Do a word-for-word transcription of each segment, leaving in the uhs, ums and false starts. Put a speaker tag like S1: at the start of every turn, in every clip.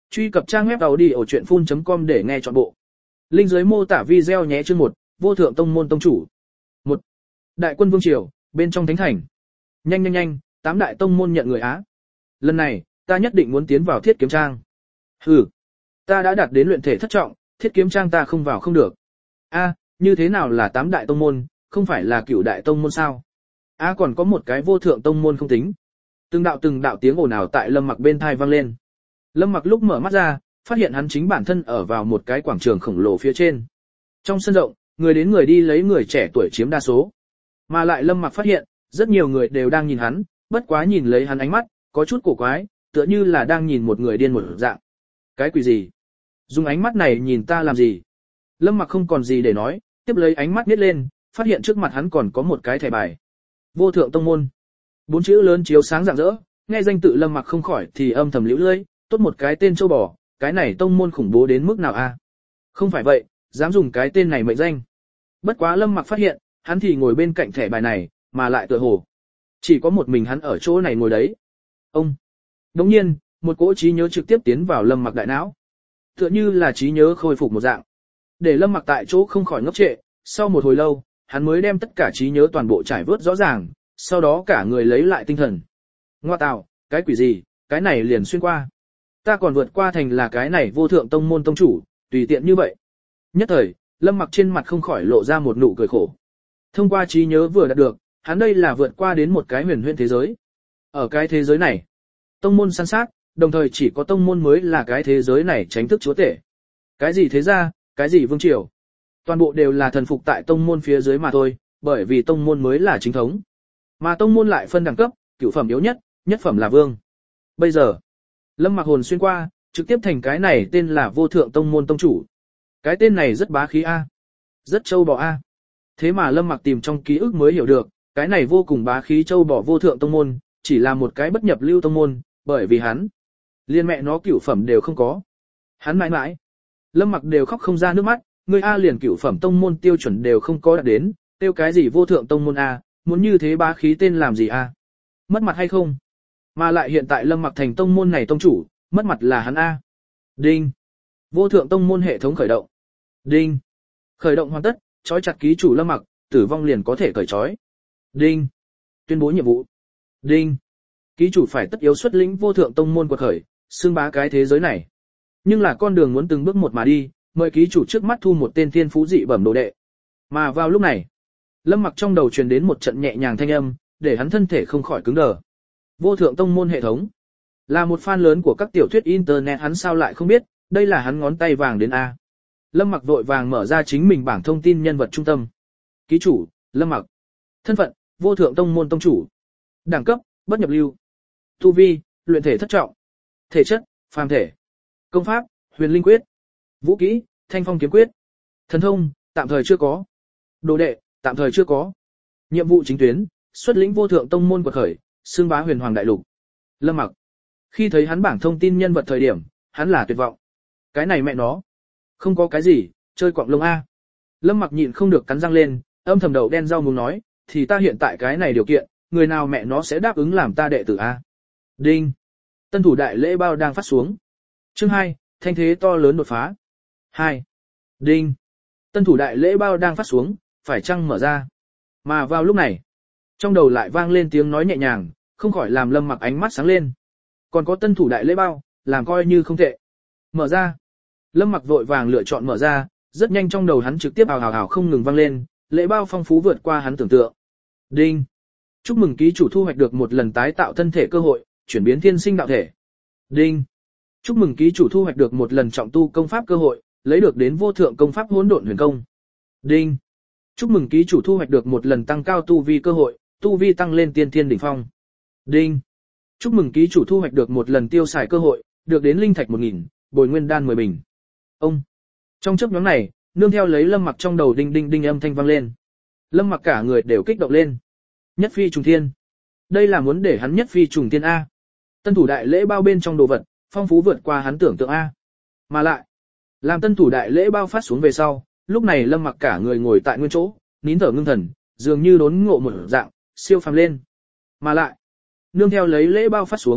S1: Truy cập trang web audiochuyenphun chấm com để nghe trọn bộ. Link dưới mô tả video nhé. Chương một, Vô Thượng Tông môn tông chủ. một. Đại quân vương triều, bên trong thánh thành. Nhanh nhanh nhanh, tám đại tông môn nhận người Á. Lần này, ta nhất định muốn tiến vào Thiết Kiếm Trang. Hừ, ta đã đạt đến luyện thể thất trọng, Thiết Kiếm Trang ta không vào không được. A, như thế nào là tám đại tông môn, không phải là cửu đại tông môn sao? A còn có một cái Vô Thượng Tông môn không tính. Từng đạo từng đạo tiếng ồn ào tại Lâm Mặc bên tai vang lên. Lâm Mặc lúc mở mắt ra, phát hiện hắn chính bản thân ở vào một cái quảng trường khổng lồ phía trên. Trong sân rộng, người đến người đi lấy người trẻ tuổi chiếm đa số. Mà lại Lâm Mặc phát hiện, rất nhiều người đều đang nhìn hắn, bất quá nhìn lấy hắn ánh mắt, có chút cổ quái, tựa như là đang nhìn một người điên một dạng. Cái quỷ gì? Dùng ánh mắt này nhìn ta làm gì? Lâm Mặc không còn gì để nói, tiếp lấy ánh mắt nhếch lên, phát hiện trước mặt hắn còn có một cái thẻ bài. Vô Thượng Tông môn. Bốn chữ lớn chiếu sáng rạng rỡ, nghe danh tự Lâm Mặc không khỏi thì âm thầm liễu lưỡi, tốt một cái tên châu bò, cái này tông môn khủng bố đến mức nào a? Không phải vậy, dám dùng cái tên này mệnh danh. Bất quá Lâm Mặc phát hiện, hắn thì ngồi bên cạnh thẻ bài này, mà lại tựa hồ chỉ có một mình hắn ở chỗ này ngồi đấy. Ông. Đống nhiên, một cỗ trí nhớ trực tiếp tiến vào Lâm Mặc đại não. Tựa như là trí nhớ khôi phục một dạng. Để Lâm Mặc tại chỗ không khỏi ngốc trệ, sau một hồi lâu, hắn mới đem tất cả trí nhớ toàn bộ trải vớt rõ ràng, sau đó cả người lấy lại tinh thần. Ngoa tào, cái quỷ gì, cái này liền xuyên qua. Ta còn vượt qua thành là cái này Vô Thượng Tông môn tông chủ, tùy tiện như vậy. Nhất thời, Lâm Mặc trên mặt không khỏi lộ ra một nụ cười khổ. Thông qua trí nhớ vừa đạt được, hắn đây là vượt qua đến một cái huyền huyễn thế giới. Ở cái thế giới này, tông môn săn sát, đồng thời chỉ có tông môn mới là cái thế giới này chính thức chúa tể. Cái gì thế gia, cái gì vương triều, toàn bộ đều là thần phục tại tông môn phía dưới mà thôi, bởi vì tông môn mới là chính thống. Mà tông môn lại phân đẳng cấp, cửu phẩm yếu nhất, nhất phẩm là vương. Bây giờ, Lâm Mặc hồn xuyên qua, trực tiếp thành cái này tên là Vô Thượng Tông môn tông chủ. Cái tên này rất bá khí a, rất châu bò a. Thế mà Lâm Mặc tìm trong ký ức mới hiểu được, cái này vô cùng bá khí châu bò Vô Thượng Tông môn, chỉ là một cái bất nhập lưu tông môn, bởi vì hắn liên mẹ nó cửu phẩm đều không có. Hắn mãi mãi, Lâm Mặc đều khóc không ra nước mắt, người a liền cửu phẩm tông môn tiêu chuẩn đều không có đạt đến, tiêu cái gì Vô Thượng Tông môn a, muốn như thế bá khí tên làm gì a? Mất mặt hay không? Mà lại hiện tại Lâm Mặc thành tông môn này tông chủ, mất mặt là hắn a. Đinh. Vô Thượng Tông môn hệ thống khởi động. Đinh. Khởi động hoàn tất, trói chặt ký chủ Lâm Mặc, tử vong liền có thể cởi trói. Đinh. Tuyên bố nhiệm vụ. Đinh. Ký chủ phải tất yếu xuất lĩnh Vô Thượng Tông môn quật khởi, xương bá cái thế giới này. Nhưng là con đường muốn từng bước một mà đi, mời ký chủ trước mắt thu một tên thiên phú dị bẩm đồ đệ. Mà vào lúc này, Lâm Mặc trong đầu truyền đến một trận nhẹ nhàng thanh âm, để hắn thân thể không khỏi cứng đờ. Vô Thượng Tông môn hệ thống là một fan lớn của các tiểu thuyết internet, hắn sao lại không biết, đây là hắn ngón tay vàng đến a. Lâm Mặc vội vàng mở ra chính mình bảng thông tin nhân vật trung tâm. Ký chủ, Lâm Mặc. Thân phận, Vô Thượng Tông môn tông chủ. Đẳng cấp, bất nhập lưu. Tu vi, luyện thể thất trọng. Thể chất, phàm thể. Công pháp, Huyền Linh Quyết. Vũ kỹ, Thanh Phong Kiếm Quyết. Thần thông, tạm thời chưa có. Đồ đệ, tạm thời chưa có. Nhiệm vụ chính tuyến, xuất lĩnh Vô Thượng Tông môn quật khởi, xương bá Huyền Hoàng đại lục. Lâm Mặc. Khi thấy hắn bảng thông tin nhân vật thời điểm, hắn là tuyệt vọng. Cái này mẹ nó, không có cái gì, chơi quạng lông a. Lâm Mặc nhịn không được cắn răng lên, âm thầm đầu đen rau muốn nói, thì ta hiện tại cái này điều kiện, người nào mẹ nó sẽ đáp ứng làm ta đệ tử a. Đinh. Tân thủ đại lễ bao đang phát xuống. Chương hai, thanh thế to lớn đột phá. hai. Đinh. Tân thủ đại lễ bao đang phát xuống, phải chăng mở ra. Mà vào lúc này, trong đầu lại vang lên tiếng nói nhẹ nhàng, không khỏi làm Lâm Mặc ánh mắt sáng lên. Còn có tân thủ đại lễ bao, làm coi như không tệ. Mở ra. Lâm Mặc vội vàng lựa chọn mở ra, rất nhanh trong đầu hắn trực tiếp ào ào ào không ngừng vang lên, lễ bao phong phú vượt qua hắn tưởng tượng. Đinh. Chúc mừng ký chủ thu hoạch được một lần tái tạo thân thể cơ hội, chuyển biến thiên sinh đạo thể. Đinh. Chúc mừng ký chủ thu hoạch được một lần trọng tu công pháp cơ hội, lấy được đến vô thượng công pháp hỗn độn huyền công. Đinh. Chúc mừng ký chủ thu hoạch được một lần tăng cao tu vi cơ hội, tu vi tăng lên tiên thiên đỉnh phong. Đinh. Chúc mừng ký chủ thu hoạch được một lần tiêu xài cơ hội, được đến linh thạch một nghìn, bồi nguyên đan mười bình. Ông. Trong chớp nhoáng này, nương theo lấy Lâm Mặc trong đầu đinh đinh đinh âm thanh vang lên. Lâm Mặc cả người đều kích động lên. Nhất phi trùng thiên. Đây là muốn để hắn nhất phi trùng thiên a. Tân thủ đại lễ bao bên trong đồ vật, phong phú vượt qua hắn tưởng tượng a. Mà lại, làm tân thủ đại lễ bao phát xuống về sau, lúc này Lâm Mặc cả người ngồi tại nguyên chỗ, nín thở ngưng thần, dường như đốn ngộ một dạng, siêu phàm lên. Mà lại, nương theo lấy lễ bao phát xuống,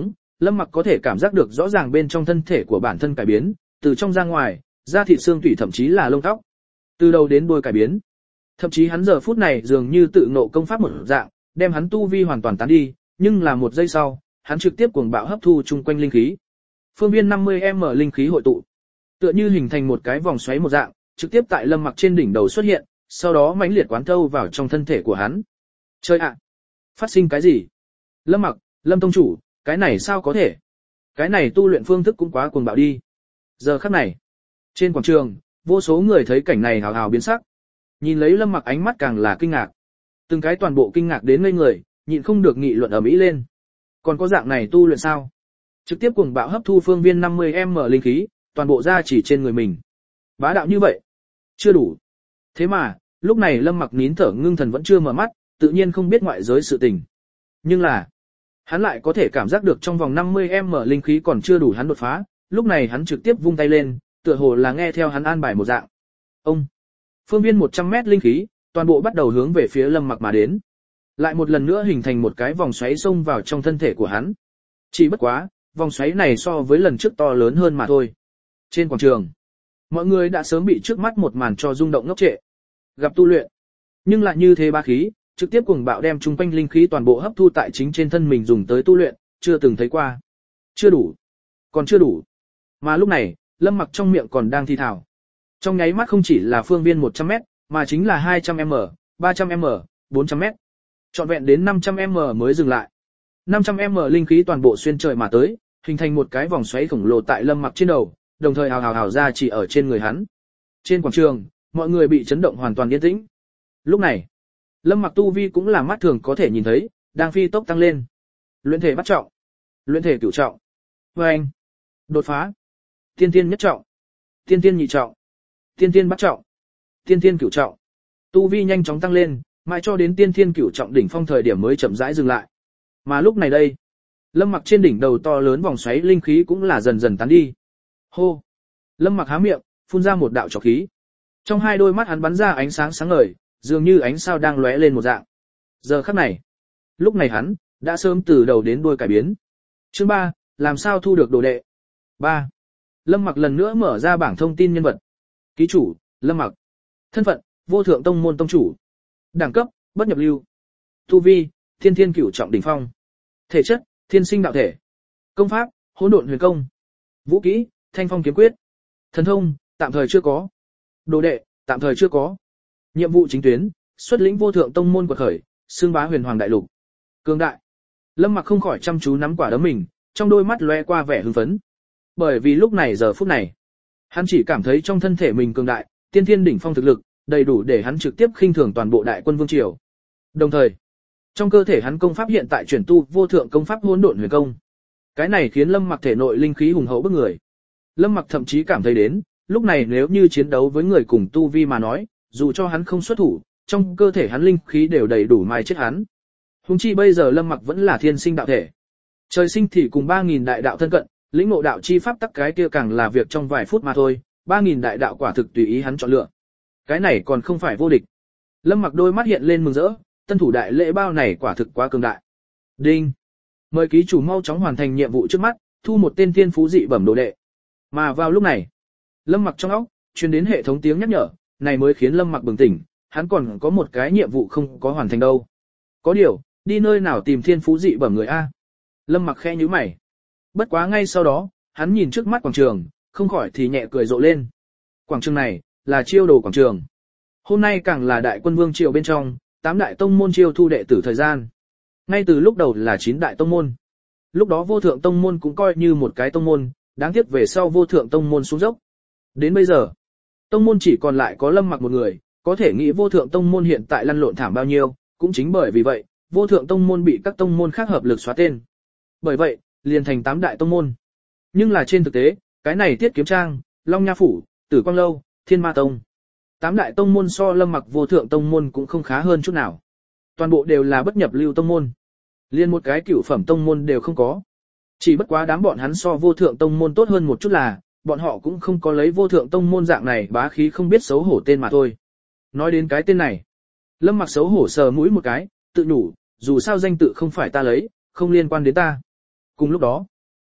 S1: Lâm Mặc có thể cảm giác được rõ ràng bên trong thân thể của bản thân cải biến, từ trong ra ngoài, da thịt xương tủy thậm chí là lông tóc. Từ đầu đến đuôi cải biến. Thậm chí hắn giờ phút này dường như tự ngộ công pháp một dạng, đem hắn tu vi hoàn toàn tán đi, nhưng là một giây sau, hắn trực tiếp cuồng bạo hấp thu chung quanh linh khí. Phương viên năm mươi mét linh khí hội tụ, tựa như hình thành một cái vòng xoáy một dạng, trực tiếp tại Lâm Mặc trên đỉnh đầu xuất hiện, sau đó mãnh liệt quán thâu vào trong thân thể của hắn. Chơi ạ! Phát sinh cái gì? Lâm Mặc, Lâm tông chủ, cái này sao có thể? Cái này tu luyện phương thức cũng quá cuồng bạo đi. Giờ khắc này, trên quảng trường, vô số người thấy cảnh này hào hào biến sắc. Nhìn lấy Lâm Mặc ánh mắt càng là kinh ngạc. Từng cái toàn bộ kinh ngạc đến ngây người, nhịn không được nghị luận ầm ĩ lên. Còn có dạng này tu luyện sao? Trực tiếp cuồng bạo hấp thu phương viên năm mươi mét linh khí, toàn bộ ra chỉ trên người mình. Bá đạo như vậy, chưa đủ. Thế mà, lúc này Lâm Mặc nín thở ngưng thần vẫn chưa mở mắt, tự nhiên không biết ngoại giới sự tình. Nhưng là, hắn lại có thể cảm giác được trong vòng năm mươi mét linh khí còn chưa đủ hắn đột phá, lúc này hắn trực tiếp vung tay lên, tựa hồ là nghe theo hắn an bài một dạng. Ông, phương viên một trăm mét linh khí, toàn bộ bắt đầu hướng về phía Lâm Mặc mà đến. Lại một lần nữa hình thành một cái vòng xoáy xông vào trong thân thể của hắn. Chỉ bất quá, vòng xoáy này so với lần trước to lớn hơn mà thôi. Trên quảng trường, mọi người đã sớm bị trước mắt một màn cho rung động ngốc trệ. Gặp tu luyện, nhưng lại như thế ba khí, trực tiếp cuồng bạo đem trung quanh linh khí toàn bộ hấp thu tại chính trên thân mình dùng tới tu luyện, chưa từng thấy qua. Chưa đủ, còn chưa đủ. Mà lúc này, Lâm Mặc trong miệng còn đang thi thảo. Trong nháy mắt không chỉ là phương viên một trăm mét, mà chính là hai trăm mét, ba trăm mét, bốn trăm mét. Trọn vẹn đến năm trăm mét mới dừng lại. năm trăm mét linh khí toàn bộ xuyên trời mà tới, hình thành một cái vòng xoáy khổng lồ tại Lâm Mặc trên đầu, đồng thời hào hào hào ra chỉ ở trên người hắn. Trên quảng trường, mọi người bị chấn động hoàn toàn yên tĩnh. Lúc này, Lâm Mặc tu vi cũng là mắt thường có thể nhìn thấy, đang phi tốc tăng lên. Luyện thể bắt trọng, luyện thể cửu trọng. Và anh, đột phá. Tiên tiên nhất trọng, tiên tiên nhị trọng, tiên tiên bắt trọng, tiên tiên cửu trọng. Tu vi nhanh chóng tăng lên, mãi cho đến tiên tiên cửu trọng đỉnh phong thời điểm mới chậm rãi dừng lại. Mà lúc này đây, Lâm Mặc trên đỉnh đầu to lớn vòng xoáy linh khí cũng là dần dần tán đi. Hô! Lâm Mặc há miệng, phun ra một đạo trọc khí. Trong hai đôi mắt hắn bắn ra ánh sáng sáng ngời, dường như ánh sao đang lóe lên một dạng. Giờ khắc này, lúc này hắn đã sớm từ đầu đến đuôi cải biến. Chương ba, làm sao thu được đồ đệ? ba. Lâm Mặc lần nữa mở ra bảng thông tin nhân vật. Ký chủ, Lâm Mặc. Thân phận, Vô Thượng Tông môn tông chủ. Đẳng cấp, bất nhập lưu. Tu vi, Thiên Thiên Cửu trọng đỉnh phong. Thể chất, Thiên Sinh đạo thể. Công pháp, Hỗn Độn Huyền Công. Vũ kỹ, Thanh Phong kiếm quyết. Thần thông, tạm thời chưa có. Đồ đệ, tạm thời chưa có. Nhiệm vụ chính tuyến, xuất lĩnh Vô Thượng Tông môn quật khởi, xương bá Huyền Hoàng đại lục. Cường đại. Lâm Mặc không khỏi chăm chú nắm quả đấm mình, trong đôi mắt lóe qua vẻ hưng phấn. Bởi vì lúc này giờ phút này, hắn chỉ cảm thấy trong thân thể mình cường đại, tiên thiên đỉnh phong thực lực, đầy đủ để hắn trực tiếp khinh thường toàn bộ đại quân vương triều. Đồng thời, trong cơ thể hắn công pháp hiện tại chuyển tu vô thượng công pháp hỗn độn huyền công. Cái này khiến Lâm Mặc thể nội linh khí hùng hậu bức người. Lâm Mặc thậm chí cảm thấy đến, lúc này nếu như chiến đấu với người cùng tu vi mà nói, dù cho hắn không xuất thủ, trong cơ thể hắn linh khí đều đầy đủ mai chết hắn. Huống chi bây giờ Lâm Mặc vẫn là thiên sinh đạo thể. Trời sinh thì cùng ba nghìn đại đạo thân cận, lĩnh ngộ đạo chi pháp tắc cái kia càng là việc trong vài phút mà thôi, ba nghìn đại đạo quả thực tùy ý hắn chọn lựa. Cái này còn không phải vô địch. Lâm Mặc đôi mắt hiện lên mừng rỡ, tân thủ đại lễ bao này quả thực quá cường đại. Đinh. Mời ký chủ mau chóng hoàn thành nhiệm vụ trước mắt, thu một tên thiên phú dị bẩm đồ đệ. Mà vào lúc này, Lâm Mặc trong óc truyền đến hệ thống tiếng nhắc nhở, này mới khiến Lâm Mặc bừng tỉnh, hắn còn có một cái nhiệm vụ không có hoàn thành đâu. Có điều, đi nơi nào tìm thiên phú dị bẩm người a? Lâm Mặc khẽ nhíu mày. Bất quá ngay sau đó, hắn nhìn trước mắt quảng trường, không khỏi thì nhẹ cười rộ lên. Quảng trường này là chiêu đồ quảng trường. Hôm nay càng là đại quân vương triều bên trong, tám đại tông môn chiêu thu đệ tử thời gian. Ngay từ lúc đầu là chín đại tông môn. Lúc đó vô thượng tông môn cũng coi như một cái tông môn, đáng tiếc về sau vô thượng tông môn xuống dốc. Đến bây giờ, tông môn chỉ còn lại có Lâm Mặc một người, có thể nghĩ vô thượng tông môn hiện tại lăn lộn thảm bao nhiêu, cũng chính bởi vì vậy, vô thượng tông môn bị các tông môn khác hợp lực xóa tên. Bởi vậy, liền thành tám đại tông môn. Nhưng là trên thực tế, cái này Tiết Kiếm Trang, Long Nha Phủ, Tử Quang Lâu, Thiên Ma Tông. Tám đại tông môn so Lâm Mặc vô thượng tông môn cũng không khá hơn chút nào. Toàn bộ đều là bất nhập lưu tông môn. Liên một cái cửu phẩm tông môn đều không có. Chỉ bất quá đám bọn hắn so vô thượng tông môn tốt hơn một chút là, bọn họ cũng không có lấy vô thượng tông môn dạng này bá khí không biết xấu hổ tên mà thôi. Nói đến cái tên này, Lâm Mặc xấu hổ sờ mũi một cái, tự nhủ, dù sao danh tự không phải ta lấy, không liên quan đến ta. Cùng lúc đó,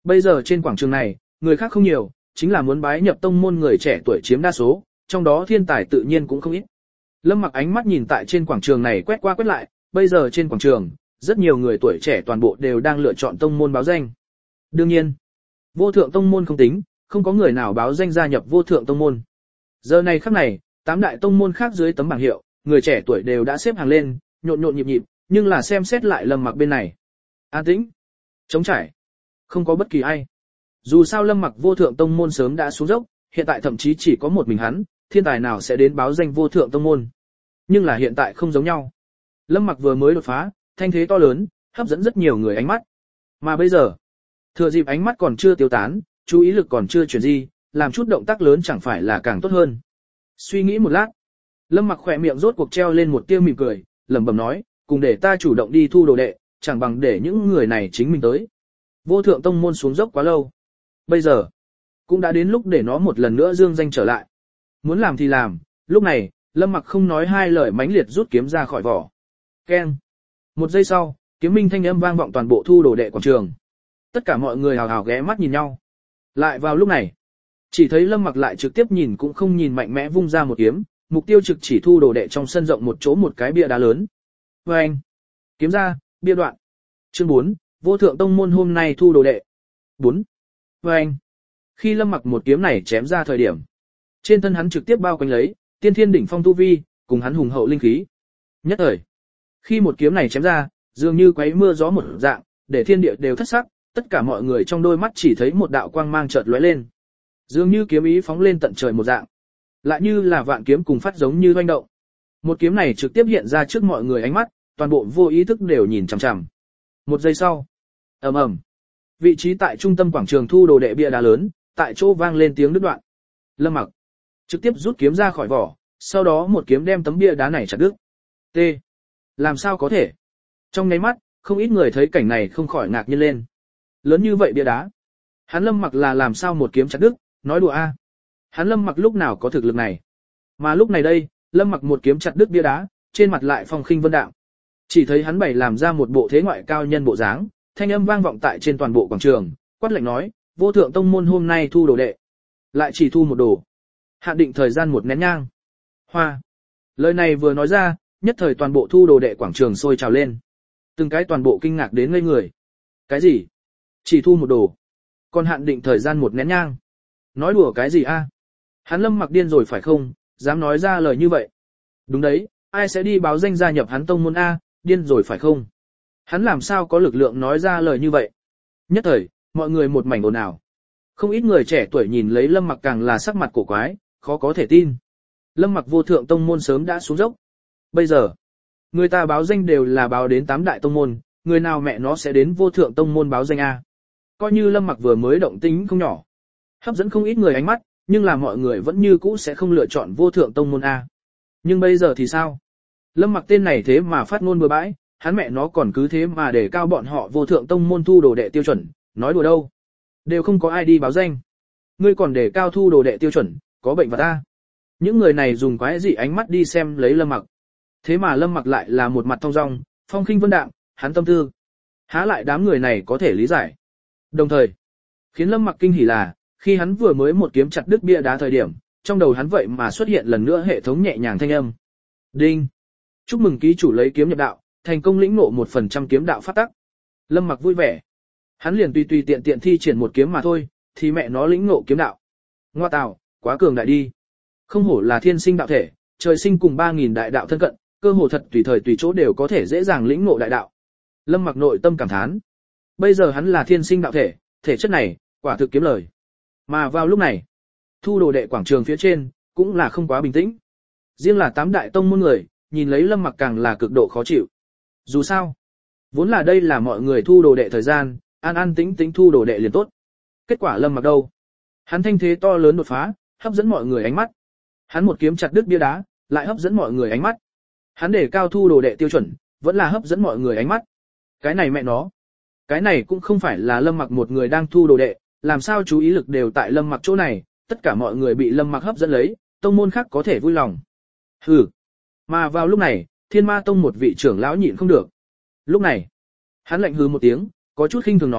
S1: Bây giờ trên quảng trường này, người khác không nhiều, chính là muốn bái nhập tông môn người trẻ tuổi chiếm đa số, trong đó thiên tài tự nhiên cũng không ít. Lâm Mặc ánh mắt nhìn tại trên quảng trường này quét qua quét lại, bây giờ trên quảng trường, rất nhiều người tuổi trẻ toàn bộ đều đang lựa chọn tông môn báo danh. Đương nhiên, vô thượng tông môn không tính, không có người nào báo danh gia nhập vô thượng tông môn. Giờ này khắc này, tám đại tông môn khác dưới tấm bảng hiệu, người trẻ tuổi đều đã xếp hàng lên, nhộn nhộn nhịp nhịp, nhưng là xem xét lại Lâm Mặc bên này. An tĩnh, trống trải, không có bất kỳ ai. Dù sao Lâm Mặc vô thượng tông môn sớm đã xuống dốc, hiện tại thậm chí chỉ có một mình hắn, thiên tài nào sẽ đến báo danh vô thượng tông môn. Nhưng là hiện tại không giống nhau. Lâm Mặc vừa mới đột phá, thanh thế to lớn, hấp dẫn rất nhiều người ánh mắt. Mà bây giờ, thừa dịp ánh mắt còn chưa tiêu tán, chú ý lực còn chưa chuyển di, làm chút động tác lớn chẳng phải là càng tốt hơn. Suy nghĩ một lát, Lâm Mặc khỏe miệng rốt cuộc treo lên một tia mỉm cười, lẩm bẩm nói, cùng để ta chủ động đi thu đồ đệ, chẳng bằng để những người này chính mình tới. Vô thượng tông môn xuống dốc quá lâu. Bây giờ, cũng đã đến lúc để nó một lần nữa dương danh trở lại. Muốn làm thì làm, lúc này, Lâm Mặc không nói hai lời mãnh liệt rút kiếm ra khỏi vỏ. Keng. Một giây sau, kiếm minh thanh âm vang vọng toàn bộ thu đồ đệ quảng trường. Tất cả mọi người hào hào ghé mắt nhìn nhau. Lại vào lúc này, chỉ thấy Lâm Mặc lại trực tiếp nhìn cũng không nhìn mạnh mẽ vung ra một kiếm, mục tiêu trực chỉ thu đồ đệ trong sân rộng một chỗ một cái bia đá lớn. Và anh, kiếm ra, bia đoạn. Chương bốn, vô thượng tông môn hôm nay thu đồ đệ. bốn. Và anh, khi Lâm Mặc một kiếm này chém ra thời điểm, trên thân hắn trực tiếp bao quanh lấy tiên thiên đỉnh phong tu vi, cùng hắn hùng hậu linh khí. Nhất thời, khi một kiếm này chém ra, dường như quấy mưa gió một dạng, để thiên địa đều thất sắc, tất cả mọi người trong đôi mắt chỉ thấy một đạo quang mang chợt lóe lên. Dường như kiếm ý phóng lên tận trời một dạng, lại như là vạn kiếm cùng phát giống như hoành động. Một kiếm này trực tiếp hiện ra trước mọi người ánh mắt, toàn bộ vô ý thức đều nhìn chằm chằm. Một giây sau, ầm ầm, vị trí tại trung tâm quảng trường thu đồ đệ bia đá lớn, tại chỗ vang lên tiếng đứt đoạn. Lâm Mặc trực tiếp rút kiếm ra khỏi vỏ, sau đó một kiếm đem tấm bia đá này chặt đứt. T. Làm sao có thể? Trong nháy mắt, không ít người thấy cảnh này không khỏi ngạc nhiên lên. Lớn như vậy bia đá, hắn Lâm Mặc là làm sao một kiếm chặt đứt? Nói đùa a? Hắn Lâm Mặc lúc nào có thực lực này? Mà lúc này đây, Lâm Mặc một kiếm chặt đứt bia đá, trên mặt lại phong khinh vân đạm. Chỉ thấy hắn bày làm ra một bộ thế ngoại cao nhân bộ dáng, thanh âm vang vọng tại trên toàn bộ quảng trường, quát lệnh nói, vô thượng tông môn hôm nay thu đồ đệ, lại chỉ thu một đồ, hạn định thời gian một nén nhang. Hoa. Lời này vừa nói ra, nhất thời toàn bộ thu đồ đệ quảng trường sôi trào lên. Từng cái toàn bộ kinh ngạc đến ngây người. Cái gì? Chỉ thu một đồ, còn hạn định thời gian một nén nhang. Nói đùa cái gì a? Hắn Lâm Mặc điên rồi phải không, dám nói ra lời như vậy. Đúng đấy, ai sẽ đi báo danh gia nhập hắn tông môn a, điên rồi phải không? Hắn làm sao có lực lượng nói ra lời như vậy? Nhất thời, mọi người một mảnh ồn ào. Không ít người trẻ tuổi nhìn lấy Lâm Mặc càng là sắc mặt cổ quái, khó có thể tin. Lâm Mặc vô thượng tông môn sớm đã xuống dốc. Bây giờ, người ta báo danh đều là báo đến tám đại tông môn, người nào mẹ nó sẽ đến vô thượng tông môn báo danh a? Coi như Lâm Mặc vừa mới động tính không nhỏ, hấp dẫn không ít người ánh mắt, nhưng là mọi người vẫn như cũ sẽ không lựa chọn vô thượng tông môn a. Nhưng bây giờ thì sao? Lâm Mặc tên này thế mà phát ngôn bừa bãi, hắn mẹ nó còn cứ thế mà để cao bọn họ vô thượng tông môn thu đồ đệ tiêu chuẩn, nói đùa đâu? Đều không có ai đi báo danh. Ngươi còn để cao thu đồ đệ tiêu chuẩn, có bệnh vào ta. Những người này dùng quái dị ánh mắt đi xem lấy Lâm Mặc. Thế mà Lâm Mặc lại là một mặt thong dong, phong khinh vân đạm, hắn tâm tư. Há lại đám người này có thể lý giải. Đồng thời, khiến Lâm Mặc kinh hỉ là, khi hắn vừa mới một kiếm chặt đứt bia đá thời điểm, trong đầu hắn vậy mà xuất hiện lần nữa hệ thống nhẹ nhàng thanh âm. Đinh! Chúc mừng ký chủ lấy kiếm nhập đạo, thành công lĩnh ngộ một phần trăm kiếm đạo pháp tắc. Lâm Mặc vui vẻ. Hắn liền tùy tùy tiện tiện thi triển một kiếm mà thôi, thì mẹ nó lĩnh ngộ kiếm đạo. Ngoa tào, quá cường đại đi. Không hổ là thiên sinh đạo thể, trời sinh cùng ba nghìn đại đạo thân cận, cơ hồ thật tùy thời tùy chỗ đều có thể dễ dàng lĩnh ngộ đại đạo. Lâm Mặc nội tâm cảm thán. Bây giờ hắn là thiên sinh đạo thể, thể chất này, quả thực kiếm lời. Mà vào lúc này, thu đồ đệ quảng trường phía trên, cũng là không quá bình tĩnh. Riêng là tám đại tông môn người, nhìn lấy Lâm Mặc càng là cực độ khó chịu. Dù sao, vốn là đây là mọi người thu đồ đệ thời gian, an an tĩnh tĩnh thu đồ đệ liền tốt. Kết quả Lâm Mặc đâu? Hắn thanh thế to lớn đột phá, hấp dẫn mọi người ánh mắt. Hắn một kiếm chặt đứt bia đá, lại hấp dẫn mọi người ánh mắt. Hắn để cao thu đồ đệ tiêu chuẩn, vẫn là hấp dẫn mọi người ánh mắt. Cái này mẹ nó. Cái này cũng không phải là Lâm Mặc một người đang thu đồ đệ, làm sao chú ý lực đều tại Lâm Mặc chỗ này, tất cả mọi người bị Lâm Mặc hấp dẫn lấy, tông môn khác có thể vui lòng. Hừ. Mà vào lúc này, Thiên Ma Tông một vị trưởng lão nhịn không được. Lúc này, hắn lạnh hừ một tiếng, có chút khinh thường nói,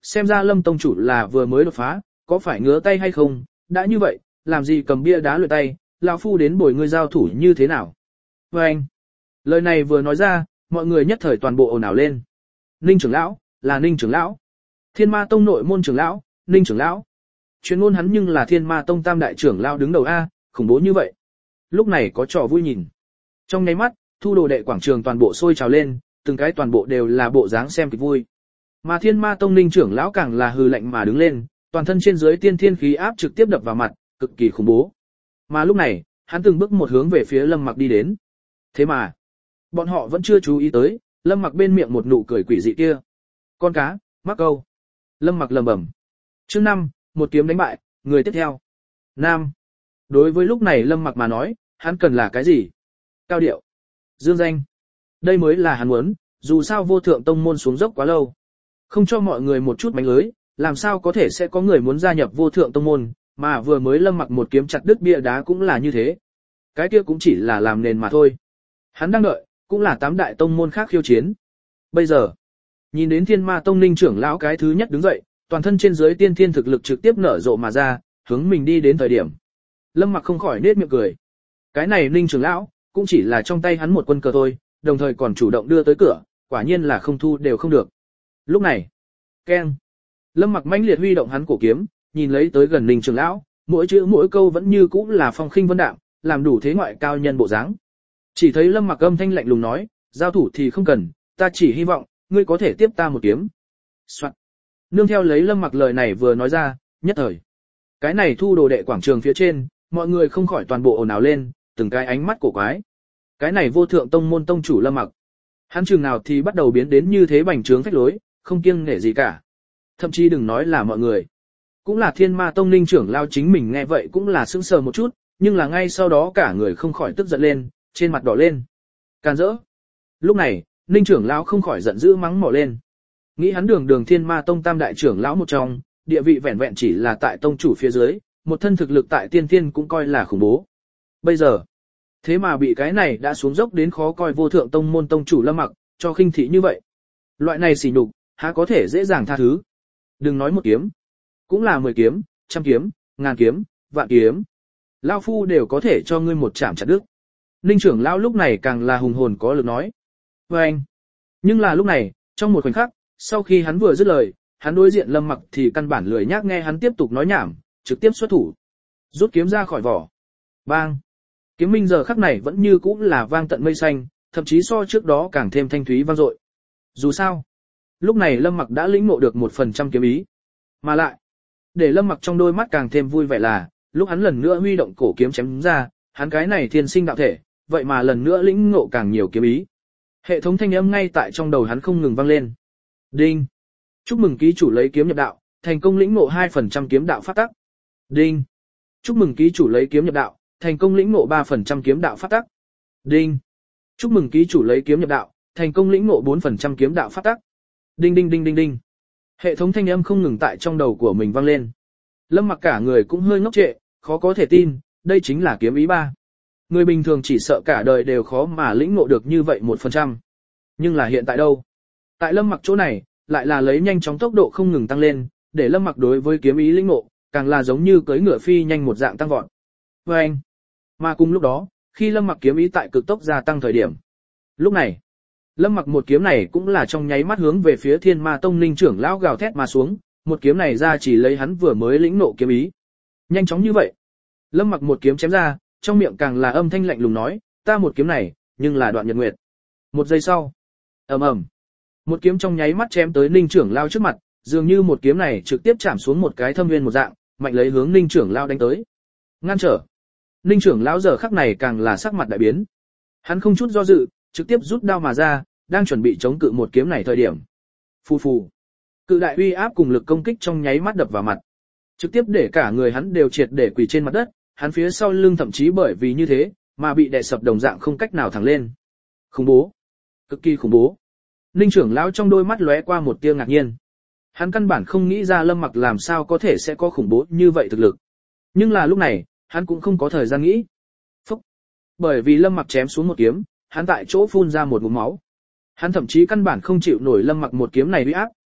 S1: xem ra Lâm tông chủ là vừa mới đột phá, có phải ngứa tay hay không, đã như vậy, làm gì cầm bia đá luyện tay, lão phu đến bồi ngươi giao thủ như thế nào. Và anh, lời này vừa nói ra, mọi người nhất thời toàn bộ ồn ào lên. Ninh trưởng lão, là Ninh trưởng lão. Thiên Ma Tông nội môn trưởng lão, Ninh trưởng lão. Chuyên môn hắn nhưng là Thiên Ma Tông tam đại trưởng lão đứng đầu A, khủng bố như vậy. Lúc này có trò vui nhìn. Trong nháy mắt, thu đồ đệ quảng trường toàn bộ sôi trào lên, từng cái toàn bộ đều là bộ dáng xem kịch vui. Mà Thiên Ma Tông Ninh trưởng lão càng là hừ lạnh mà đứng lên, toàn thân trên dưới tiên thiên khí áp trực tiếp đập vào mặt, cực kỳ khủng bố. Mà lúc này, hắn từng bước một hướng về phía Lâm Mặc đi đến. Thế mà, bọn họ vẫn chưa chú ý tới, Lâm Mặc bên miệng một nụ cười quỷ dị kia. Con cá, mắc câu. Lâm Mặc lẩm bẩm. Chương năm, một kiếm đánh bại, người tiếp theo. Nam. Đối với lúc này Lâm Mặc mà nói, hắn cần là cái gì? Cao điệu. Dương danh. Đây mới là hắn muốn, dù sao vô thượng tông môn xuống dốc quá lâu. Không cho mọi người một chút mánh lưới, làm sao có thể sẽ có người muốn gia nhập vô thượng tông môn, mà vừa mới Lâm Mặc một kiếm chặt đứt bia đá cũng là như thế. Cái kia cũng chỉ là làm nền mà thôi. Hắn đang đợi, cũng là tám đại tông môn khác khiêu chiến. Bây giờ, nhìn đến Thiên Ma Tông Ninh trưởng lão cái thứ nhất đứng dậy, toàn thân trên dưới tiên thiên thực lực trực tiếp nở rộ mà ra, hướng mình đi đến thời điểm. Lâm Mặc không khỏi nết miệng cười. Cái này Ninh trưởng lão, cũng chỉ là trong tay hắn một quân cờ thôi, đồng thời còn chủ động đưa tới cửa, quả nhiên là không thu đều không được. Lúc này, keng. Lâm Mặc mãnh liệt huy động hắn cổ kiếm, nhìn lấy tới gần Ninh trưởng lão, mỗi chữ mỗi câu vẫn như cũ là phong khinh vân đạm, làm đủ thế ngoại cao nhân bộ dáng. Chỉ thấy Lâm Mặc âm thanh lạnh lùng nói, giao thủ thì không cần, ta chỉ hy vọng ngươi có thể tiếp ta một kiếm. Soạn. Nương theo lấy Lâm Mặc lời này vừa nói ra, nhất thời, cái này thu đồ đệ quảng trường phía trên, mọi người không khỏi toàn bộ ồn ào lên, từng cái ánh mắt cổ quái. Cái này vô thượng tông môn tông chủ Lâm Mặc, hắn chừng nào thì bắt đầu biến đến như thế bành trướng phách lối, không kiêng nể gì cả. Thậm chí đừng nói là mọi người, cũng là Thiên Ma Tông Ninh trưởng lão chính mình nghe vậy cũng là sững sờ một chút, nhưng là ngay sau đó cả người không khỏi tức giận lên, trên mặt đỏ lên. Càn rỡ. Lúc này, Ninh trưởng lão không khỏi giận dữ mắng mỏ lên. Nghĩ hắn đường đường Thiên Ma Tông tam đại trưởng lão một trong, địa vị vẻn vẹn chỉ là tại tông chủ phía dưới, một thân thực lực tại tiên thiên cũng coi là khủng bố. Bây giờ, thế mà bị cái này đã xuống dốc đến khó coi vô thượng tông môn tông chủ Lâm Mặc, cho khinh thị như vậy. Loại này xỉ nhục, há có thể dễ dàng tha thứ. Đừng nói một kiếm, cũng là mười kiếm, trăm kiếm, ngàn kiếm, vạn kiếm. Lão phu đều có thể cho ngươi một chạm chặt đứt. Ninh trưởng lão lúc này càng là hùng hồn có lực nói. Và anh. Nhưng là lúc này, trong một khoảnh khắc, sau khi hắn vừa dứt lời, hắn đối diện Lâm Mặc thì căn bản lười nhác nghe hắn tiếp tục nói nhảm, trực tiếp xuất thủ. Rút kiếm ra khỏi vỏ. Bang. Kiếm minh giờ khắc này vẫn như cũ là vang tận mây xanh, thậm chí so trước đó càng thêm thanh thúy vang dội. Dù sao, lúc này Lâm Mặc đã lĩnh ngộ được một phần trăm kiếm ý. Mà lại, để Lâm Mặc trong đôi mắt càng thêm vui vẻ là, lúc hắn lần nữa huy động cổ kiếm chém ra, hắn cái này thiên sinh đạo thể, vậy mà lần nữa lĩnh ngộ càng nhiều kiếm ý. Hệ thống thanh âm ngay tại trong đầu hắn không ngừng vang lên. Đinh. Chúc mừng ký chủ lấy kiếm nhập đạo, thành công lĩnh ngộ hai phần trăm kiếm đạo pháp tắc. Đinh. Chúc mừng ký chủ lấy kiếm nhập đạo, thành công lĩnh ngộ ba phần trăm kiếm đạo pháp tắc. Đinh. Chúc mừng ký chủ lấy kiếm nhập đạo, thành công lĩnh ngộ bốn phần trăm kiếm đạo pháp tắc. Đinh đinh đinh đinh đinh. Hệ thống thanh âm không ngừng tại trong đầu của mình vang lên. Lâm Mặc cả người cũng hơi ngốc trệ, khó có thể tin, đây chính là kiếm ý ba. Người bình thường chỉ sợ cả đời đều khó mà lĩnh ngộ được như vậy một phần trăm. Nhưng là hiện tại đâu? Tại Lâm Mặc chỗ này, lại là lấy nhanh chóng tốc độ không ngừng tăng lên, để Lâm Mặc đối với kiếm ý lĩnh ngộ, càng là giống như cưỡi ngựa phi nhanh một dạng tăng vọt. Và anh. Mà cùng lúc đó, khi Lâm Mặc kiếm ý tại cực tốc gia tăng thời điểm. Lúc này, Lâm Mặc một kiếm này cũng là trong nháy mắt hướng về phía Thiên Ma Tông Ninh trưởng lão gào thét mà xuống, một kiếm này ra chỉ lấy hắn vừa mới lĩnh ngộ kiếm ý. Nhanh chóng như vậy, Lâm Mặc một kiếm chém ra, trong miệng càng là âm thanh lạnh lùng nói, ta một kiếm này, nhưng là đoạn nhật nguyệt. Một giây sau, ầm ầm, một kiếm trong nháy mắt chém tới Ninh trưởng lão trước mặt, dường như một kiếm này trực tiếp chạm xuống một cái thâm nguyên một dạng, mạnh lấy hướng Ninh trưởng lão đánh tới. Ngăn trở. Ninh trưởng lão giờ khắc này càng là sắc mặt đại biến. Hắn không chút do dự, trực tiếp rút đao mà ra, đang chuẩn bị chống cự một kiếm này thời điểm. Phù phù. Cự đại uy áp cùng lực công kích trong nháy mắt đập vào mặt. Trực tiếp để cả người hắn đều triệt để quỳ trên mặt đất, hắn phía sau lưng thậm chí bởi vì như thế, mà bị đè sập đồng dạng không cách nào thẳng lên. Khủng bố. Cực kỳ khủng bố. Ninh trưởng lão trong đôi mắt lóe qua một tia ngạc nhiên. Hắn căn bản không nghĩ ra Lâm Mặc làm sao có thể sẽ có khủng bố như vậy thực lực. Nhưng là lúc này, hắn cũng không có thời gian nghĩ. Phúc. Bởi vì Lâm Mặc chém xuống một kiếm, hắn tại chỗ phun ra một ngụm máu. Hắn thậm chí căn bản không chịu nổi Lâm Mặc một kiếm này uy áp,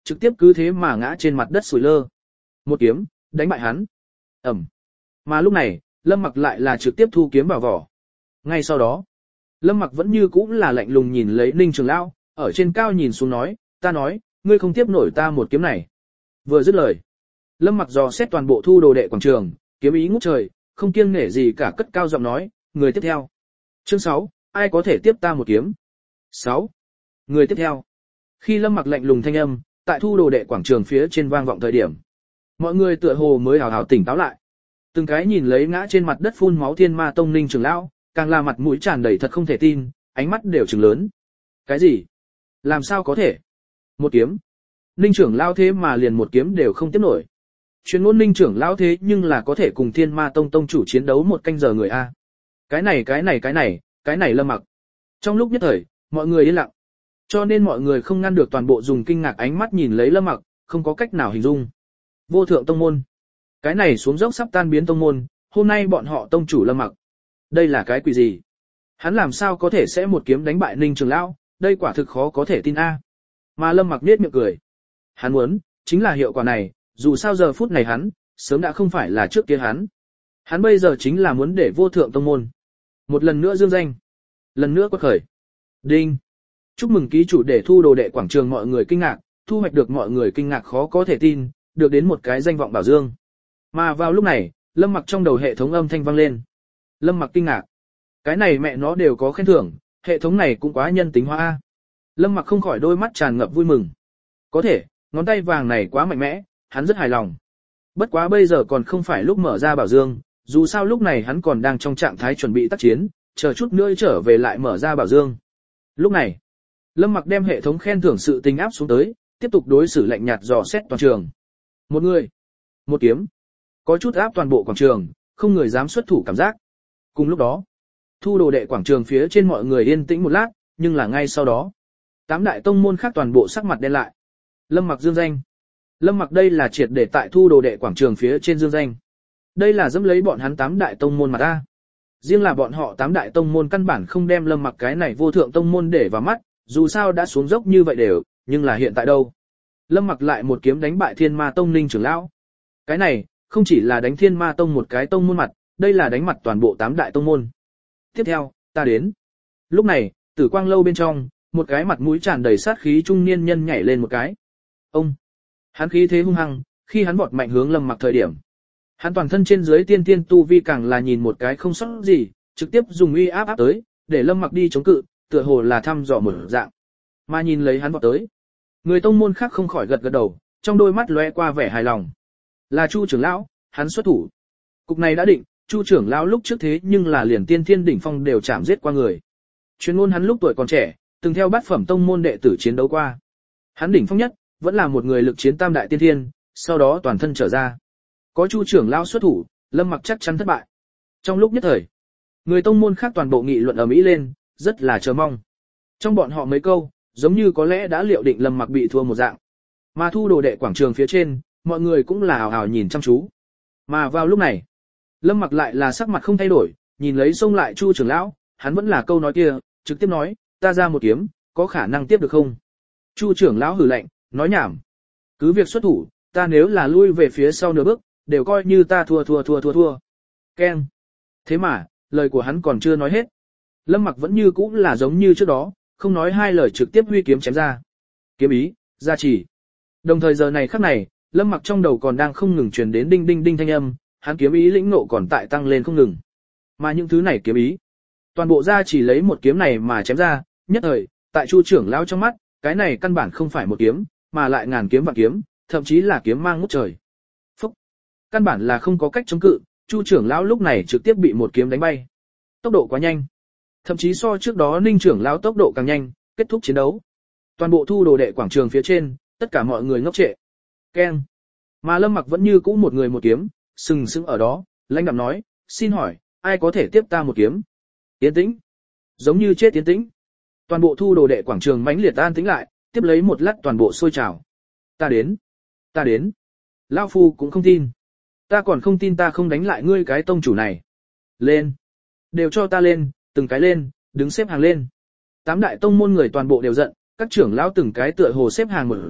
S1: trực tiếp cứ thế mà ngã trên mặt đất sủi lơ. Một kiếm, đánh bại hắn. Ẩm. Mà lúc này, Lâm Mặc lại là trực tiếp thu kiếm vào vỏ. Ngay sau đó, Lâm Mặc vẫn như cũ là lạnh lùng nhìn lấy Ninh Trường Lão, ở trên cao nhìn xuống nói, ta nói, ngươi không tiếp nổi ta một kiếm này. Vừa dứt lời, Lâm Mặc dò xét toàn bộ thu đồ đệ quảng trường, kiếm ý ngút trời, không kiêng nể gì cả cất cao giọng nói, người tiếp theo. Chương sáu, ai có thể tiếp ta một kiếm? sáu. Người tiếp theo. Khi Lâm Mặc lạnh lùng thanh âm, tại thu đồ đệ quảng trường phía trên vang vọng thời điểm, mọi người tựa hồ mới hào hào tỉnh táo lại. Từng cái nhìn lấy ngã trên mặt đất phun máu Thiên Ma Tông Ninh Trường Lão, càng là mặt mũi tràn đầy thật không thể tin, ánh mắt đều trừng lớn. Cái gì? Làm sao có thể? Một kiếm. Ninh Trưởng Lão thế mà liền một kiếm đều không tiếp nổi. Chuyên ngôn Ninh Trưởng Lão thế nhưng là có thể cùng Thiên Ma Tông tông chủ chiến đấu một canh giờ người A. Cái này cái này cái này, cái này Lâm Mặc. Trong lúc nhất thời, mọi người yên lặng. Cho nên mọi người không ngăn được toàn bộ dùng kinh ngạc ánh mắt nhìn lấy Lâm Mặc, không có cách nào hình dung. Vô thượng tông môn. Cái này xuống dốc sắp tan biến tông môn, hôm nay bọn họ tông chủ Lâm Mặc. Đây là cái quỷ gì? Hắn làm sao có thể sẽ một kiếm đánh bại Ninh Trường Lão, đây quả thực khó có thể tin a. Mà Lâm Mặc nhếch miệng cười. Hắn muốn, chính là hiệu quả này, dù sao giờ phút này hắn, sớm đã không phải là trước kia hắn. Hắn bây giờ chính là muốn để vô thượng tông môn một lần nữa dương danh, lần nữa quật khởi. Đinh. Chúc mừng ký chủ để thu đồ đệ quảng trường mọi người kinh ngạc, thu hoạch được mọi người kinh ngạc khó có thể tin, được đến một cái danh vọng bảo dương. Mà vào lúc này, Lâm Mặc trong đầu hệ thống âm thanh vang lên. Lâm Mặc kinh ngạc. Cái này mẹ nó đều có khen thưởng, hệ thống này cũng quá nhân tính hóa a. Lâm Mặc không khỏi đôi mắt tràn ngập vui mừng. Có thể, ngón tay vàng này quá mạnh mẽ, hắn rất hài lòng. Bất quá bây giờ còn không phải lúc mở ra bảo dương, dù sao lúc này hắn còn đang trong trạng thái chuẩn bị tác chiến, chờ chút nữa trở về lại mở ra bảo dương. Lúc này, Lâm Mặc đem hệ thống khen thưởng sự tình áp xuống tới, tiếp tục đối xử lạnh nhạt dò xét toàn trường. Một người, một kiếm, có chút áp toàn bộ quảng trường, không người dám xuất thủ cảm giác. Cùng lúc đó, thu đồ đệ quảng trường phía trên mọi người yên tĩnh một lát, nhưng là ngay sau đó, tám đại tông môn khác toàn bộ sắc mặt đen lại. Lâm Mặc dương danh. Lâm Mặc đây là triệt để tại thu đồ đệ quảng trường phía trên dương danh. Đây là dẫm lấy bọn hắn tám đại tông môn mà ta. Riêng là bọn họ tám đại tông môn căn bản không đem Lâm Mặc cái này vô thượng tông môn để vào mắt, dù sao đã xuống dốc như vậy đều, nhưng là hiện tại đâu? Lâm Mặc lại một kiếm đánh bại Thiên Ma Tông Ninh Trưởng Lão. Cái này, không chỉ là đánh Thiên Ma Tông một cái tông môn mặt, đây là đánh mặt toàn bộ tám đại tông môn. Tiếp theo, ta đến. Lúc này, Tử Quang lâu bên trong, một cái mặt mũi tràn đầy sát khí trung niên nhân nhảy lên một cái. Ông, hắn khí thế hung hăng, khi hắn vọt mạnh hướng Lâm Mặc thời điểm, hắn toàn thân trên dưới tiên tiên tu vi càng là nhìn một cái không sót gì, trực tiếp dùng uy áp áp tới, để Lâm Mặc đi chống cự, tựa hồ là thăm dò mở dạng. Mà nhìn lấy hắn vọt tới, người tông môn khác không khỏi gật gật đầu, trong đôi mắt lóe qua vẻ hài lòng. Là Chu trưởng lão, hắn xuất thủ. Cục này đã định, Chu trưởng lão lúc trước thế nhưng là liền tiên thiên đỉnh phong đều chạm giết qua người. Chuyên môn hắn lúc tuổi còn trẻ, từng theo bát phẩm tông môn đệ tử chiến đấu qua. Hắn đỉnh phong nhất, vẫn là một người lực chiến tam đại tiên thiên, sau đó toàn thân trở ra. Có Chu trưởng lão xuất thủ, Lâm Mặc chắc chắn thất bại. Trong lúc nhất thời, người tông môn khác toàn bộ nghị luận ở mỹ lên, rất là chờ mong. Trong bọn họ mấy câu, giống như có lẽ đã liệu định Lâm Mặc bị thua một dạng. Mà thu đồ đệ quảng trường phía trên, mọi người cũng là ảo ảo nhìn chăm chú. Mà vào lúc này, Lâm Mặc lại là sắc mặt không thay đổi, nhìn lấy xông lại Chu trưởng lão, hắn vẫn là câu nói kia, trực tiếp nói, ta ra một kiếm, có khả năng tiếp được không? Chu trưởng lão hừ lạnh, nói nhảm. Cứ việc xuất thủ, ta nếu là lui về phía sau nửa bước, đều coi như ta thua thua thua thua thua. Keng. Thế mà, lời của hắn còn chưa nói hết. Lâm Mặc vẫn như cũ là giống như trước đó, không nói hai lời trực tiếp huy kiếm chém ra. Kiếm ý, gia trì. Đồng thời giờ này khắc này, Lâm Mặc trong đầu còn đang không ngừng truyền đến đinh đinh đinh thanh âm, hắn kiếm ý lĩnh ngộ còn tại tăng lên không ngừng. Mà những thứ này kiếm ý, toàn bộ gia chỉ lấy một kiếm này mà chém ra, nhất thời, tại Chu trưởng lão trong mắt, cái này căn bản không phải một kiếm, mà lại ngàn kiếm vạn kiếm, thậm chí là kiếm mang ngút trời. Phúc. Căn bản là không có cách chống cự, Chu trưởng lão lúc này trực tiếp bị một kiếm đánh bay. Tốc độ quá nhanh. Thậm chí so trước đó Ninh trưởng lão tốc độ càng nhanh, kết thúc chiến đấu. Toàn bộ thu đồ đệ quảng trường phía trên, tất cả mọi người ngốc trệ. Keng. Mà Lâm Mặc vẫn như cũ một người một kiếm, sừng sững ở đó, lãnh đạm nói, xin hỏi, ai có thể tiếp ta một kiếm? Yên tĩnh. Giống như chết yên tĩnh. Toàn bộ thu đồ đệ quảng trường mãnh liệt an tĩnh lại, tiếp lấy một lát toàn bộ sôi trào. Ta đến. Ta đến. Lão phu cũng không tin. Ta còn không tin ta không đánh lại ngươi cái tông chủ này. Lên. Đều cho ta lên, từng cái lên, đứng xếp hàng lên. Tám đại tông môn người toàn bộ đều giận, các trưởng lão từng cái tựa hồ xếp hàng một dạng,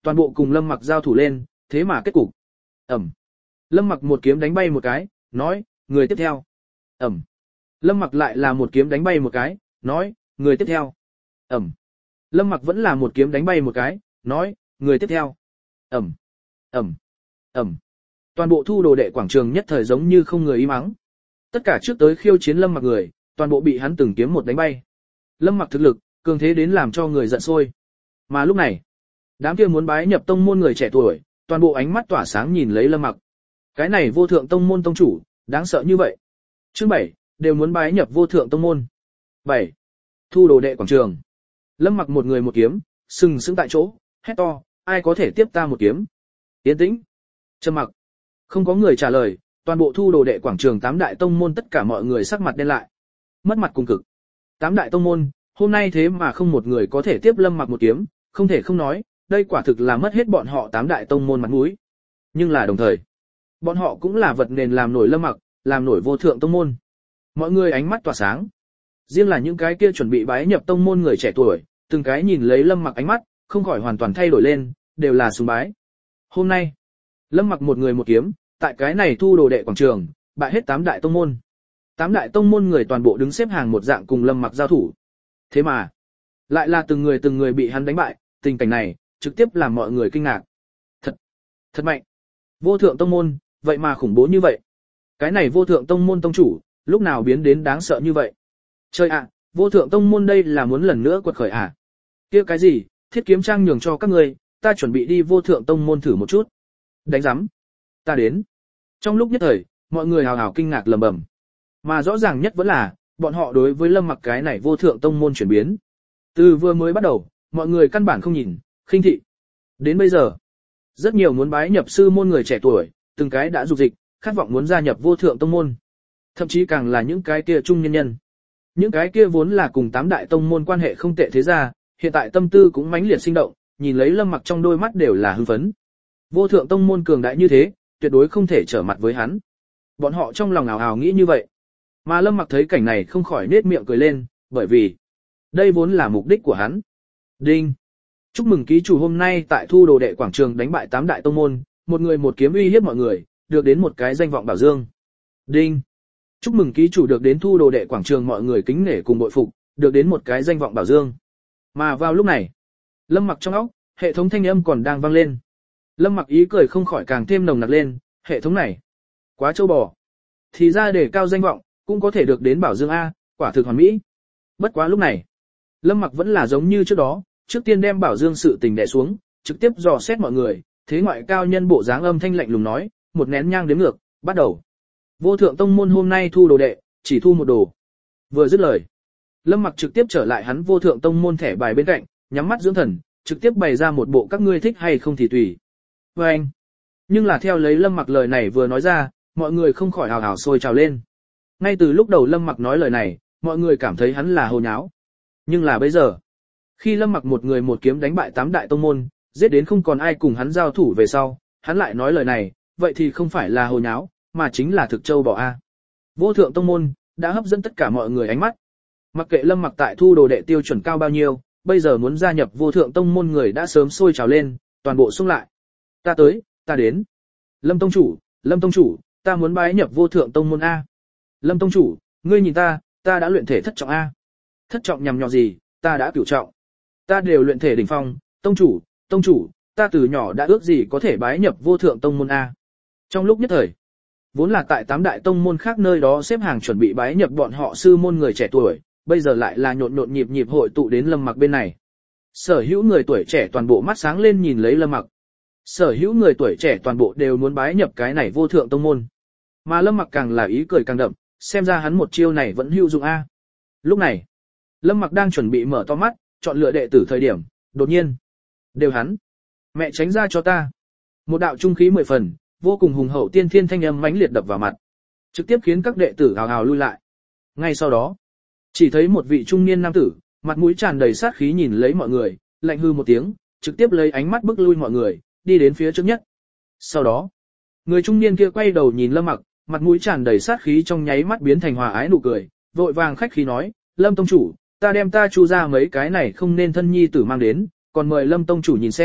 S1: toàn bộ cùng Lâm Mặc giao thủ lên, thế mà kết cục. Ẩm. Lâm Mặc một kiếm đánh bay một cái, nói, người tiếp theo. Ẩm. Lâm Mặc lại là một kiếm đánh bay một cái, nói, người tiếp theo. Ẩm. Lâm Mặc vẫn là một kiếm đánh bay một cái, nói, người tiếp theo. Ẩm. Ẩm. Ẩm. Toàn bộ thu đồ đệ quảng trường nhất thời giống như không người im ắng. Tất cả trước tới khiêu chiến Lâm Mặc người, toàn bộ bị hắn từng kiếm một đánh bay. Lâm Mặc thực lực, cường thế đến làm cho người giận sôi. Mà lúc này, đám kia muốn bái nhập tông môn người trẻ tuổi, toàn bộ ánh mắt tỏa sáng nhìn lấy Lâm Mặc. Cái này vô thượng tông môn tông chủ, đáng sợ như vậy. Chương bảy, đều muốn bái nhập vô thượng tông môn. bảy. Thu đồ đệ quảng trường. Lâm Mặc một người một kiếm, sừng sững tại chỗ, hét to, ai có thể tiếp ta một kiếm? Yên tĩnh. Trầm mặc. Không có người trả lời, toàn bộ thu đồ đệ quảng trường tám đại tông môn tất cả mọi người sắc mặt đen lại. Mất mặt cùng cực. Tám đại tông môn, hôm nay thế mà không một người có thể tiếp Lâm Mặc một kiếm, không thể không nói, đây quả thực là mất hết bọn họ tám đại tông môn mặt mũi. Nhưng là đồng thời, bọn họ cũng là vật nền làm nổi Lâm Mặc, làm nổi vô thượng tông môn. Mọi người ánh mắt tỏa sáng. Riêng là những cái kia chuẩn bị bái nhập tông môn người trẻ tuổi, từng cái nhìn lấy Lâm Mặc ánh mắt, không khỏi hoàn toàn thay đổi lên, đều là sùng bái. Hôm nay, Lâm Mặc một người một kiếm, tại cái này thu đồ đệ quảng trường, bại hết tám đại tông môn. Tám đại tông môn người toàn bộ đứng xếp hàng một dạng cùng Lâm Mặc giao thủ. Thế mà, lại là từng người từng người bị hắn đánh bại, tình cảnh này, trực tiếp làm mọi người kinh ngạc. Thật, thật mạnh. Vô thượng tông môn, vậy mà khủng bố như vậy. Cái này vô thượng tông môn tông chủ, lúc nào biến đến đáng sợ như vậy. Trời ạ, vô thượng tông môn đây là muốn lần nữa quật khởi à? Kia cái gì, thiết kiếm trang nhường cho các ngươi, ta chuẩn bị đi vô thượng tông môn thử một chút. Đánh giám. Ta đến. Trong lúc nhất thời, mọi người hào hào kinh ngạc lầm bầm. Mà rõ ràng nhất vẫn là, bọn họ đối với Lâm Mặc cái này vô thượng tông môn chuyển biến. Từ vừa mới bắt đầu, mọi người căn bản không nhìn, khinh thị. Đến bây giờ, rất nhiều muốn bái nhập sư môn người trẻ tuổi, từng cái đã dục dịch, khát vọng muốn gia nhập vô thượng tông môn. Thậm chí càng là những cái kia trung nhân nhân. Những cái kia vốn là cùng tám đại tông môn quan hệ không tệ thế ra, hiện tại tâm tư cũng mãnh liệt sinh động, nhìn lấy Lâm Mặc trong đôi mắt đều là hưng phấn. Vô thượng tông môn cường đại như thế, tuyệt đối không thể trở mặt với hắn. Bọn họ trong lòng ảo ảo nghĩ như vậy. Mà Lâm Mặc thấy cảnh này không khỏi nết miệng cười lên, bởi vì đây vốn là mục đích của hắn. Đinh. Chúc mừng ký chủ hôm nay tại thu đồ đệ quảng trường đánh bại tám đại tông môn, một người một kiếm uy hiếp mọi người, được đến một cái danh vọng bảo dương. Đinh. Chúc mừng ký chủ được đến thu đồ đệ quảng trường mọi người kính nể cùng bội phục, được đến một cái danh vọng bảo dương. Mà vào lúc này, Lâm Mặc trong óc, hệ thống thanh âm còn đang vang lên. Lâm Mặc ý cười không khỏi càng thêm nồng nặc lên, hệ thống này, quá trâu bò. Thì ra để cao danh vọng, cũng có thể được đến bảo dương A, quả thực hoàn mỹ. Bất quá lúc này, Lâm Mặc vẫn là giống như trước đó, trước tiên đem bảo dương sự tình đè xuống, trực tiếp dò xét mọi người, thế ngoại cao nhân bộ dáng âm thanh lạnh lùng nói, một nén nhang đếm ngược, bắt đầu. Vô thượng tông môn hôm nay thu đồ đệ, chỉ thu một đồ. Vừa dứt lời, Lâm Mặc trực tiếp trở lại hắn vô thượng tông môn thẻ bài bên cạnh, nhắm mắt dưỡng thần, trực tiếp bày ra một bộ các ngươi thích hay không thì tùy. Và anh. Nhưng là theo lấy Lâm Mặc lời này vừa nói ra, mọi người không khỏi hào hào sôi trào lên. Ngay từ lúc đầu Lâm Mặc nói lời này, mọi người cảm thấy hắn là hồ nháo. Nhưng là bây giờ, khi Lâm Mặc một người một kiếm đánh bại tám đại tông môn, giết đến không còn ai cùng hắn giao thủ về sau, hắn lại nói lời này, vậy thì không phải là hồ nháo, mà chính là thực châu bỏ A. Vô thượng tông môn, đã hấp dẫn tất cả mọi người ánh mắt. Mặc kệ Lâm Mặc tại thu đồ đệ tiêu chuẩn cao bao nhiêu, bây giờ muốn gia nhập vô thượng tông môn người đã sớm sôi trào lên, toàn bộ xung lại. Ta tới, ta đến. Lâm tông chủ, Lâm tông chủ, ta muốn bái nhập vô thượng tông môn A. Lâm tông chủ, ngươi nhìn ta, ta đã luyện thể thất trọng A. Thất trọng nhằm nhọ gì, ta đã cửu trọng. Ta đều luyện thể đỉnh phong, tông chủ, tông chủ, ta từ nhỏ đã ước gì có thể bái nhập vô thượng tông môn A. Trong lúc nhất thời, vốn là tại tám đại tông môn khác nơi đó xếp hàng chuẩn bị bái nhập bọn họ sư môn người trẻ tuổi, bây giờ lại là nhộn nhộn nhịp nhịp hội tụ đến Lâm Mặc bên này. Sở hữu người tuổi trẻ toàn bộ mắt sáng lên nhìn lấy Lâm Mặc. Sở hữu người tuổi trẻ toàn bộ đều muốn bái nhập cái này vô thượng tông môn. Mà Lâm Mặc càng là ý cười càng đậm, xem ra hắn một chiêu này vẫn hữu dụng a. Lúc này, Lâm Mặc đang chuẩn bị mở to mắt, chọn lựa đệ tử thời điểm, đột nhiên, đều hắn, mẹ tránh ra cho ta. Một đạo trung khí mười phần, vô cùng hùng hậu tiên thiên thanh âm mãnh liệt đập vào mặt, trực tiếp khiến các đệ tử hào hào lui lại. Ngay sau đó, chỉ thấy một vị trung niên nam tử, mặt mũi tràn đầy sát khí nhìn lấy mọi người, lạnh hư một tiếng, trực tiếp lấy ánh mắt bức lui mọi người, đi đến phía trước nhất. Sau đó, người trung niên kia quay đầu nhìn Lâm Mặc, mặt mũi tràn đầy sát khí trong nháy mắt biến thành hòa ái nụ cười, vội vàng khách khí nói, Lâm tông chủ, ta đem ta chu ra mấy cái này không nên thân nhi tử mang đến, còn mời Lâm tông chủ nhìn xem,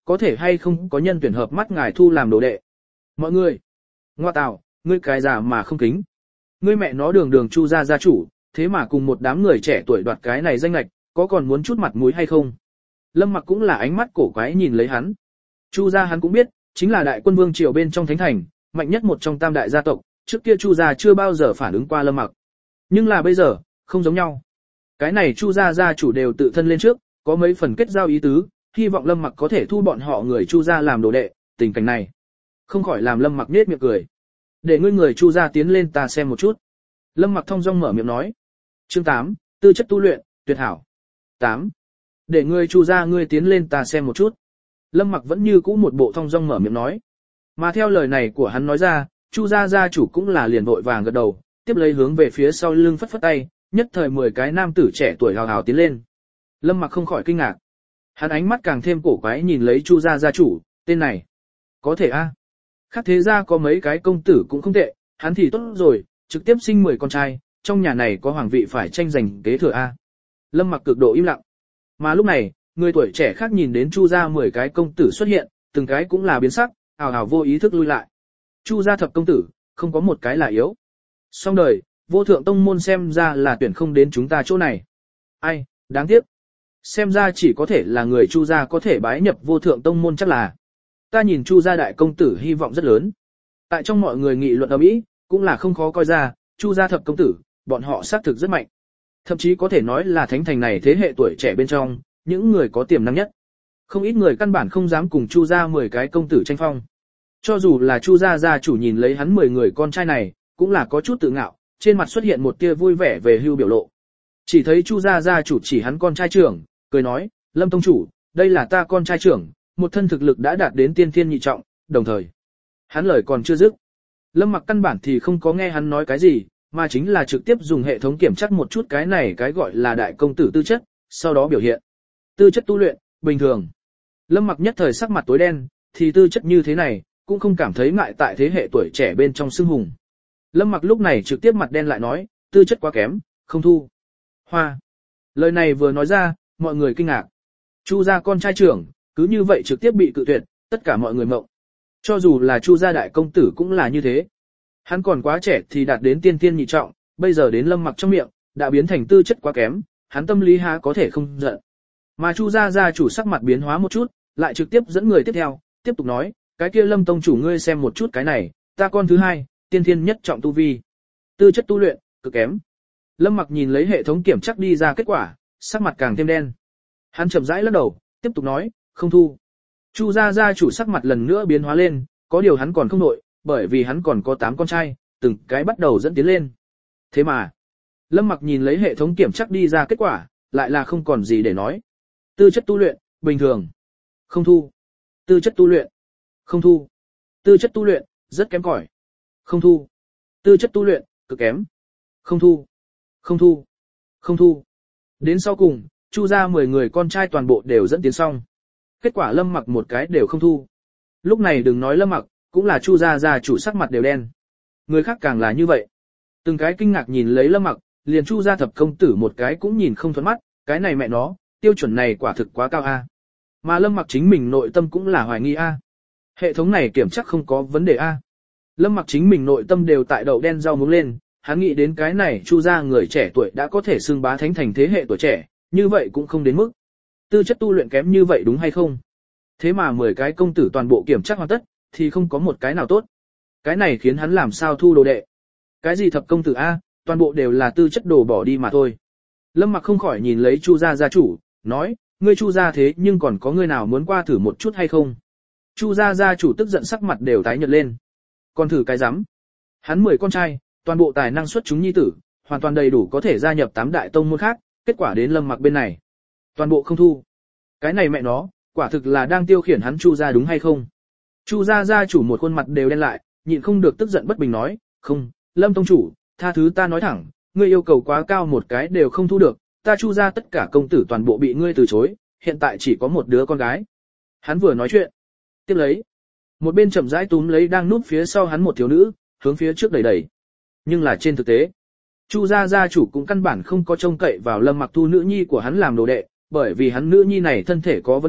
S1: có thể hay không có nhân tuyển hợp mắt ngài thu làm đồ đệ. Mọi người, ngoa tào, ngươi cái già mà không kính. Ngươi mẹ nó đường đường Chu gia gia chủ, thế mà cùng một đám người trẻ tuổi đoạt cái này danh lệch, có còn muốn chút mặt mũi hay không? Lâm Mặc cũng là ánh mắt cổ quái nhìn lấy hắn. Chu gia hắn cũng biết, chính là đại quân vương triều bên trong thánh thành, mạnh nhất một trong tam đại gia tộc, trước kia Chu gia chưa bao giờ phản ứng qua Lâm Mặc. Nhưng là bây giờ, không giống nhau. Cái này Chu gia gia chủ đều tự thân lên trước, có mấy phần kết giao ý tứ, hy vọng Lâm Mặc có thể thu bọn họ người Chu gia làm đồ đệ, tình cảnh này không khỏi làm Lâm Mặc nhếch miệng cười. Để ngươi người Chu gia tiến lên ta xem một chút. Lâm Mặc thong dong mở miệng nói. Chương tám, tư chất tu luyện, tuyệt hảo. tám. Để ngươi Chu gia ngươi tiến lên ta xem một chút. Lâm Mặc vẫn như cũ một bộ thong dong mở miệng nói. Mà theo lời này của hắn nói ra, Chu gia gia chủ cũng là liền vội vàng gật đầu, tiếp lấy hướng về phía sau lưng phất phất tay, nhất thời mười cái nam tử trẻ tuổi hào hào tiến lên. Lâm Mặc không khỏi kinh ngạc. Hắn ánh mắt càng thêm cổ quái nhìn lấy Chu gia gia chủ, tên này có thể a? Khác thế gia có mấy cái công tử cũng không tệ, hắn thì tốt rồi, trực tiếp sinh mười con trai, trong nhà này có hoàng vị phải tranh giành kế thừa a. Lâm Mặc cực độ im lặng. Mà lúc này, người tuổi trẻ khác nhìn đến Chu gia mười cái công tử xuất hiện, từng cái cũng là biến sắc, ảo ảo vô ý thức lui lại. Chu gia thập công tử, không có một cái là yếu. Xong đời, vô thượng tông môn xem ra là tuyển không đến chúng ta chỗ này. Ai, đáng tiếc. Xem ra chỉ có thể là người Chu gia có thể bái nhập vô thượng tông môn chắc là. Ta nhìn Chu gia đại công tử hy vọng rất lớn. Tại trong mọi người nghị luận ầm ĩ, cũng là không khó coi ra, Chu gia thập công tử, bọn họ xác thực rất mạnh. Thậm chí có thể nói là thánh thành này thế hệ tuổi trẻ bên trong, những người có tiềm năng nhất. Không ít người căn bản không dám cùng Chu gia mười cái công tử tranh phong. Cho dù là Chu gia gia chủ nhìn lấy hắn mười người con trai này, cũng là có chút tự ngạo, trên mặt xuất hiện một tia vui vẻ về hưu biểu lộ. Chỉ thấy Chu gia gia chủ chỉ hắn con trai trưởng, cười nói, Lâm tông chủ, đây là ta con trai trưởng, một thân thực lực đã đạt đến tiên thiên nhị trọng, đồng thời. Hắn lời còn chưa dứt. Lâm Mặc căn bản thì không có nghe hắn nói cái gì, mà chính là trực tiếp dùng hệ thống kiểm tra một chút cái này cái gọi là đại công tử tư chất, sau đó biểu hiện. Tư chất tu luyện, bình thường. Lâm Mặc nhất thời sắc mặt tối đen, thì tư chất như thế này, cũng không cảm thấy ngại tại thế hệ tuổi trẻ bên trong xưng hùng. Lâm Mặc lúc này trực tiếp mặt đen lại nói, tư chất quá kém, không thu. Hoa. Lời này vừa nói ra, mọi người kinh ngạc. Chu gia con trai trưởng, cứ như vậy trực tiếp bị cự tuyệt, tất cả mọi người mộng. Cho dù là Chu gia đại công tử cũng là như thế. Hắn còn quá trẻ thì đạt đến tiên tiên nhị trọng, bây giờ đến Lâm Mặc trong miệng, đã biến thành tư chất quá kém, hắn tâm lý há có thể không giận. Mà Chu gia gia chủ sắc mặt biến hóa một chút, lại trực tiếp dẫn người tiếp theo, tiếp tục nói, cái kia Lâm tông chủ ngươi xem một chút cái này, ta con thứ hai, tiên thiên nhất trọng tu vi. Tư chất tu luyện, cực kém. Lâm Mặc nhìn lấy hệ thống kiểm chắc đi ra kết quả, sắc mặt càng thêm đen. Hắn chậm rãi lắc đầu, tiếp tục nói, không thu. Chu gia gia chủ sắc mặt lần nữa biến hóa lên, có điều hắn còn không nội, bởi vì hắn còn có tám con trai, từng cái bắt đầu dẫn tiến lên. Thế mà, Lâm Mặc nhìn lấy hệ thống kiểm chắc đi ra kết quả, lại là không còn gì để nói. Tư chất tu luyện, bình thường. Không thu. Tư chất tu luyện. Không thu. Tư chất tu luyện, rất kém cỏi. Không thu. Tư chất tu luyện, cực kém. Không thu. Không thu. Không thu. Đến sau cùng, Chu gia mười người con trai toàn bộ đều dẫn tiến xong. Kết quả Lâm Mặc một cái đều không thu. Lúc này đừng nói Lâm Mặc, cũng là Chu gia gia chủ sắc mặt đều đen. Người khác càng là như vậy. Từng cái kinh ngạc nhìn lấy Lâm Mặc, liền Chu gia thập công tử một cái cũng nhìn không thuận mắt, cái này mẹ nó, tiêu chuẩn này quả thực quá cao a. Mà Lâm Mặc chính mình nội tâm cũng là hoài nghi a. Hệ thống này kiểm chắc không có vấn đề a. Lâm Mặc chính mình nội tâm đều tại đậu đen rau muống lên, hắn nghĩ đến cái này Chu gia người trẻ tuổi đã có thể xưng bá thánh thành thế hệ tuổi trẻ, như vậy cũng không đến mức. Tư chất tu luyện kém như vậy đúng hay không? Thế mà mười cái công tử toàn bộ kiểm tra hoàn tất, thì không có một cái nào tốt. Cái này khiến hắn làm sao thu đồ đệ? Cái gì thập công tử a, toàn bộ đều là tư chất đồ bỏ đi mà thôi. Lâm Mặc không khỏi nhìn lấy Chu gia gia chủ, nói, ngươi Chu gia thế nhưng còn có người nào muốn qua thử một chút hay không? Chu gia gia chủ tức giận sắc mặt đều tái nhợt lên. Còn thử cái rắm? Hắn mười con trai, toàn bộ tài năng xuất chúng nhi tử, hoàn toàn đầy đủ có thể gia nhập tám đại tông môn khác, kết quả đến Lâm Mặc bên này, toàn bộ không thu. Cái này mẹ nó, quả thực là đang tiêu khiển hắn Chu gia đúng hay không? Chu gia gia chủ một khuôn mặt đều đen lại, nhịn không được tức giận bất bình nói, không, Lâm tông chủ, tha thứ ta nói thẳng, ngươi yêu cầu quá cao một cái đều không thu được, ta Chu gia tất cả công tử toàn bộ bị ngươi từ chối, hiện tại chỉ có một đứa con gái. Hắn vừa nói chuyện, tiếp lấy, một bên chậm rãi túm lấy đang núp phía sau hắn một thiếu nữ, hướng phía trước đẩy đẩy. Nhưng là trên thực tế, Chu gia gia chủ cũng căn bản không có trông cậy vào Lâm Mặc thu nữ nhi của hắn làm đồ đệ, bởi vì hắn nữ nhi này thân thể có vấn đề,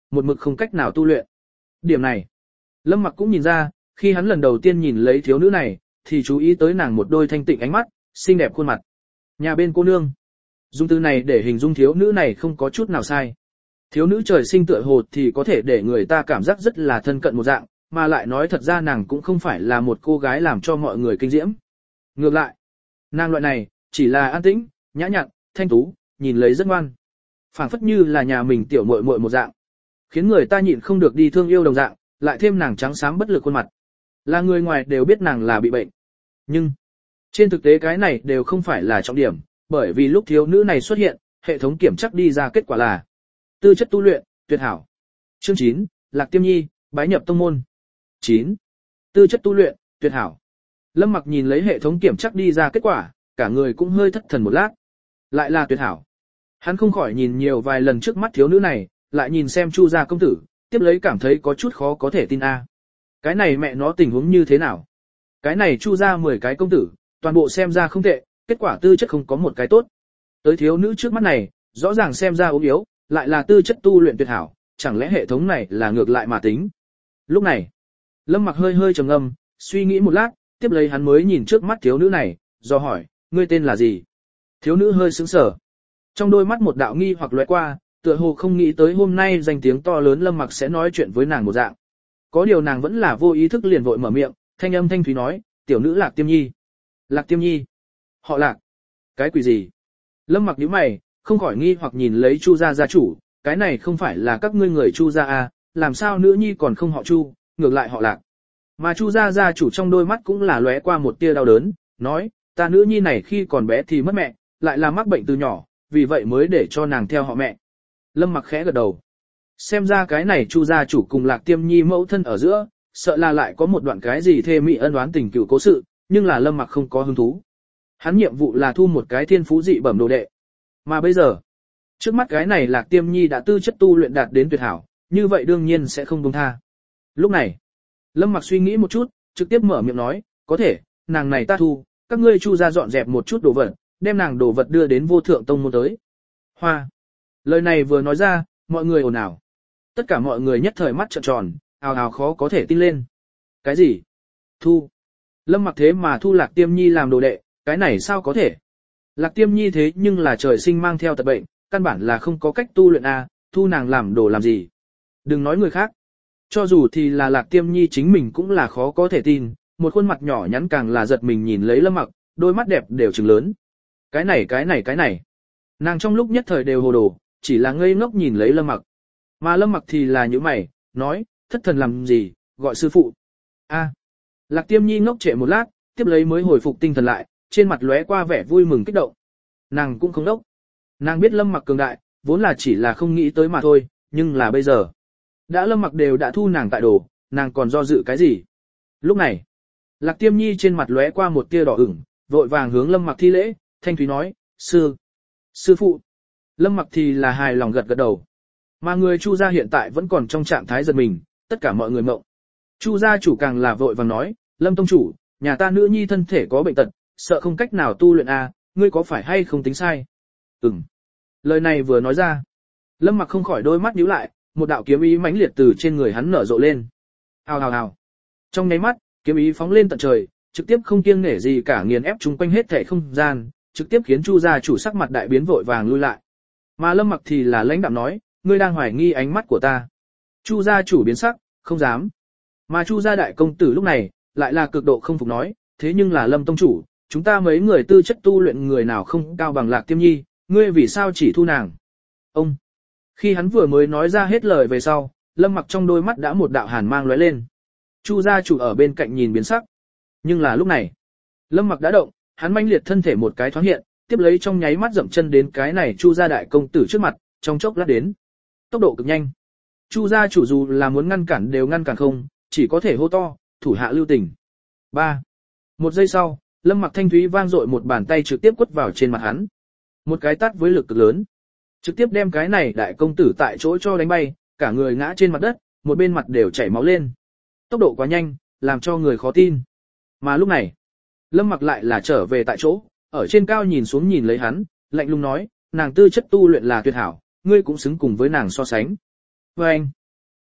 S1: một mực không cách nào tu luyện. Điểm này, Lâm Mặc cũng nhìn ra, khi hắn lần đầu tiên nhìn lấy thiếu nữ này, thì chú ý tới nàng một đôi thanh tịnh ánh mắt, xinh đẹp khuôn mặt. Nhà bên cô nương. Dung từ này để hình dung thiếu nữ này không có chút nào sai. Thiếu nữ trời sinh tựa hồ thì có thể để người ta cảm giác rất là thân cận một dạng, mà lại nói thật ra nàng cũng không phải là một cô gái làm cho mọi người kinh diễm. Ngược lại, nàng loại này, chỉ là an tĩnh, nhã nhặn, thanh tú, nhìn lấy rất ngoan. Phảng phất như là nhà mình tiểu muội muội một dạng. Khiến người ta nhịn không được đi thương yêu đồng dạng, lại thêm nàng trắng xám bất lực khuôn mặt. Là người ngoài đều biết nàng là bị bệnh. Nhưng, trên thực tế cái này đều không phải là trọng điểm, bởi vì lúc thiếu nữ này xuất hiện, hệ thống kiểm chắc đi ra kết quả là tư chất tu luyện, tuyệt hảo. Chương chín, Lạc Tiêm Nhi, bái nhập tông môn. chín. Tư chất tu luyện, tuyệt hảo. Lâm Mặc nhìn lấy hệ thống kiểm chắc đi ra kết quả, cả người cũng hơi thất thần một lát. Lại là tuyệt hảo. Hắn không khỏi nhìn nhiều vài lần trước mắt thiếu nữ này, lại nhìn xem Chu gia công tử, tiếp lấy cảm thấy có chút khó có thể tin a. Cái này mẹ nó tình huống như thế nào? Cái này Chu gia mười cái công tử, toàn bộ xem ra không tệ, kết quả tư chất không có một cái tốt. Tới thiếu nữ trước mắt này, rõ ràng xem ra ốm yếu, lại là tư chất tu luyện tuyệt hảo, chẳng lẽ hệ thống này là ngược lại mà tính? Lúc này, Lâm Mặc hơi hơi trầm ngâm, suy nghĩ một lát, tiếp lấy hắn mới nhìn trước mắt thiếu nữ này, do hỏi, ngươi tên là gì? Thiếu nữ hơi sững sờ. Trong đôi mắt một đạo nghi hoặc lóe qua, tựa hồ không nghĩ tới hôm nay danh tiếng to lớn Lâm Mặc sẽ nói chuyện với nàng một dạng. Có điều nàng vẫn là vô ý thức liền vội mở miệng, thanh âm thanh thúy nói, tiểu nữ Lạc Tiêm Nhi. Lạc Tiêm Nhi? Họ Lạc? Cái quỷ gì? Lâm Mặc nhíu mày, không khỏi nghi hoặc nhìn lấy Chu gia gia chủ, cái này không phải là các ngươi người Chu gia à, làm sao nữ nhi còn không họ Chu, ngược lại họ Lạc. Mà Chu gia gia chủ trong đôi mắt cũng là lóe qua một tia đau đớn, nói, ta nữ nhi này khi còn bé thì mất mẹ, lại là mắc bệnh từ nhỏ, vì vậy mới để cho nàng theo họ mẹ. Lâm Mặc khẽ gật đầu. Xem ra cái này Chu gia chủ cùng Lạc Tiêm Nhi mẫu thân ở giữa, sợ là lại có một đoạn cái gì thê mỹ ân oán tình cựu cố sự, nhưng là Lâm Mặc không có hứng thú. Hắn nhiệm vụ là thu một cái thiên phú dị bẩm đồ đệ. Mà bây giờ, trước mắt cái này Lạc Tiêm Nhi đã tư chất tu luyện đạt đến tuyệt hảo, như vậy đương nhiên sẽ không buông tha. Lúc này, Lâm Mặc suy nghĩ một chút, trực tiếp mở miệng nói, có thể, nàng này ta thu, các ngươi Chu gia dọn dẹp một chút đồ vật, đem nàng đồ vật đưa đến Vô Thượng Tông môn tới. Hoa. Lời này vừa nói ra, mọi người ồn ào. Tất cả mọi người nhất thời mắt trợn tròn, ào ào khó có thể tin lên. Cái gì? Thu. Lâm Mặc thế mà thu Lạc Tiêm Nhi làm đồ đệ, cái này sao có thể? Lạc Tiêm Nhi thế nhưng là trời sinh mang theo tật bệnh, căn bản là không có cách tu luyện a, thu nàng làm đồ làm gì? Đừng nói người khác. Cho dù thì là Lạc Tiêm Nhi chính mình cũng là khó có thể tin, một khuôn mặt nhỏ nhắn càng là giật mình nhìn lấy Lâm Mặc, đôi mắt đẹp đều trừng lớn. Cái này cái này cái này. Nàng trong lúc nhất thời đều hồ đồ, chỉ là ngây ngốc nhìn lấy Lâm Mặc. Mà Lâm Mặc thì là những mày, nói, thất thần làm gì, gọi sư phụ. A. Lạc Tiêm Nhi ngốc trệ một lát, tiếp lấy mới hồi phục tinh thần lại, trên mặt lóe qua vẻ vui mừng kích động. Nàng cũng không đốc. Nàng biết Lâm Mặc cường đại, vốn là chỉ là không nghĩ tới mà thôi, nhưng là bây giờ. Đã Lâm Mặc đều đã thu nàng tại đồ, nàng còn do dự cái gì? Lúc này, Lạc Tiêm Nhi trên mặt lóe qua một tia đỏ ửng, vội vàng hướng Lâm Mặc thi lễ, thanh thúy nói, sư, sư phụ. Lâm Mặc thì là hài lòng gật gật đầu. Mà người Chu gia hiện tại vẫn còn trong trạng thái giật mình, tất cả mọi người mộng. Chu gia chủ càng là vội vàng nói, Lâm tông chủ, nhà ta nữ nhi thân thể có bệnh tật, sợ không cách nào tu luyện a, ngươi có phải hay không tính sai? Ừm. Lời này vừa nói ra, Lâm Mặc không khỏi đôi mắt nhíu lại, một đạo kiếm ý mãnh liệt từ trên người hắn nở rộ lên. Hào hào hào. Trong nháy mắt, kiếm ý phóng lên tận trời, trực tiếp không kiêng nể gì cả nghiền ép chúng quanh hết thảy không gian, trực tiếp khiến Chu gia chủ sắc mặt đại biến vội vàng lui lại. Mà Lâm Mặc thì là lãnh đạm nói, ngươi đang hoài nghi ánh mắt của ta. Chu gia chủ biến sắc, không dám. Mà Chu gia đại công tử lúc này, lại là cực độ không phục nói, thế nhưng là Lâm tông chủ, chúng ta mấy người tư chất tu luyện người nào không cao bằng Lạc Tiêm Nhi, ngươi vì sao chỉ thu nàng? Ông. Khi hắn vừa mới nói ra hết lời về sau, Lâm Mặc trong đôi mắt đã một đạo hàn mang lóe lên. Chu gia chủ ở bên cạnh nhìn biến sắc. Nhưng là lúc này, Lâm Mặc đã động, hắn manh liệt thân thể một cái thoáng hiện, tiếp lấy trong nháy mắt dậm chân đến cái này Chu gia đại công tử trước mặt, trong chốc lát đến. Tốc độ cực nhanh. Chu gia chủ dù là muốn ngăn cản đều ngăn cản không, chỉ có thể hô to, thủ hạ lưu tình. ba. Một giây sau, Lâm Mặc thanh thúy vang dội một bàn tay trực tiếp quất vào trên mặt hắn. Một cái tát với lực cực lớn, trực tiếp đem cái này đại công tử tại chỗ cho đánh bay, cả người ngã trên mặt đất, một bên mặt đều chảy máu lên. Tốc độ quá nhanh, làm cho người khó tin. Mà lúc này, Lâm Mặc lại là trở về tại chỗ, ở trên cao nhìn xuống nhìn lấy hắn, lạnh lùng nói, nàng tư chất tu luyện là tuyệt hảo, ngươi cũng xứng cùng với nàng so sánh. Và anh,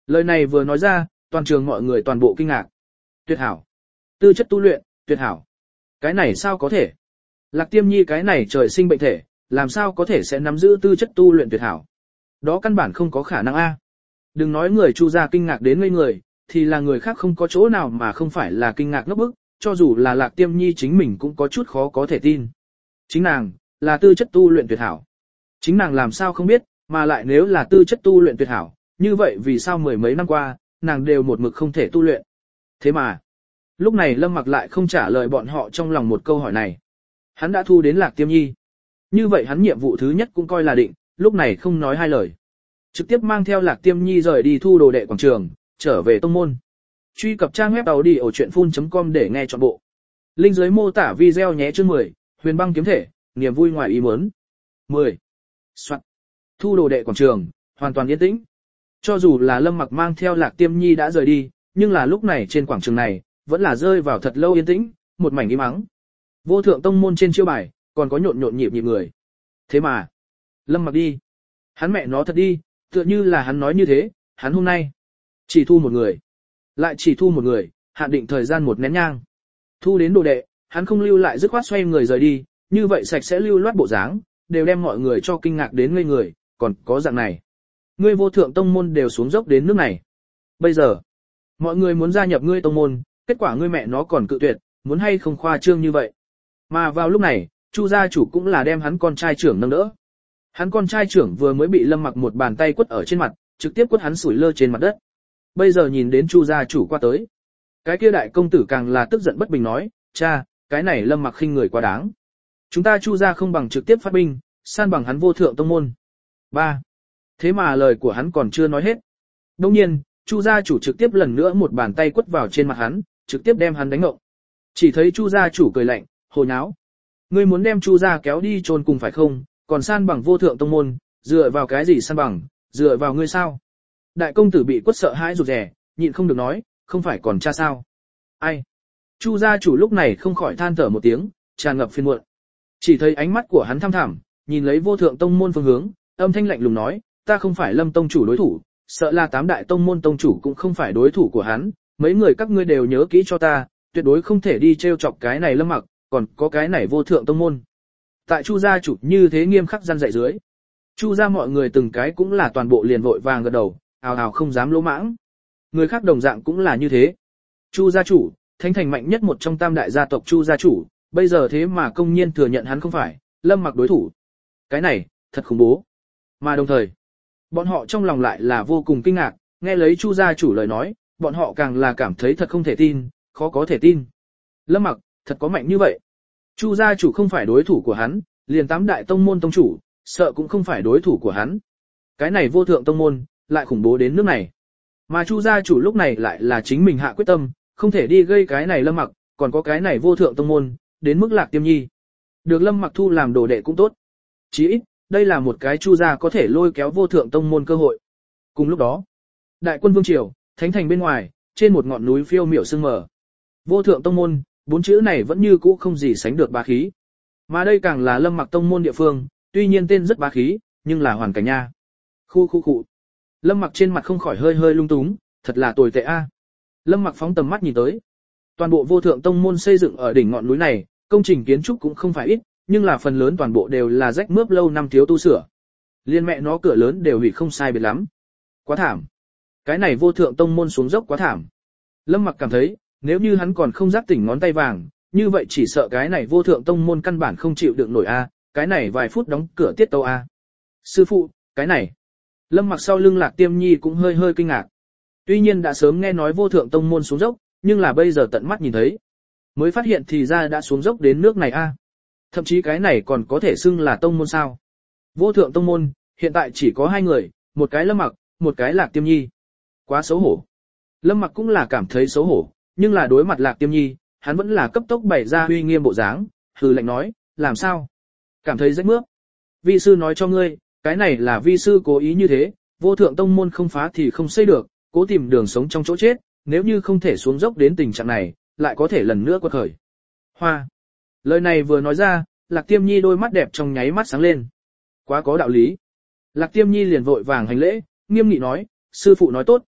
S1: Lời này vừa nói ra, toàn trường mọi người toàn bộ kinh ngạc. Tuyệt hảo. Tư chất tu luyện, tuyệt hảo. Cái này sao có thể? Lạc Tiêm Nhi cái này trời sinh bệnh thể, làm sao có thể sẽ nắm giữ tư chất tu luyện tuyệt hảo? Đó căn bản không có khả năng a. Đừng nói người Chu gia kinh ngạc đến ngây người, thì là người khác không có chỗ nào mà không phải là kinh ngạc ngốc bức, cho dù là Lạc Tiêm Nhi chính mình cũng có chút khó có thể tin. Chính nàng, là tư chất tu luyện tuyệt hảo. Chính nàng làm sao không biết, mà lại nếu là tư chất tu luyện tuyệt hảo, như vậy vì sao mười mấy năm qua, nàng đều một mực không thể tu luyện. Thế mà, lúc này Lâm Mặc lại không trả lời bọn họ trong lòng một câu hỏi này. Hắn đã thu đến Lạc Tiêm Nhi. Như vậy hắn nhiệm vụ thứ nhất cũng coi là định, lúc này không nói hai lời. Trực tiếp mang theo Lạc Tiêm Nhi rời đi thu đồ đệ quảng trường, trở về tông môn. Truy cập trang web tàu đi ở truyện phun chấm com để nghe trọn bộ. Link dưới mô tả video nhé chương mười, Huyền Băng kiếm thể, niềm vui ngoài ý muốn. mười. Soạn. Thu đồ đệ quảng trường, hoàn toàn yên tĩnh. Cho dù là Lâm Mặc mang theo Lạc Tiêm Nhi đã rời đi, nhưng là lúc này trên quảng trường này, vẫn là rơi vào thật lâu yên tĩnh, một mảnh im ắng. Vô thượng tông môn trên chiêu bài, còn có nhộn nhộn nhịp nhịp người. Thế mà, Lâm Mặc đi. Hắn mẹ nó thật đi, tựa như là hắn nói như thế, hắn hôm nay chỉ thu một người. Lại chỉ thu một người, hạn định thời gian một nén nhang. Thu đến đồ đệ, hắn không lưu lại dứt khoát xoay người rời đi, như vậy sạch sẽ lưu loát bộ dáng, đều đem mọi người cho kinh ngạc đến ngây người, còn có dạng này. Ngươi vô thượng tông môn đều xuống dốc đến nước này. Bây giờ, mọi người muốn gia nhập ngươi tông môn, kết quả ngươi mẹ nó còn cự tuyệt, muốn hay không khoa trương như vậy. Mà vào lúc này, Chu gia chủ cũng là đem hắn con trai trưởng nâng đỡ. Hắn con trai trưởng vừa mới bị Lâm Mặc một bàn tay quất ở trên mặt, trực tiếp quất hắn sủi lơ trên mặt đất. Bây giờ nhìn đến Chu gia chủ qua tới, cái kia đại công tử càng là tức giận bất bình nói, cha, cái này Lâm Mặc khinh người quá đáng. Chúng ta Chu gia không bằng trực tiếp phát binh, san bằng hắn vô thượng tông môn. ba. Thế mà lời của hắn còn chưa nói hết. Đồng nhiên, Chu gia chủ trực tiếp lần nữa một bàn tay quất vào trên mặt hắn, trực tiếp đem hắn đánh ngộng. Chỉ thấy Chu gia chủ cười lạnh, hồ nháo. Ngươi muốn đem Chu gia kéo đi chôn cùng phải không, còn san bằng vô thượng tông môn, dựa vào cái gì san bằng, dựa vào ngươi sao? Đại công tử bị quất sợ hãi rụt rè, nhịn không được nói, không phải còn cha sao? Ai? Chu gia chủ lúc này không khỏi than thở một tiếng, tràn ngập phiền muộn. Chỉ thấy ánh mắt của hắn thăm thẳm, nhìn lấy vô thượng tông môn phương hướng, âm thanh lạnh lùng nói, ta không phải Lâm tông chủ đối thủ, sợ là tám đại tông môn tông chủ cũng không phải đối thủ của hắn, mấy người các ngươi đều nhớ kỹ cho ta, tuyệt đối không thể đi trêu chọc cái này Lâm Mặc, còn có cái này vô thượng tông môn. Tại Chu gia chủ như thế nghiêm khắc răn dạy dưới, Chu gia mọi người từng cái cũng là toàn bộ liền vội vàng gật đầu, ào ào không dám lỗ mãng. Người khác đồng dạng cũng là như thế. Chu gia chủ, thánh thành mạnh nhất một trong tam đại gia tộc Chu gia chủ, bây giờ thế mà công nhiên thừa nhận hắn không phải Lâm Mặc đối thủ. Cái này, thật khủng bố. Mà đồng thời, bọn họ trong lòng lại là vô cùng kinh ngạc, nghe lấy Chu gia chủ lời nói, bọn họ càng là cảm thấy thật không thể tin, khó có thể tin. Lâm Mặc, thật có mạnh như vậy. Chu gia chủ không phải đối thủ của hắn, liền tám đại tông môn tông chủ, sợ cũng không phải đối thủ của hắn. Cái này vô thượng tông môn, lại khủng bố đến nước này. Mà Chu gia chủ lúc này lại là chính mình hạ quyết tâm, không thể đi gây cái này Lâm Mặc, còn có cái này vô thượng tông môn, đến mức Lạc Tiêm Nhi. Được Lâm Mặc thu làm đồ đệ cũng tốt. Chí ít, đây là một cái Chu gia có thể lôi kéo vô thượng tông môn cơ hội. Cùng lúc đó, đại quân vương triều, thánh thành bên ngoài, trên một ngọn núi phiêu miểu sương mờ. Vô thượng tông môn, bốn chữ này vẫn như cũ không gì sánh được bá khí. Mà đây càng là Lâm Mặc tông môn địa phương, tuy nhiên tên rất bá khí, nhưng là hoàn cảnh nha. Khu khu khu. Lâm Mặc trên mặt không khỏi hơi hơi lung túng, thật là tồi tệ a. Lâm Mặc phóng tầm mắt nhìn tới. Toàn bộ vô thượng tông môn xây dựng ở đỉnh ngọn núi này, công trình kiến trúc cũng không phải ít, nhưng là phần lớn toàn bộ đều là rách mướp lâu năm thiếu tu sửa. Liên mẹ nó cửa lớn đều hủy không sai biệt lắm. Quá thảm. Cái này vô thượng tông môn xuống dốc quá thảm. Lâm Mặc cảm thấy, nếu như hắn còn không giác tỉnh ngón tay vàng, như vậy chỉ sợ cái này vô thượng tông môn căn bản không chịu đựng nổi a, cái này vài phút đóng cửa tiết tấu a. Sư phụ, cái này. Lâm Mặc sau lưng Lạc Tiêm Nhi cũng hơi hơi kinh ngạc. Tuy nhiên đã sớm nghe nói vô thượng tông môn xuống dốc, nhưng là bây giờ tận mắt nhìn thấy, mới phát hiện thì ra đã xuống dốc đến nước này a. Thậm chí cái này còn có thể xưng là tông môn sao? Vô thượng tông môn, hiện tại chỉ có hai người, một cái Lâm Mặc, một cái Lạc Tiêm Nhi. Quá xấu hổ. Lâm Mặc cũng là cảm thấy xấu hổ, nhưng là đối mặt Lạc Tiêm Nhi, hắn vẫn là cấp tốc bày ra uy nghiêm bộ dáng, hừ lạnh nói, làm sao? Cảm thấy rách mướp. Vi sư nói cho ngươi, cái này là vi sư cố ý như thế, vô thượng tông môn không phá thì không xây được, cố tìm đường sống trong chỗ chết, nếu như không thể xuống dốc đến tình trạng này, lại có thể lần nữa quật khởi. Hoa. Lời này vừa nói ra, Lạc Tiêm Nhi đôi mắt đẹp trong nháy mắt sáng lên. Quá có đạo lý. Lạc Tiêm Nhi liền vội vàng hành lễ, nghiêm nghị nói, sư phụ nói tốt,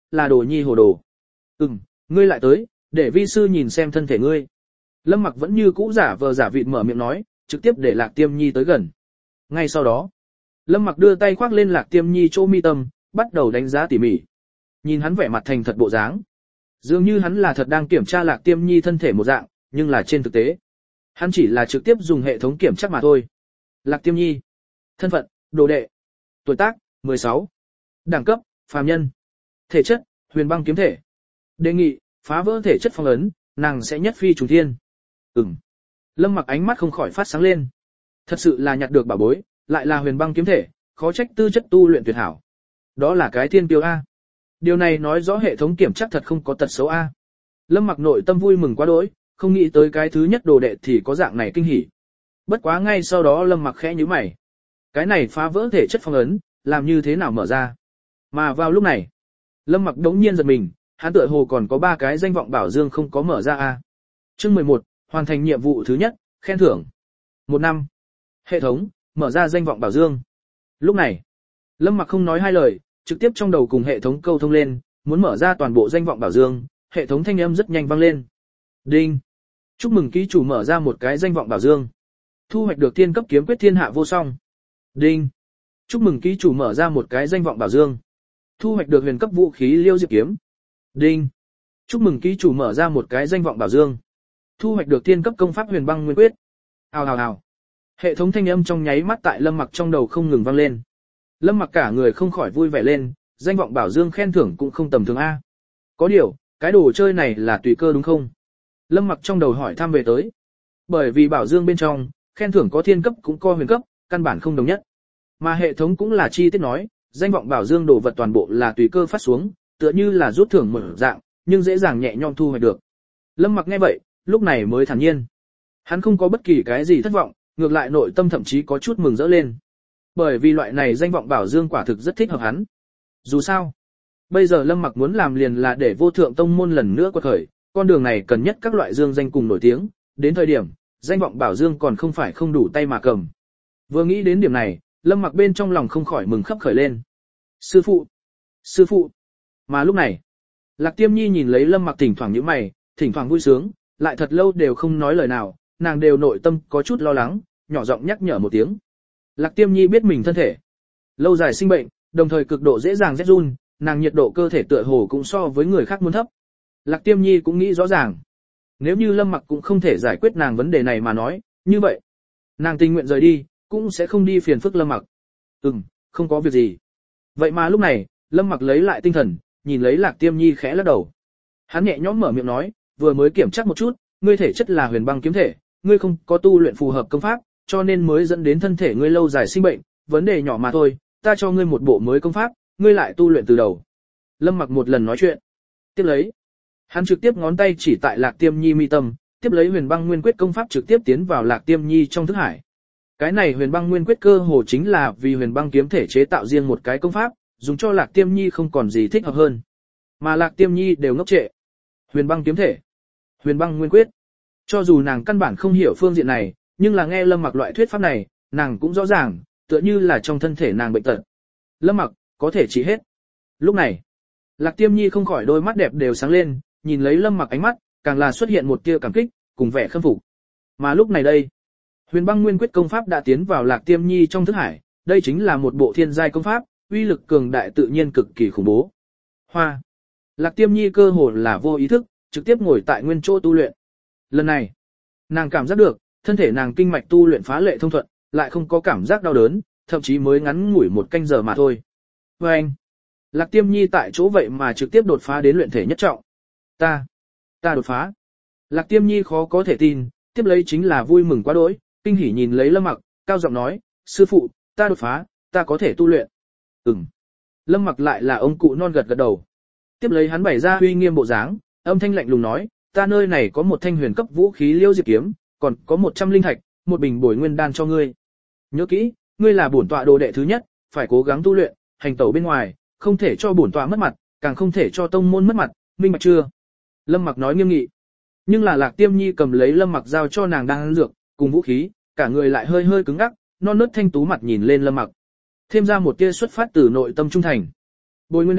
S1: là đồ nhi hồ đồ. Ừm, ngươi lại tới, để vi sư nhìn xem thân thể ngươi. Lâm Mặc vẫn như cũ giả vờ giả vịt mở miệng nói, trực tiếp để Lạc Tiêm Nhi tới gần. Ngay sau đó, Lâm Mặc đưa tay khoác lên Lạc Tiêm Nhi chỗ mi tâm, bắt đầu đánh giá tỉ mỉ. Nhìn hắn vẻ mặt thành thật bộ dáng, dường như hắn là thật đang kiểm tra Lạc Tiêm Nhi thân thể một dạng, nhưng là trên thực tế, hắn chỉ là trực tiếp dùng hệ thống kiểm tra mà thôi. Lạc Tiêm Nhi, thân phận, đồ đệ, tuổi tác, mười sáu, đẳng cấp, phàm nhân, thể chất, huyền băng kiếm thể. Đề nghị, phá vỡ thể chất phong ấn, nàng sẽ nhất phi trùng thiên. Ừm. Lâm Mặc ánh mắt không khỏi phát sáng lên. Thật sự là nhặt được bảo bối, lại là huyền băng kiếm thể, khó trách tư chất tu luyện tuyệt hảo. Đó là cái thiên kiêu a. Điều này nói rõ hệ thống kiểm tra thật không có tật xấu a. Lâm Mặc nội tâm vui mừng quá đỗi, không nghĩ tới cái thứ nhất đồ đệ thì có dạng này kinh hỉ. Bất quá ngay sau đó Lâm Mặc khẽ nhíu mày. Cái này phá vỡ thể chất phong ấn, làm như thế nào mở ra? Mà vào lúc này, Lâm Mặc đống nhiên giật mình, hắn tựa hồ còn có ba cái danh vọng bảo dương không có mở ra a. Chương mười một, hoàn thành nhiệm vụ thứ nhất, khen thưởng. Một năm. Hệ thống, mở ra danh vọng bảo dương. Lúc này, Lâm Mặc không nói hai lời, trực tiếp trong đầu cùng hệ thống câu thông lên, muốn mở ra toàn bộ danh vọng bảo dương, hệ thống thanh âm rất nhanh vang lên. Đinh. Chúc mừng ký chủ mở ra một cái danh vọng bảo dương. Thu hoạch được thiên cấp kiếm quyết thiên hạ vô song. Đinh. Chúc mừng ký chủ mở ra một cái danh vọng bảo dương. Thu hoạch được huyền cấp vũ khí Liêu Diệp kiếm. Đinh. Chúc mừng ký chủ mở ra một cái danh vọng bảo dương. Thu hoạch được thiên cấp công pháp huyền băng nguyên quyết. Hào hào hào. Hệ thống thanh âm trong nháy mắt tại Lâm Mặc trong đầu không ngừng vang lên. Lâm Mặc cả người không khỏi vui vẻ lên, danh vọng bảo dương khen thưởng cũng không tầm thường a. Có điều, cái đồ chơi này là tùy cơ đúng không? Lâm Mặc trong đầu hỏi thăm về tới. Bởi vì bảo dương bên trong, khen thưởng có thiên cấp cũng có huyền cấp, căn bản không đồng nhất. Mà hệ thống cũng là chi tiết nói, danh vọng bảo dương đồ vật toàn bộ là tùy cơ phát xuống, tựa như là rút thưởng một dạng, nhưng dễ dàng nhẹ nhõm thu hoạch được. Lâm Mặc nghe vậy, lúc này mới thản nhiên. Hắn không có bất kỳ cái gì thất vọng, ngược lại nội tâm thậm chí có chút mừng rỡ lên. Bởi vì loại này danh vọng bảo dương quả thực rất thích hợp hắn. Dù sao, bây giờ Lâm Mặc muốn làm liền là để vô thượng tông môn lần nữa quật khởi, con đường này cần nhất các loại dương danh cùng nổi tiếng, đến thời điểm, danh vọng bảo dương còn không phải không đủ tay mà cầm. Vừa nghĩ đến điểm này, Lâm Mặc bên trong lòng không khỏi mừng khấp khởi lên. Sư phụ! Sư phụ! Mà lúc này, Lạc Tiêm Nhi nhìn lấy Lâm Mặc thỉnh thoảng nhíu mày, thỉnh thoảng vui sướng, lại thật lâu đều không nói lời nào, nàng đều nội tâm có chút lo lắng, nhỏ giọng nhắc nhở một tiếng. Lạc Tiêm Nhi biết mình thân thể lâu dài sinh bệnh, đồng thời cực độ dễ dàng rét run, nàng nhiệt độ cơ thể tựa hồ cũng so với người khác muốn thấp. Lạc Tiêm Nhi cũng nghĩ rõ ràng, nếu như Lâm Mặc cũng không thể giải quyết nàng vấn đề này mà nói, như vậy, nàng tình nguyện rời đi, cũng sẽ không đi phiền phức Lâm Mặc. Ừm, không có việc gì. Vậy mà lúc này, Lâm Mặc lấy lại tinh thần, nhìn lấy Lạc Tiêm Nhi khẽ lắc đầu. Hắn nhẹ nhõm mở miệng nói, vừa mới kiểm tra một chút, ngươi thể chất là huyền băng kiếm thể, ngươi không có tu luyện phù hợp công pháp, cho nên mới dẫn đến thân thể ngươi lâu dài sinh bệnh, vấn đề nhỏ mà thôi, ta cho ngươi một bộ mới công pháp, ngươi lại tu luyện từ đầu. Lâm Mặc một lần nói chuyện. Tiếp lấy, hắn trực tiếp ngón tay chỉ tại Lạc Tiêm Nhi mi tâm, tiếp lấy huyền băng nguyên quyết công pháp trực tiếp tiến vào Lạc Tiêm Nhi trong thức hải. Cái này huyền băng nguyên quyết cơ hồ chính là vì huyền băng kiếm thể chế tạo riêng một cái công pháp, dùng cho Lạc Tiêm Nhi không còn gì thích hợp hơn. Mà Lạc Tiêm Nhi đều ngốc trệ. Huyền băng kiếm thể, huyền băng nguyên quyết. Cho dù nàng căn bản không hiểu phương diện này, nhưng là nghe Lâm Mặc loại thuyết pháp này, nàng cũng rõ ràng, tựa như là trong thân thể nàng bệnh tật. Lâm Mặc, có thể trị hết. Lúc này, Lạc Tiêm Nhi không khỏi đôi mắt đẹp đều sáng lên, nhìn lấy Lâm Mặc ánh mắt, càng là xuất hiện một tia cảm kích, cùng vẻ khâm phục. Mà lúc này đây, huyền băng nguyên quyết công pháp đã tiến vào Lạc Tiêm Nhi trong thức hải, đây chính là một bộ thiên giai công pháp, uy lực cường đại tự nhiên cực kỳ khủng bố. Hoa. Lạc Tiêm Nhi cơ hồ là vô ý thức, trực tiếp ngồi tại nguyên chỗ tu luyện. Lần này, nàng cảm giác được, thân thể nàng kinh mạch tu luyện phá lệ thông thuận, lại không có cảm giác đau đớn, thậm chí mới ngắn ngủi một canh giờ mà thôi. Và anh, Lạc Tiêm Nhi tại chỗ vậy mà trực tiếp đột phá đến luyện thể nhất trọng. Ta, ta đột phá. Lạc Tiêm Nhi khó có thể tin, tiếp lấy chính là vui mừng quá đỗi, kinh hỉ nhìn lấy Lâm Mặc, cao giọng nói, sư phụ, ta đột phá, ta có thể tu luyện. Ừm. Lâm Mặc lại là ông cụ non gật gật đầu. Tiếp lấy hắn bày ra uy nghiêm bộ dáng, âm thanh lạnh lùng nói, ta nơi này có một thanh huyền cấp vũ khí Liêu Diệp kiếm, còn có một trăm linh thạch, một bình bồi nguyên đan cho ngươi. Nhớ kỹ, ngươi là bổn tọa đồ đệ thứ nhất, phải cố gắng tu luyện, hành tẩu bên ngoài, không thể cho bổn tọa mất mặt, càng không thể cho tông môn mất mặt, minh bạch chưa? Lâm Mặc nói nghiêm nghị. Nhưng là Lạc Tiêm Nhi cầm lấy Lâm Mặc giao cho nàng đang dược, cùng vũ khí, cả người lại hơi hơi cứng ngắc, non nớt thanh tú mặt nhìn lên Lâm Mặc. Thêm ra một tia xuất phát từ nội tâm trung thành. Bồi nguyên đan,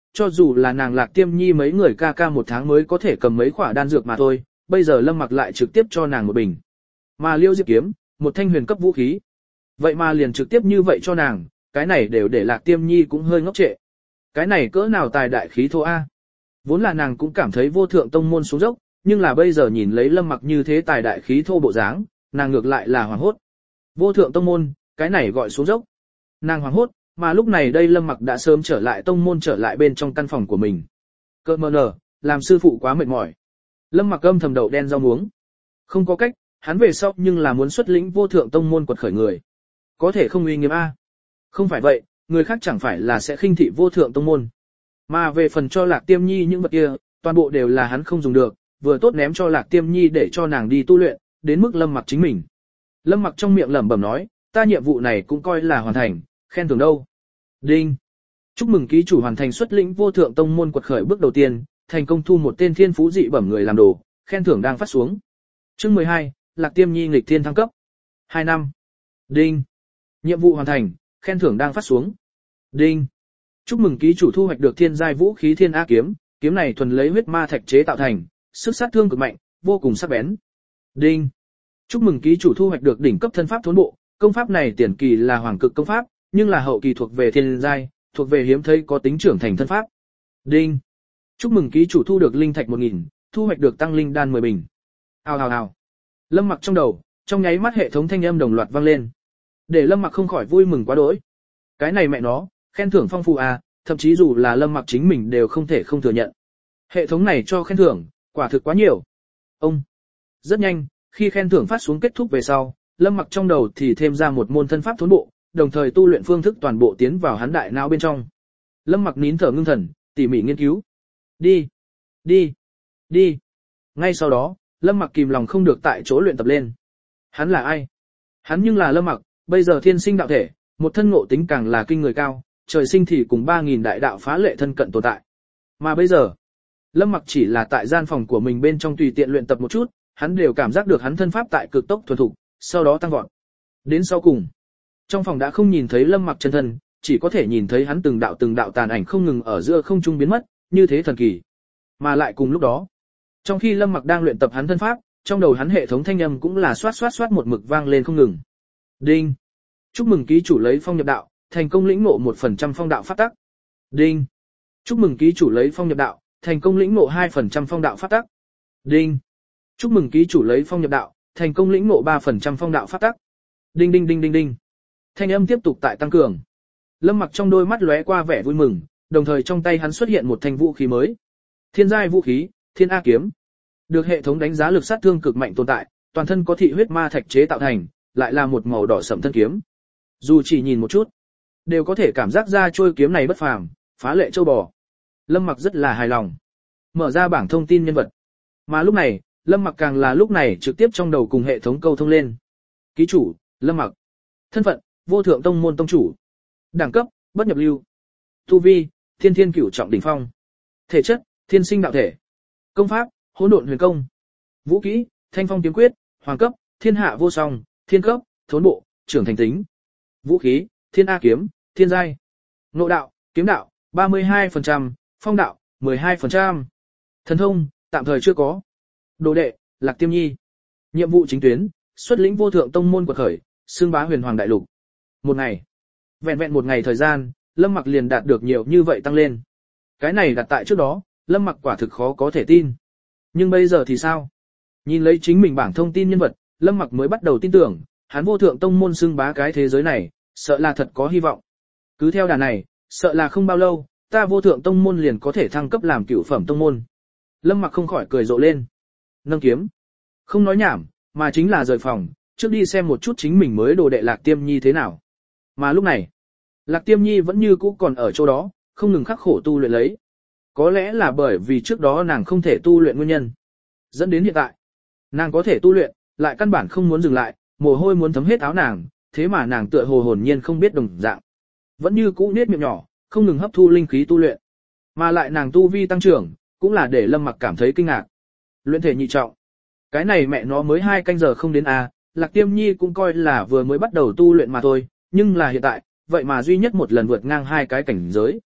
S1: cho dù là nàng Lạc Tiêm Nhi mấy người ca ca một tháng mới có thể cầm mấy quả đan dược mà thôi, bây giờ Lâm Mặc lại trực tiếp cho nàng một bình. Mà Liêu Diệp kiếm, một thanh huyền cấp vũ khí. Vậy mà liền trực tiếp như vậy cho nàng, cái này đều để Lạc Tiêm Nhi cũng hơi ngốc trệ. Cái này cỡ nào tài đại khí thô a. Vốn là nàng cũng cảm thấy vô thượng tông môn xuống dốc, nhưng là bây giờ nhìn lấy Lâm Mặc như thế tài đại khí thô bộ dáng, nàng ngược lại là hoảng hốt. Vô thượng tông môn, cái này gọi xuống dốc. Nàng hoảng hốt, mà lúc này đây Lâm Mặc đã sớm trở lại tông môn trở lại bên trong căn phòng của mình. Cơ mờ nở, làm sư phụ quá mệt mỏi. Lâm Mặc âm thầm đầu đen rau muống. Không có cách, hắn về sau nhưng là muốn xuất lĩnh vô thượng tông môn quật khởi người. Có thể không uy nghiêm a. Không phải vậy, người khác chẳng phải là sẽ khinh thị vô thượng tông môn. Mà về phần cho Lạc Tiêm Nhi những vật kia, toàn bộ đều là hắn không dùng được, vừa tốt ném cho Lạc Tiêm Nhi để cho nàng đi tu luyện, đến mức Lâm Mặc chính mình. Lâm Mặc trong miệng lẩm bẩm nói, ta nhiệm vụ này cũng coi là hoàn thành, khen thưởng đâu. Đinh. Chúc mừng ký chủ hoàn thành xuất lĩnh vô thượng tông môn quật khởi bước đầu tiên, thành công thu một tên thiên phú dị bẩm người làm đồ, khen thưởng đang phát xuống. Chương mười hai, Lạc Tiêm Nhi nghịch thiên thăng cấp. hai năm. Đinh. Nhiệm vụ hoàn thành, khen thưởng đang phát xuống. Đinh. Chúc mừng ký chủ thu hoạch được thiên giai vũ khí Thiên A kiếm, kiếm này thuần lấy huyết ma thạch chế tạo thành, sức sát thương cực mạnh, vô cùng sắc bén. Đinh. Chúc mừng ký chủ thu hoạch được đỉnh cấp thân pháp thốn bộ, công pháp này tiền kỳ là hoàng cực công pháp, nhưng là hậu kỳ thuộc về thiên giai, thuộc về hiếm thấy có tính trưởng thành thân pháp. Đinh. Chúc mừng ký chủ thu được linh thạch một nghìn, thu hoạch được tăng linh đan mười bình. Ào ào ào. Lâm Mặc trong đầu, trong nháy mắt hệ thống thanh âm đồng loạt vang lên. Để Lâm Mặc không khỏi vui mừng quá đỗi. Cái này mẹ nó, khen thưởng phong phú à, thậm chí dù là Lâm Mặc chính mình đều không thể không thừa nhận. Hệ thống này cho khen thưởng, quả thực quá nhiều. Ông. Rất nhanh, khi khen thưởng phát xuống kết thúc về sau, Lâm Mặc trong đầu thì thêm ra một môn thân pháp thốn bộ, đồng thời tu luyện phương thức toàn bộ tiến vào hắn đại não bên trong. Lâm Mặc nín thở ngưng thần, tỉ mỉ nghiên cứu. Đi, đi, đi. Ngay sau đó, Lâm Mặc kìm lòng không được tại chỗ luyện tập lên. Hắn là ai? Hắn nhưng là Lâm Mặc, bây giờ thiên sinh đạo thể, một thân ngộ tính càng là kinh người cao, trời sinh thì cùng ba nghìn đại đạo phá lệ thân cận tồn tại. Mà bây giờ, Lâm Mặc chỉ là tại gian phòng của mình bên trong tùy tiện luyện tập một chút, hắn đều cảm giác được hắn thân pháp tại cực tốc thuần thục, sau đó tăng vọt. Đến sau cùng, trong phòng đã không nhìn thấy Lâm Mặc chân thân, chỉ có thể nhìn thấy hắn từng đạo từng đạo tàn ảnh không ngừng ở giữa không trung biến mất, như thế thần kỳ. Mà lại cùng lúc đó, trong khi Lâm Mặc đang luyện tập hắn thân pháp, trong đầu hắn hệ thống thanh âm cũng là xoát xoát xoát một mực vang lên không ngừng. Đinh. Chúc mừng ký chủ lấy phong nhập đạo, thành công lĩnh ngộ một phần trăm phong đạo pháp tắc. Đinh. Chúc mừng ký chủ lấy phong nhập đạo, thành công lĩnh ngộ hai phần trăm phong đạo pháp tắc. Đinh. Chúc mừng ký chủ lấy phong nhập đạo, thành công lĩnh ngộ ba phần trăm phong đạo pháp tắc. Đinh đinh đinh đinh đinh. Thanh âm tiếp tục tại tăng cường. Lâm Mặc trong đôi mắt lóe qua vẻ vui mừng, đồng thời trong tay hắn xuất hiện một thanh vũ khí mới. Thiên giai vũ khí, Thiên A kiếm. Được hệ thống đánh giá lực sát thương cực mạnh tồn tại, toàn thân có thị huyết ma thạch chế tạo thành, lại là một màu đỏ sẫm thân kiếm. Dù chỉ nhìn một chút, đều có thể cảm giác ra trôi kiếm này bất phàm, phá lệ châu bò. Lâm Mặc rất là hài lòng. Mở ra bảng thông tin nhân vật. Mà lúc này, Lâm Mặc càng là lúc này trực tiếp trong đầu cùng hệ thống câu thông lên. Ký chủ, Lâm Mặc. Thân phận, vô thượng tông môn tông chủ. Đẳng cấp, bất nhập lưu. Tu vi, thiên thiên cửu trọng đỉnh phong. Thể chất, thiên sinh đạo thể. Công pháp, hỗn độn huyền công. Vũ kỹ, thanh phong kiếm quyết, hoàng cấp, thiên hạ vô song, thiên cấp, thốn bộ, trưởng thành tính. Vũ khí, Thiên A kiếm, thiên giai. Ngộ đạo, kiếm đạo, ba mươi hai phần trăm, phong đạo, mười hai phần trăm. Thần thông, tạm thời chưa có. Đồ đệ, Lạc Tiêm Nhi. Nhiệm vụ chính tuyến, xuất lĩnh vô thượng tông môn quật khởi, xương bá huyền hoàng đại lục. Một ngày. Vẹn vẹn một ngày thời gian, Lâm Mặc liền đạt được nhiều như vậy tăng lên. Cái này đặt tại trước đó, Lâm Mặc quả thực khó có thể tin. Nhưng bây giờ thì sao? Nhìn lấy chính mình bảng thông tin nhân vật, Lâm Mặc mới bắt đầu tin tưởng, hắn vô thượng tông môn xưng bá cái thế giới này, sợ là thật có hy vọng. Cứ theo đà này, sợ là không bao lâu, ta vô thượng tông môn liền có thể thăng cấp làm cửu phẩm tông môn. Lâm Mặc không khỏi cười rộ lên. Nâng kiếm. Không nói nhảm, mà chính là rời phòng, trước đi xem một chút chính mình mới đồ đệ Lạc Tiêm Nhi thế nào. Mà lúc này, Lạc Tiêm Nhi vẫn như cũ còn ở chỗ đó, không ngừng khắc khổ tu luyện lấy. Có lẽ là bởi vì trước đó nàng không thể tu luyện nguyên nhân, dẫn đến hiện tại, nàng có thể tu luyện, lại căn bản không muốn dừng lại, mồ hôi muốn thấm hết áo nàng, thế mà nàng tựa hồ hồn nhiên không biết đồng dạng. Vẫn như cũ niết miệng nhỏ, không ngừng hấp thu linh khí tu luyện. Mà lại nàng tu vi tăng trưởng, cũng là để Lâm Mặc cảm thấy kinh ngạc. Luyện thể nhị trọng. Cái này mẹ nó mới hai canh giờ không đến à, Lạc Tiêm Nhi cũng coi là vừa mới bắt đầu tu luyện mà thôi, nhưng là hiện tại, vậy mà duy nhất một lần vượt ngang hai cái cảnh giới.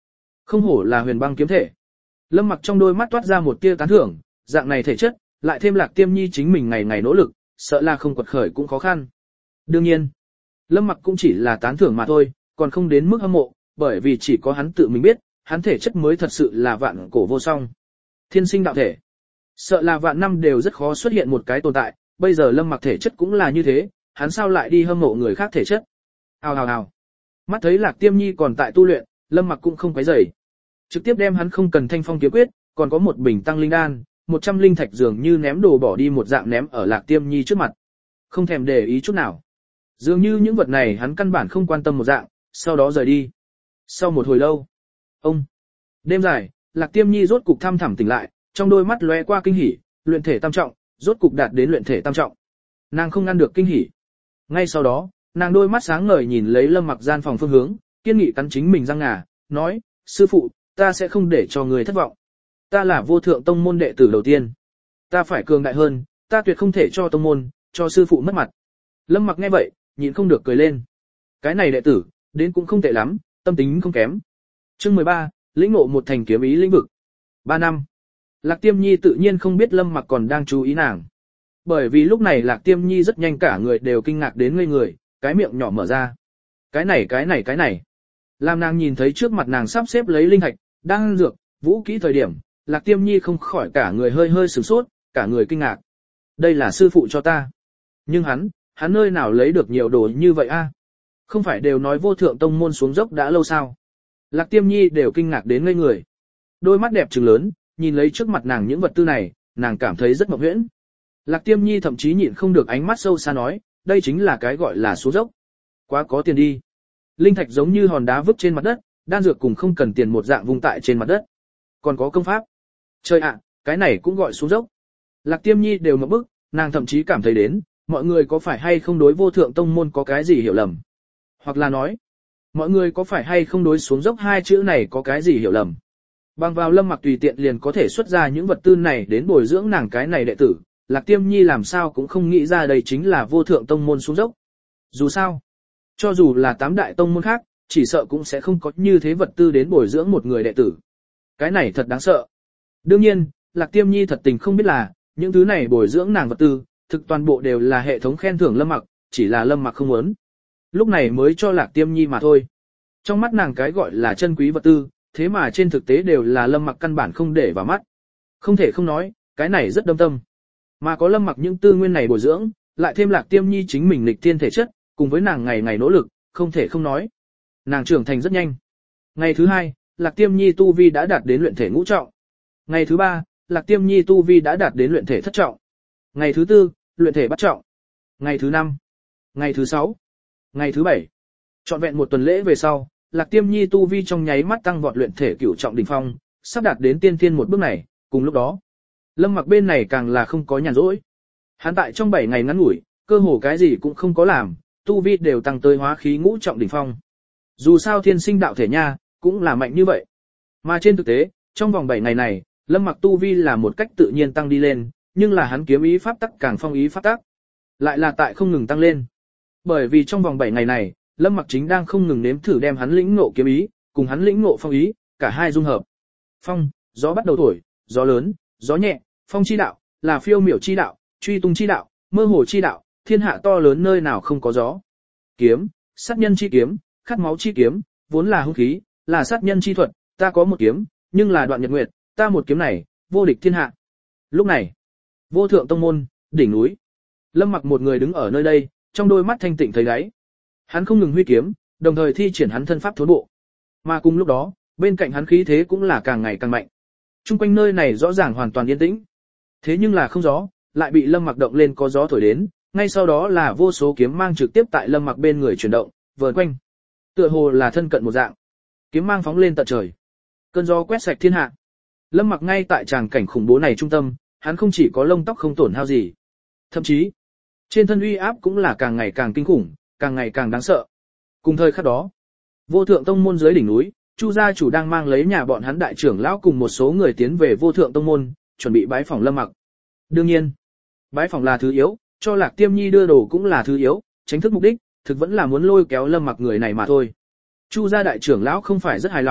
S1: Không hổ là huyền băng kiếm thể. Lâm Mặc trong đôi mắt toát ra một tia tán thưởng, dạng này thể chất, lại thêm Lạc Tiêm Nhi chính mình ngày ngày nỗ lực, sợ là không quật khởi cũng khó khăn. Đương nhiên, Lâm Mặc cũng chỉ là tán thưởng mà thôi, còn không đến mức hâm mộ, bởi vì chỉ có hắn tự mình biết, hắn thể chất mới thật sự là vạn cổ vô song. Thiên sinh đạo thể. Sợ là vạn năm đều rất khó xuất hiện một cái tồn tại, bây giờ Lâm Mặc thể chất cũng là như thế, hắn sao lại đi hâm mộ người khác thể chất. Hào hào hào. Mắt thấy Lạc Tiêm Nhi còn tại tu luyện, Lâm Mặc cũng không quấy rầy. Trực tiếp đem hắn không cần thanh phong kiếm quyết, còn có một bình tăng linh đan, một trăm linh thạch dường như ném đồ bỏ đi một dạng ném ở Lạc Tiêm Nhi trước mặt. Không thèm để ý chút nào. Dường như những vật này hắn căn bản không quan tâm một dạng, sau đó rời đi. Sau một hồi lâu, ông, đêm dài, Lạc Tiêm Nhi rốt cục thăm thẳm tỉnh lại, trong đôi mắt lóe qua kinh hỉ, luyện thể tam trọng, rốt cục đạt đến luyện thể tam trọng. Nàng không ngăn được kinh hỉ. Ngay sau đó, nàng đôi mắt sáng ngời nhìn lấy Lâm Mặc gian phòng phương hướng, kiên nghị cắn chính mình răng ngà, nói, sư phụ, ta sẽ không để cho người thất vọng. Ta là vô thượng tông môn đệ tử đầu tiên. Ta phải cường đại hơn, ta tuyệt không thể cho tông môn, cho sư phụ mất mặt. Lâm Mặc nghe vậy, nhịn không được cười lên. Cái này đệ tử, đến cũng không tệ lắm, tâm tính không kém. Chương mười ba, lĩnh ngộ một thành kiếm ý lĩnh vực. ba năm. Lạc Tiêm Nhi tự nhiên không biết Lâm Mặc còn đang chú ý nàng. Bởi vì lúc này Lạc Tiêm Nhi rất nhanh cả người đều kinh ngạc đến ngây người, cái miệng nhỏ mở ra. Cái này cái này cái này. Làm nàng nhìn thấy trước mặt nàng sắp xếp lấy linh thạch, đang dược, vũ kỹ thời điểm, Lạc Tiêm Nhi không khỏi cả người hơi hơi sửng sốt, cả người kinh ngạc. Đây là sư phụ cho ta. Nhưng hắn, hắn nơi nào lấy được nhiều đồ như vậy a? Không phải đều nói vô thượng tông môn xuống dốc đã lâu sao? Lạc Tiêm Nhi đều kinh ngạc đến ngây người. Đôi mắt đẹp trừng lớn, nhìn lấy trước mặt nàng những vật tư này, nàng cảm thấy rất mộng huyễn. Lạc Tiêm Nhi thậm chí nhịn không được ánh mắt sâu xa nói, đây chính là cái gọi là xuống dốc. Quá có tiền đi. Linh thạch giống như hòn đá vứt trên mặt đất, đan dược cùng không cần tiền một dạng vùng tại trên mặt đất. Còn có công pháp. Trời ạ, cái này cũng gọi xuống dốc. Lạc Tiêm Nhi đều ngập bức, nàng thậm chí cảm thấy đến, mọi người có phải hay không đối vô thượng tông môn có cái gì hiểu lầm. Hoặc là nói, mọi người có phải hay không đối xuống dốc hai chữ này có cái gì hiểu lầm. Bằng vào Lâm Mặc tùy tiện liền có thể xuất ra những vật tư này đến bồi dưỡng nàng cái này đệ tử, Lạc Tiêm Nhi làm sao cũng không nghĩ ra đây chính là vô thượng tông môn xuống dốc. Dù sao, cho dù là tám đại tông môn khác, chỉ sợ cũng sẽ không có như thế vật tư đến bồi dưỡng một người đệ tử. Cái này thật đáng sợ. Đương nhiên, Lạc Tiêm Nhi thật tình không biết là, những thứ này bồi dưỡng nàng vật tư, thực toàn bộ đều là hệ thống khen thưởng Lâm Mặc, chỉ là Lâm Mặc không muốn. Lúc này mới cho Lạc Tiêm Nhi mà thôi. Trong mắt nàng cái gọi là chân quý vật tư, thế mà trên thực tế đều là Lâm Mặc căn bản không để vào mắt. Không thể không nói, cái này rất đâm tâm. Mà có Lâm Mặc những tư nguyên này bồi dưỡng, lại thêm Lạc Tiêm Nhi chính mình nghịch thiên thể chất, cùng với nàng ngày ngày nỗ lực, không thể không nói. Nàng trưởng thành rất nhanh. Ngày thứ hai, Lạc Tiêm Nhi tu vi đã đạt đến luyện thể ngũ trọng. Ngày thứ ba, Lạc Tiêm Nhi tu vi đã đạt đến luyện thể thất trọng. Ngày thứ tư, luyện thể bát trọng. Ngày thứ năm, ngày thứ sáu, ngày thứ bảy. Trọn vẹn một tuần lễ về sau, Lạc Tiêm Nhi tu vi trong nháy mắt tăng vọt luyện thể cửu trọng đỉnh phong, sắp đạt đến tiên thiên một bước này, cùng lúc đó, Lâm Mặc bên này càng là không có nhàn rỗi. Hắn tại trong bảy ngày ngắn ngủi, cơ hồ cái gì cũng không có làm, tu vi đều tăng tới hóa khí ngũ trọng đỉnh phong. Dù sao thiên sinh đạo thể nha, cũng là mạnh như vậy. Mà trên thực tế, trong vòng bảy ngày này, Lâm Mặc tu vi là một cách tự nhiên tăng đi lên, nhưng là hắn kiếm ý pháp tắc càng phong ý pháp tắc, lại là tại không ngừng tăng lên. Bởi vì trong vòng bảy ngày này, Lâm Mặc chính đang không ngừng nếm thử đem hắn lĩnh ngộ kiếm ý, cùng hắn lĩnh ngộ phong ý, cả hai dung hợp. Phong, gió bắt đầu thổi, gió lớn, gió nhẹ, phong chi đạo, là phiêu miểu chi đạo, truy tung chi đạo, mơ hồ chi đạo, thiên hạ to lớn nơi nào không có gió. Kiếm, sát nhân chi kiếm, khát máu chi kiếm, vốn là hung khí, là sát nhân chi thuật, ta có một kiếm, nhưng là đoạn nhật nguyệt, ta một kiếm này, vô địch thiên hạ. Lúc này, vô thượng tông môn, đỉnh núi. Lâm Mặc một người đứng ở nơi đây, trong đôi mắt thanh tịnh thấy đáy. Hắn không ngừng huy kiếm, đồng thời thi triển hắn thân pháp thốn bộ. Mà cùng lúc đó, bên cạnh hắn khí thế cũng là càng ngày càng mạnh. Trung quanh nơi này rõ ràng hoàn toàn yên tĩnh. Thế nhưng là không gió, lại bị Lâm Mặc động lên có gió thổi đến, ngay sau đó là vô số kiếm mang trực tiếp tại Lâm Mặc bên người chuyển động, vờn quanh. Tựa hồ là thân cận một dạng. Kiếm mang phóng lên tận trời. Cơn gió quét sạch thiên hạ. Lâm Mặc ngay tại tràng cảnh khủng bố này trung tâm, hắn không chỉ có lông tóc không tổn hao gì, thậm chí trên thân uy áp cũng là càng ngày càng kinh khủng, càng ngày càng đáng sợ. Cùng thời khắc đó, vô thượng tông môn dưới đỉnh núi, Chu gia chủ đang mang lấy nhà bọn hắn đại trưởng lão cùng một số người tiến về vô thượng tông môn, chuẩn bị bái phỏng Lâm Mặc. Đương nhiên, bái phỏng là thứ yếu, cho Lạc Tiêm Nhi đưa đồ cũng là thứ yếu, tránh thức mục đích, thực vẫn là muốn lôi kéo Lâm Mặc người này mà thôi. Chu gia đại trưởng lão không phải rất hài lòng,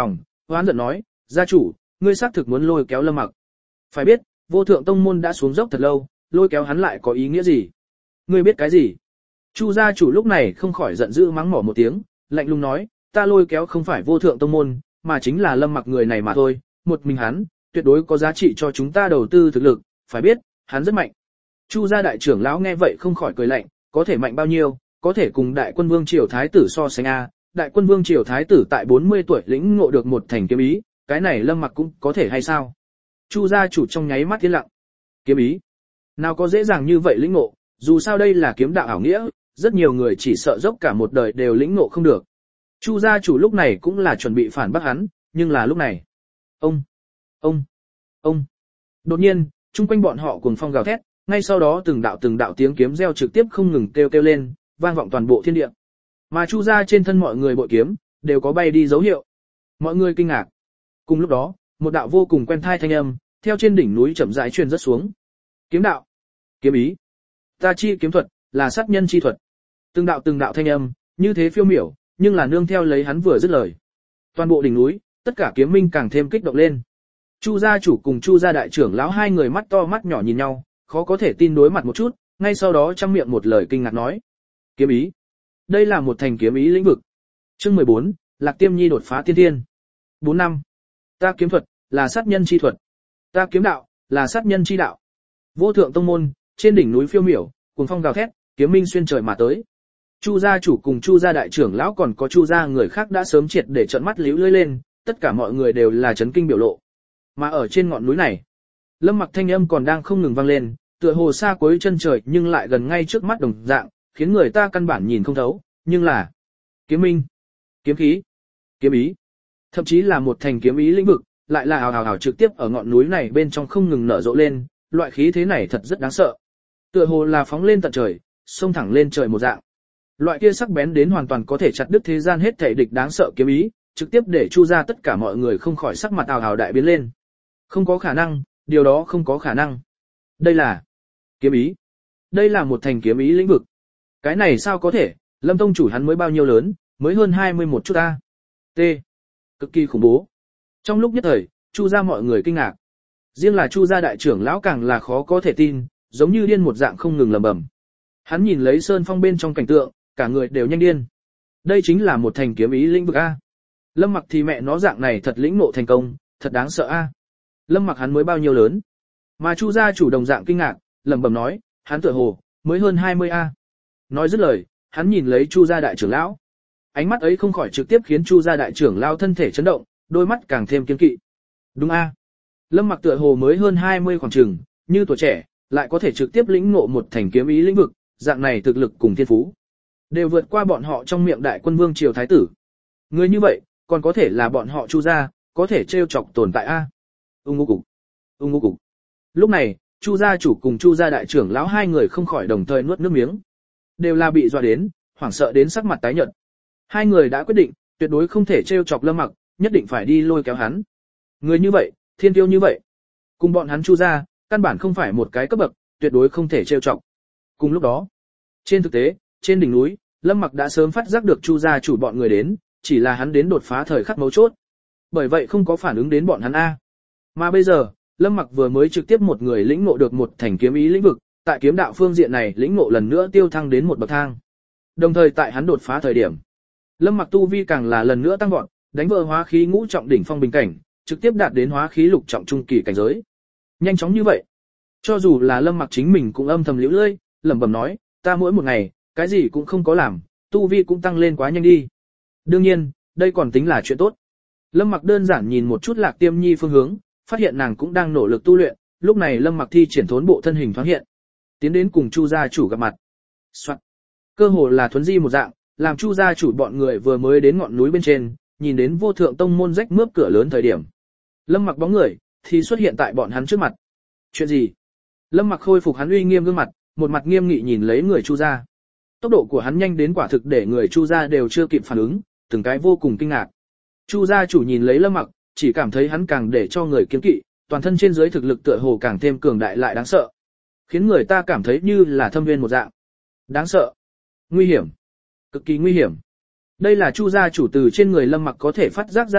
S1: hoán giận nói, gia chủ, ngươi xác thực muốn lôi kéo Lâm Mặc. Phải biết, vô thượng tông môn đã xuống dốc thật lâu, lôi kéo hắn lại có ý nghĩa gì? Ngươi biết cái gì? Chu gia chủ lúc này không khỏi giận dữ mắng mỏ một tiếng, lạnh lùng nói, ta lôi kéo không phải vô thượng tông môn, mà chính là Lâm Mặc người này mà thôi, một mình hắn, tuyệt đối có giá trị cho chúng ta đầu tư thực lực, phải biết, hắn rất mạnh. Chu gia đại trưởng lão nghe vậy không khỏi cười lạnh, có thể mạnh bao nhiêu, có thể cùng đại quân vương triều thái tử so sánh a, đại quân vương triều thái tử tại bốn mươi tuổi lĩnh ngộ được một thành kiếm ý, cái này Lâm Mặc cũng có thể hay sao? Chu gia chủ trong nháy mắt yên lặng. Kiếm ý? Nào có dễ dàng như vậy lĩnh ngộ, dù sao đây là kiếm đạo ảo nghĩa, rất nhiều người chỉ sợ dốc cả một đời đều lĩnh ngộ không được. Chu gia chủ lúc này cũng là chuẩn bị phản bác hắn, nhưng là lúc này. Ông, ông, ông. Đột nhiên, chung quanh bọn họ cuồng phong gào thét, ngay sau đó từng đạo từng đạo tiếng kiếm reo trực tiếp không ngừng kêu kêu lên, vang vọng toàn bộ thiên địa. Mà Chu gia trên thân mọi người bội kiếm, đều có bay đi dấu hiệu. Mọi người kinh ngạc. Cùng lúc đó, một đạo vô cùng quen thai thanh âm, theo trên đỉnh núi chậm rãi truyền rất xuống. Kiếm đạo, kiếm ý, ta chi kiếm thuật, là sát nhân chi thuật. Từng đạo từng đạo thanh âm, như thế phiêu miểu, nhưng là nương theo lấy hắn vừa dứt lời. Toàn bộ đỉnh núi, tất cả kiếm minh càng thêm kích động lên. Chu gia chủ cùng Chu gia đại trưởng lão hai người mắt to mắt nhỏ nhìn nhau, khó có thể tin đối mặt một chút, ngay sau đó trong miệng một lời kinh ngạc nói. Kiếm ý. Đây là một thành kiếm ý lĩnh vực. Chương mười bốn, Lạc Tiêm Nhi đột phá tiên thiên. bốn năm. Ta kiếm thuật, là sát nhân chi thuật. Ta kiếm đạo, là sát nhân chi đạo. Vô thượng tông môn, trên đỉnh núi phiêu miểu, cuồng phong gào thét, kiếm minh xuyên trời mà tới. Chu gia chủ cùng Chu gia đại trưởng lão còn có Chu gia người khác đã sớm triệt để trợn mắt líu lưỡi lên, tất cả mọi người đều là chấn kinh biểu lộ. Mà ở trên ngọn núi này, Lâm Mặc thanh âm còn đang không ngừng vang lên, tựa hồ xa cuối chân trời nhưng lại gần ngay trước mắt đồng dạng, khiến người ta căn bản nhìn không thấu, nhưng là kiếm minh, kiếm khí, kiếm ý, thậm chí là một thành kiếm ý lĩnh vực, lại là hào hào hào trực tiếp ở ngọn núi này bên trong không ngừng nở rộ lên, loại khí thế này thật rất đáng sợ. Tựa hồ là phóng lên tận trời, xông thẳng lên trời một dạng. Loại kia sắc bén đến hoàn toàn có thể chặt đứt thế gian hết thảy địch đáng sợ kiếm ý, trực tiếp để Chu ra tất cả mọi người không khỏi sắc mặt ào ào đại biến lên. Không có khả năng, điều đó không có khả năng. Đây là kiếm ý. Đây là một thành kiếm ý lĩnh vực. Cái này sao có thể, Lâm tông chủ hắn mới bao nhiêu lớn, mới hơn hai mươi một chút ta. T. Cực kỳ khủng bố. Trong lúc nhất thời, Chu gia mọi người kinh ngạc. Riêng là Chu gia đại trưởng lão càng là khó có thể tin, giống như điên một dạng không ngừng lẩm bẩm. Hắn nhìn lấy sơn phong bên trong cảnh tượng, cả người đều nhanh điên. Đây chính là một thành kiếm ý lĩnh vực a. Lâm Mặc thì mẹ nó dạng này thật lĩnh ngộ thành công, thật đáng sợ a. Lâm Mặc hắn mới bao nhiêu lớn? Mà Chu gia chủ đồng dạng kinh ngạc, lẩm bẩm nói, hắn tựa hồ mới hơn hai mươi a. Nói dứt lời, hắn nhìn lấy Chu gia đại trưởng lão. Ánh mắt ấy không khỏi trực tiếp khiến Chu gia đại trưởng lão thân thể chấn động, đôi mắt càng thêm kiên kỵ. Đúng a. Lâm Mặc tựa hồ mới hơn hai mươi khoảng chừng, như tuổi trẻ, lại có thể trực tiếp lĩnh ngộ một thành kiếm ý lĩnh vực, dạng này thực lực cùng thiên phú đều vượt qua bọn họ trong miệng đại quân vương triều thái tử. Người như vậy, còn có thể là bọn họ Chu gia, có thể trêu chọc tồn tại a. Ung ngô cục, ung ngô cục. Lúc này, Chu gia chủ cùng Chu gia đại trưởng lão hai người không khỏi đồng thời nuốt nước miếng, đều là bị dọa đến, hoảng sợ đến sắc mặt tái nhợt. Hai người đã quyết định, tuyệt đối không thể trêu chọc Lâm Mặc, nhất định phải đi lôi kéo hắn. Người như vậy, thiên tiêu như vậy, cùng bọn hắn Chu gia, căn bản không phải một cái cấp bậc, tuyệt đối không thể trêu chọc. Cùng lúc đó, trên thực tế, trên đỉnh núi, Lâm Mặc đã sớm phát giác được Chu gia chủ bọn người đến, chỉ là hắn đến đột phá thời khắc mấu chốt. Bởi vậy không có phản ứng đến bọn hắn a. Mà bây giờ, Lâm Mặc vừa mới trực tiếp một người lĩnh ngộ được một thành kiếm ý lĩnh vực, tại kiếm đạo phương diện này lĩnh ngộ lần nữa tiêu thăng đến một bậc thang. Đồng thời tại hắn đột phá thời điểm, Lâm Mặc tu vi càng là lần nữa tăng vọt, đánh vỡ hóa khí ngũ trọng đỉnh phong bình cảnh, trực tiếp đạt đến hóa khí lục trọng trung kỳ cảnh giới. Nhanh chóng như vậy, cho dù là Lâm Mặc chính mình cũng âm thầm liễu lơi, lẩm bẩm nói, ta mỗi một ngày, cái gì cũng không có làm, tu vi cũng tăng lên quá nhanh đi. Đương nhiên, đây còn tính là chuyện tốt. Lâm Mặc đơn giản nhìn một chút Lạc Tiêm Nhi phương hướng, phát hiện nàng cũng đang nỗ lực tu luyện, lúc này Lâm Mặc thi triển thốn bộ thân hình thoáng hiện, tiến đến cùng Chu gia chủ gặp mặt. Soạn. Cơ hồ là thuấn di một dạng, làm Chu gia chủ bọn người vừa mới đến ngọn núi bên trên, nhìn đến vô thượng tông môn rách mướp cửa lớn thời điểm. Lâm Mặc bóng người thì xuất hiện tại bọn hắn trước mặt. Chuyện gì? Lâm Mặc khôi phục hắn uy nghiêm gương mặt, một mặt nghiêm nghị nhìn lấy người Chu gia. Tốc độ của hắn nhanh đến quả thực để người Chu gia đều chưa kịp phản ứng, từng cái vô cùng kinh ngạc. Chu gia chủ nhìn lấy Lâm Mặc, chỉ cảm thấy hắn càng để cho người kiêng kỵ, toàn thân trên dưới thực lực tựa hồ càng thêm cường đại lại đáng sợ, khiến người ta cảm thấy như là thâm viên một dạng. Đáng sợ, nguy hiểm, cực kỳ nguy hiểm. Đây là Chu gia chủ từ trên người Lâm Mặc có thể phát giác ra được,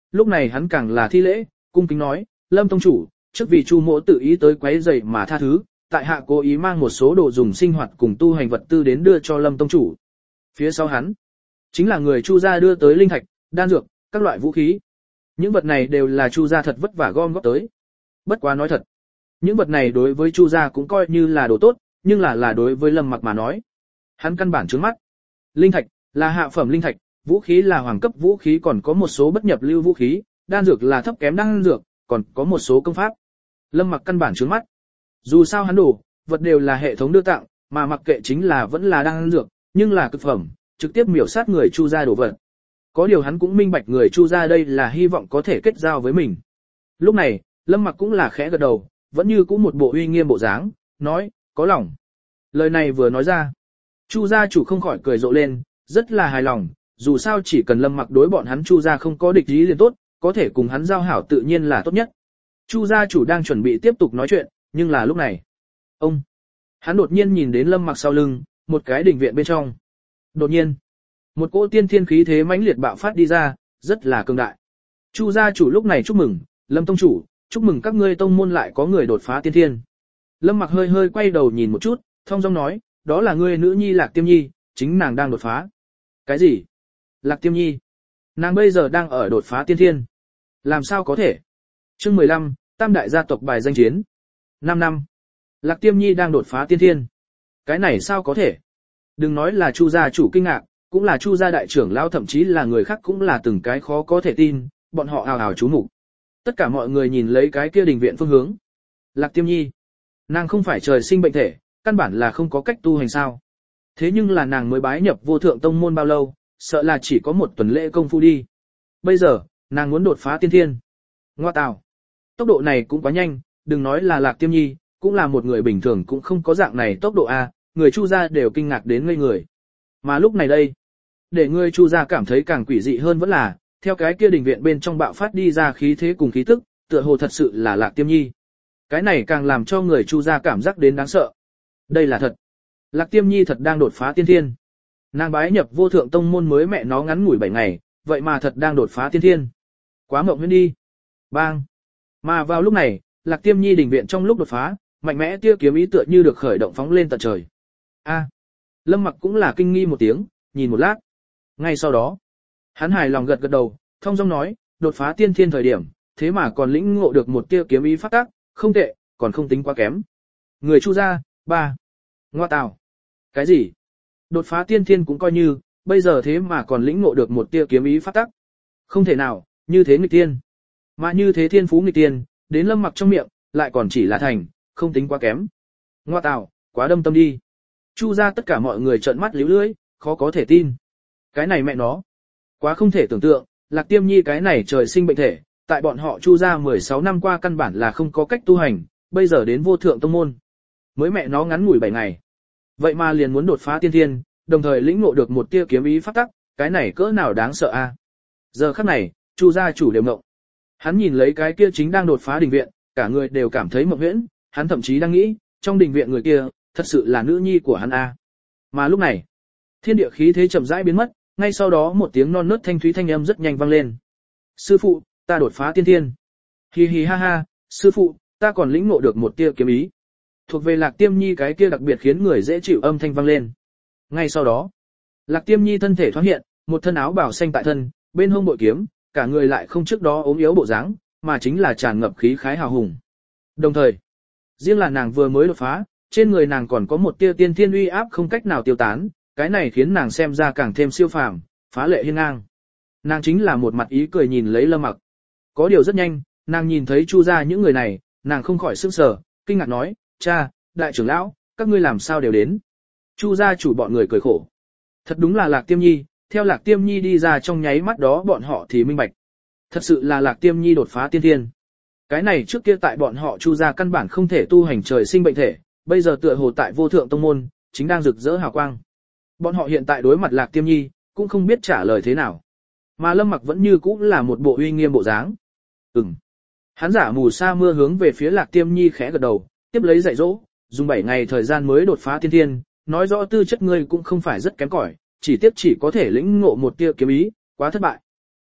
S1: lúc này hắn càng là thi lễ, cung kính nói, Lâm tông chủ, trước vì Chu mỗ tự ý tới quấy rầy mà tha thứ, tại hạ cố ý mang một số đồ dùng sinh hoạt cùng tu hành vật tư đến đưa cho Lâm tông chủ. Phía sau hắn, chính là người Chu gia đưa tới linh thạch, đan dược, các loại vũ khí. Những vật này đều là Chu gia thật vất vả gom góp tới. Bất quá nói thật, những vật này đối với Chu gia cũng coi như là đồ tốt, nhưng là là đối với Lâm Mặc mà nói, hắn căn bản trướng mắt. Linh thạch là hạ phẩm linh thạch, vũ khí là hoàng cấp vũ khí, còn có một số bất nhập lưu vũ khí, đan dược là thấp kém đan dược, còn có một số công pháp. Lâm Mặc căn bản trướng mắt. Dù sao hắn đủ, vật đều là hệ thống đưa tặng, mà mặc kệ chính là vẫn là đan dược, nhưng là cực phẩm, trực tiếp miểu sát người Chu gia đổ vật. Có điều hắn cũng minh bạch người Chu gia đây là hy vọng có thể kết giao với mình. Lúc này, Lâm Mặc cũng là khẽ gật đầu, vẫn như cũ một bộ uy nghiêm bộ dáng, nói, có lòng. Lời này vừa nói ra, Chu gia chủ không khỏi cười rộ lên, rất là hài lòng, dù sao chỉ cần Lâm Mặc đối bọn hắn Chu gia không có địch ý liền tốt, có thể cùng hắn giao hảo tự nhiên là tốt nhất. Chu gia chủ đang chuẩn bị tiếp tục nói chuyện, nhưng là lúc này, ông, hắn đột nhiên nhìn đến Lâm Mặc sau lưng, một cái đình viện bên trong. Đột nhiên, một cỗ tiên thiên khí thế mãnh liệt bạo phát đi ra, rất là cường đại. Chu gia chủ lúc này chúc mừng, Lâm tông chủ, chúc mừng các ngươi tông môn lại có người đột phá tiên thiên. Lâm Mặc hơi hơi quay đầu nhìn một chút, thong dong nói, đó là ngươi nữ nhi Lạc Tiêm Nhi, chính nàng đang đột phá. Cái gì? Lạc Tiêm Nhi? Nàng bây giờ đang ở đột phá tiên thiên. Làm sao có thể? Chương mười lăm, Tam đại gia tộc bài danh chiến. năm năm. Lạc Tiêm Nhi đang đột phá tiên thiên. Cái này sao có thể? Đừng nói là Chu gia chủ kinh ngạc, cũng là Chu gia đại trưởng lão, thậm chí là người khác cũng là từng cái khó có thể tin, bọn họ ào ào chú mục. Tất cả mọi người nhìn lấy cái kia đình viện phương hướng. Lạc Tiêm Nhi, nàng không phải trời sinh bệnh thể, căn bản là không có cách tu hành sao? Thế nhưng là nàng mới bái nhập Vô Thượng tông môn bao lâu, sợ là chỉ có một tuần lễ công phu đi. Bây giờ, nàng muốn đột phá tiên thiên. Ngoa tào, tốc độ này cũng quá nhanh, đừng nói là Lạc Tiêm Nhi, cũng là một người bình thường cũng không có dạng này tốc độ a, người Chu gia đều kinh ngạc đến ngây người. Mà lúc này đây, để người Chu gia cảm thấy càng quỷ dị hơn vẫn là, theo cái kia đình viện bên trong bạo phát đi ra khí thế cùng khí tức, tựa hồ thật sự là Lạc Tiêm Nhi. Cái này càng làm cho người Chu gia cảm giác đến đáng sợ. Đây là thật. Lạc Tiêm Nhi thật đang đột phá tiên thiên. Nàng bái nhập Vô Thượng tông môn mới mẹ nó ngắn ngủi bảy ngày, vậy mà thật đang đột phá tiên thiên. Quá mộng huyễn đi. Bang. Mà vào lúc này, Lạc Tiêm Nhi đình viện trong lúc đột phá, mạnh mẽ tia kiếm ý tựa như được khởi động phóng lên tận trời. A. Lâm Mặc cũng là kinh nghi một tiếng, nhìn một lát. Ngay sau đó, hắn hài lòng gật gật đầu, thông dong nói, đột phá tiên thiên thời điểm, thế mà còn lĩnh ngộ được một tia kiếm ý phát tác, không tệ, còn không tính quá kém. Người Chu gia, ba. Ngoa tào. Cái gì? Đột phá tiên thiên cũng coi như, bây giờ thế mà còn lĩnh ngộ được một tia kiếm ý phát tác. Không thể nào, như thế nghịch tiên. Mà như thế thiên phú nghịch tiên, đến Lâm Mặc trong miệng, lại còn chỉ là thành, không tính quá kém. Ngoa tào, quá đâm tâm đi. Chu gia tất cả mọi người trợn mắt líu lưỡi, khó có thể tin. Cái này mẹ nó, quá không thể tưởng tượng, Lạc Tiêm Nhi cái này trời sinh bệnh thể, tại bọn họ Chu gia mười sáu năm qua căn bản là không có cách tu hành, bây giờ đến Vô Thượng tông môn, mới mẹ nó ngắn ngủi bảy ngày. Vậy mà liền muốn đột phá tiên thiên, đồng thời lĩnh ngộ được một tia kiếm ý pháp tắc, cái này cỡ nào đáng sợ a. Giờ khắc này, Chu gia chủ đều ngộng. Hắn nhìn lấy cái kia chính đang đột phá đình viện, cả người đều cảm thấy mộng huyễn, hắn thậm chí đang nghĩ, trong đình viện người kia, thật sự là nữ nhi của hắn a. Mà lúc này, thiên địa khí thế chậm rãi biến mất, ngay sau đó một tiếng non nớt thanh thúy thanh âm rất nhanh vang lên. Sư phụ, ta đột phá tiên thiên. Hi hi ha ha, sư phụ, ta còn lĩnh ngộ được một tia kiếm ý. Thuộc về Lạc Tiêm Nhi cái kia đặc biệt khiến người dễ chịu âm thanh vang lên. Ngay sau đó, Lạc Tiêm Nhi thân thể thoáng hiện, một thân áo bào xanh tại thân, bên hông bội kiếm, cả người lại không trước đó ốm yếu bộ dáng, mà chính là tràn ngập khí khái hào hùng. Đồng thời, riêng là nàng vừa mới đột phá, trên người nàng còn có một tia tiên thiên uy áp không cách nào tiêu tán, cái này khiến nàng xem ra càng thêm siêu phàm, phá lệ hiên ngang. Nàng chính là một mặt ý cười nhìn lấy Lâm Mặc. Có điều rất nhanh, nàng nhìn thấy Chu gia những người này, nàng không khỏi sửng sở, kinh ngạc nói, cha, đại trưởng lão, các ngươi làm sao đều đến? Chu gia chủ bọn người cười khổ. Thật đúng là Lạc Tiêm Nhi, theo Lạc Tiêm Nhi đi ra trong nháy mắt đó bọn họ thì minh bạch. Thật sự là Lạc Tiêm Nhi đột phá tiên thiên. Cái này trước kia tại bọn họ Chu gia căn bản không thể tu hành trời sinh bệnh thể, bây giờ tựa hồ tại Vô Thượng tông môn, chính đang rực rỡ hào quang. Bọn họ hiện tại đối mặt Lạc Tiêm Nhi, cũng không biết trả lời thế nào. Mà Lâm Mặc vẫn như cũ là một bộ uy nghiêm bộ dáng. Ừm. Hắn giả mù sa mưa hướng về phía Lạc Tiêm Nhi khẽ gật đầu, tiếp lấy dạy dỗ, dùng bảy ngày thời gian mới đột phá tiên thiên, nói rõ tư chất ngươi cũng không phải rất kém cỏi, chỉ tiếp chỉ có thể lĩnh ngộ một tia kiếm ý, quá thất bại.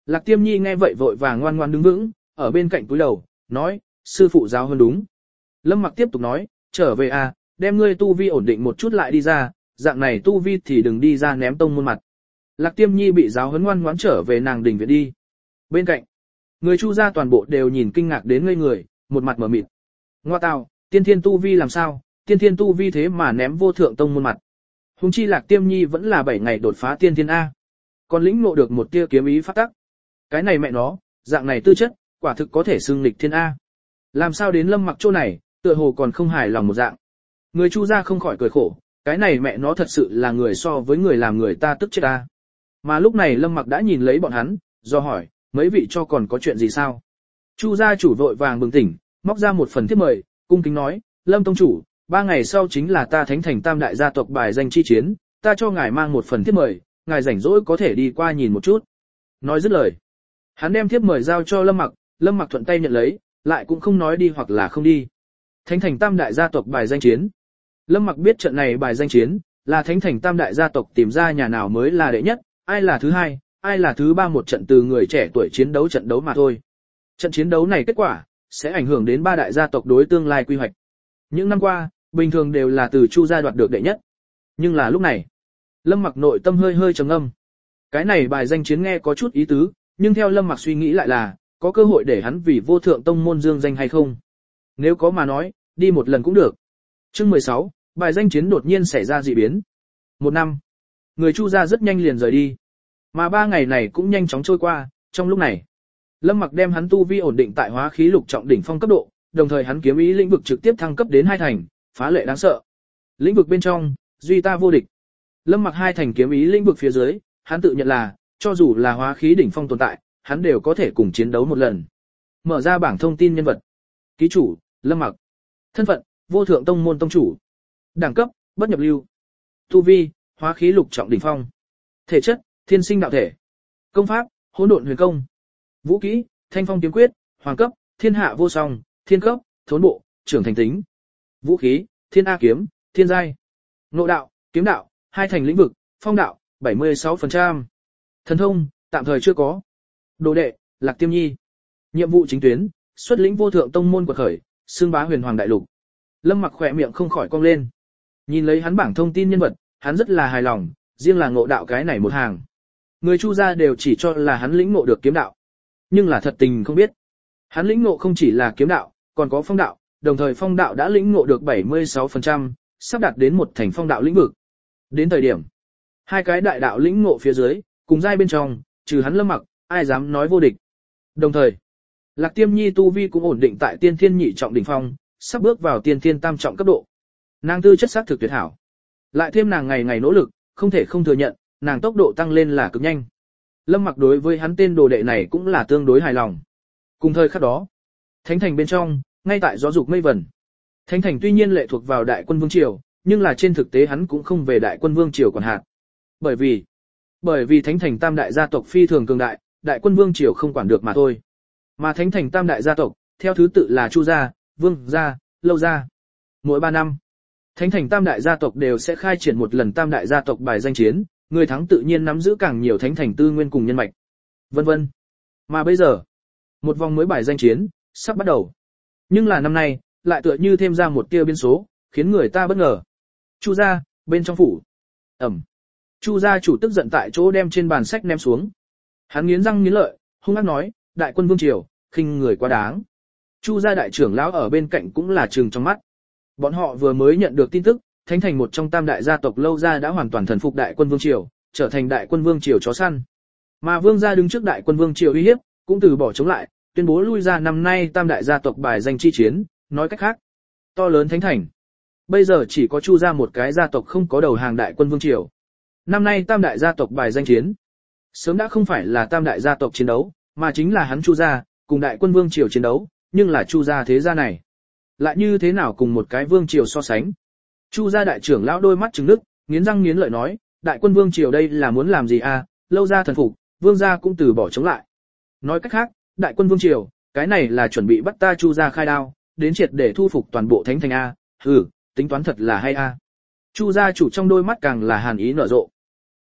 S1: Lạc Tiêm Nhi nghe vậy vội vàng ngoan ngoan đứng vững, ở bên cạnh cúi đầu, nói, sư phụ giáo hơn đúng. Lâm Mặc tiếp tục nói, trở về à, đem ngươi tu vi ổn định một chút lại đi ra, dạng này tu vi thì đừng đi ra ném tông môn mặt. Lạc Tiêm Nhi bị giáo huấn ngoan ngoãn trở về nàng đình viện đi. Bên cạnh, người Chu gia toàn bộ đều nhìn kinh ngạc đến ngây người, một mặt mở mịt. Ngoa tào, tiên thiên tu vi làm sao, tiên thiên tu vi thế mà ném vô thượng tông môn mặt. Hùng chi Lạc Tiêm Nhi vẫn là bảy ngày đột phá tiên thiên A. Còn lĩnh ngộ được một tia kiếm ý phát tắc. Cái này mẹ nó, dạng này tư chất, quả thực có thể xưng lịch thiên A. Làm sao đến Lâm Mặc chỗ này, tựa hồ còn không hài lòng một dạng. Người Chu gia không khỏi cười khổ, cái này mẹ nó thật sự là người so với người làm người ta tức chết ta. Mà lúc này Lâm Mặc đã nhìn lấy bọn hắn, do hỏi, mấy vị cho còn có chuyện gì sao? Chu gia chủ vội vàng bừng tỉnh, móc ra một phần thiếp mời, cung kính nói, Lâm tông chủ, ba ngày sau chính là ta thánh thành tam đại gia tộc bài danh chi chiến, ta cho ngài mang một phần thiếp mời, ngài rảnh rỗi có thể đi qua nhìn một chút. Nói dứt lời, hắn đem thiếp mời giao cho Lâm Mặc, Lâm Mặc thuận tay nhận lấy, lại cũng không nói đi hoặc là không đi. Thánh thành tam đại gia tộc bài danh chiến. Lâm Mặc biết trận này bài danh chiến, là thánh thành tam đại gia tộc tìm ra nhà nào mới là đệ nhất, ai là thứ hai, ai là thứ ba, một trận từ người trẻ tuổi chiến đấu trận đấu mà thôi. Trận chiến đấu này kết quả, sẽ ảnh hưởng đến ba đại gia tộc đối tương lai quy hoạch. Những năm qua, bình thường đều là từ Chu gia đoạt được đệ nhất. Nhưng là lúc này, Lâm Mặc nội tâm hơi hơi trầm ngâm. Cái này bài danh chiến nghe có chút ý tứ, nhưng theo Lâm Mặc suy nghĩ lại là, có cơ hội để hắn vì vô thượng tông môn dương danh hay không? Nếu có mà nói, đi một lần cũng được. Chương mười sáu, bài danh chiến đột nhiên xảy ra dị biến. Một năm, người Chu gia rất nhanh liền rời đi. Mà ba ngày này cũng nhanh chóng trôi qua, trong lúc này, Lâm Mặc đem hắn tu vi ổn định tại hóa khí lục trọng đỉnh phong cấp độ, đồng thời hắn kiếm ý lĩnh vực trực tiếp thăng cấp đến hai thành, phá lệ đáng sợ. Lĩnh vực bên trong, duy ta vô địch. Lâm Mặc hai thành kiếm ý lĩnh vực phía dưới, hắn tự nhận là, cho dù là hóa khí đỉnh phong tồn tại, hắn đều có thể cùng chiến đấu một lần. Mở ra bảng thông tin nhân vật. Ký chủ, Lâm Mặc. Thân phận, vô thượng tông môn tông chủ. Đẳng cấp, bất nhập lưu. Tu vi, hóa khí lục trọng đỉnh phong. Thể chất, thiên sinh đạo thể. Công pháp, hỗn độn huyền công. Vũ kỹ, thanh phong kiếm quyết, hoàng cấp, thiên hạ vô song, thiên cấp, thốn bộ, trưởng thành tính. Vũ khí, thiên a kiếm, thiên giai. Ngộ đạo, kiếm đạo, hai thành lĩnh vực, phong đạo, bảy mươi sáu phần trăm. Thần thông, tạm thời chưa có. Đồ đệ, Lạc Tiêm Nhi. Nhiệm vụ chính tuyến, xuất lĩnh vô thượng tông môn quật khởi, xương bá huyền hoàng đại lục. Lâm Mặc khỏe miệng không khỏi cong lên. Nhìn lấy hắn bảng thông tin nhân vật, hắn rất là hài lòng, riêng là ngộ đạo cái này một hàng. Người Chu gia đều chỉ cho là hắn lĩnh ngộ được kiếm đạo. Nhưng là thật tình không biết. Hắn lĩnh ngộ không chỉ là kiếm đạo, còn có phong đạo, đồng thời phong đạo đã lĩnh ngộ được bảy mươi sáu phần trăm, sắp đạt đến một thành phong đạo lĩnh vực. Đến thời điểm, hai cái đại đạo lĩnh ngộ phía dưới, cùng giai bên trong, trừ hắn Lâm Mặc, ai dám nói vô địch. Đồng thời, Lạc Tiêm Nhi tu vi cũng ổn định tại tiên thiên nhị trọng đỉnh phong, sắp bước vào tiên thiên tam trọng cấp độ. Nàng tư chất sắc thực tuyệt hảo. Lại thêm nàng ngày ngày nỗ lực, không thể không thừa nhận, nàng tốc độ tăng lên là cực nhanh. Lâm Mặc đối với hắn tên đồ đệ này cũng là tương đối hài lòng. Cùng thời khắc đó, Thánh thành bên trong, ngay tại gió dục mây vẩn. Thánh thành tuy nhiên lệ thuộc vào Đại Quân Vương triều, nhưng là trên thực tế hắn cũng không về Đại Quân Vương triều quản hạt. Bởi vì, bởi vì Thánh thành tam đại gia tộc phi thường cường đại, Đại Quân Vương triều không quản được mà thôi. Mà Thánh thành tam đại gia tộc, theo thứ tự là Chu gia, Vương gia, Lâu gia. Mỗi ba năm, Thánh thành tam đại gia tộc đều sẽ khai triển một lần tam đại gia tộc bài danh chiến, người thắng tự nhiên nắm giữ càng nhiều thánh thành tư nguyên cùng nhân mạch, vân vân. Mà bây giờ, một vòng mới bài danh chiến sắp bắt đầu. Nhưng là năm nay, lại tựa như thêm ra một tia biến số, khiến người ta bất ngờ. Chu gia, bên trong phủ. Ẩm. Chu gia chủ tức giận tại chỗ đem trên bàn sách ném xuống. Hắn nghiến răng nghiến lợi, hung ác nói, Đại Quân Vương triều, khinh người quá đáng. Chu gia đại trưởng lão ở bên cạnh cũng là trừng trong mắt. Bọn họ vừa mới nhận được tin tức, Thánh thành một trong tam đại gia tộc Lâu gia đã hoàn toàn thần phục Đại Quân Vương triều, trở thành Đại Quân Vương triều chó săn. Mà Vương gia đứng trước Đại Quân Vương triều uy hiếp, cũng từ bỏ chống lại, tuyên bố lui ra năm nay tam đại gia tộc bài danh chi chiến, nói cách khác, to lớn Thánh thành. Bây giờ chỉ có Chu gia một cái gia tộc không có đầu hàng Đại Quân Vương triều. Năm nay tam đại gia tộc bài danh chiến, sớm đã không phải là tam đại gia tộc chiến đấu, mà chính là hắn Chu gia cùng Đại Quân Vương triều chiến đấu, nhưng là Chu gia thế gia này, lại như thế nào cùng một cái vương triều so sánh. Chu gia đại trưởng lão đôi mắt trừng nước, nghiến răng nghiến lợi nói, Đại Quân Vương triều đây là muốn làm gì à, Lâu gia thần phục, Vương gia cũng từ bỏ chống lại. Nói cách khác, Đại Quân Vương triều, cái này là chuẩn bị bắt ta Chu gia khai đao, đến triệt để thu phục toàn bộ Thánh thành a, hừ, tính toán thật là hay a. Chu gia chủ trong đôi mắt càng là hàn ý nở rộ.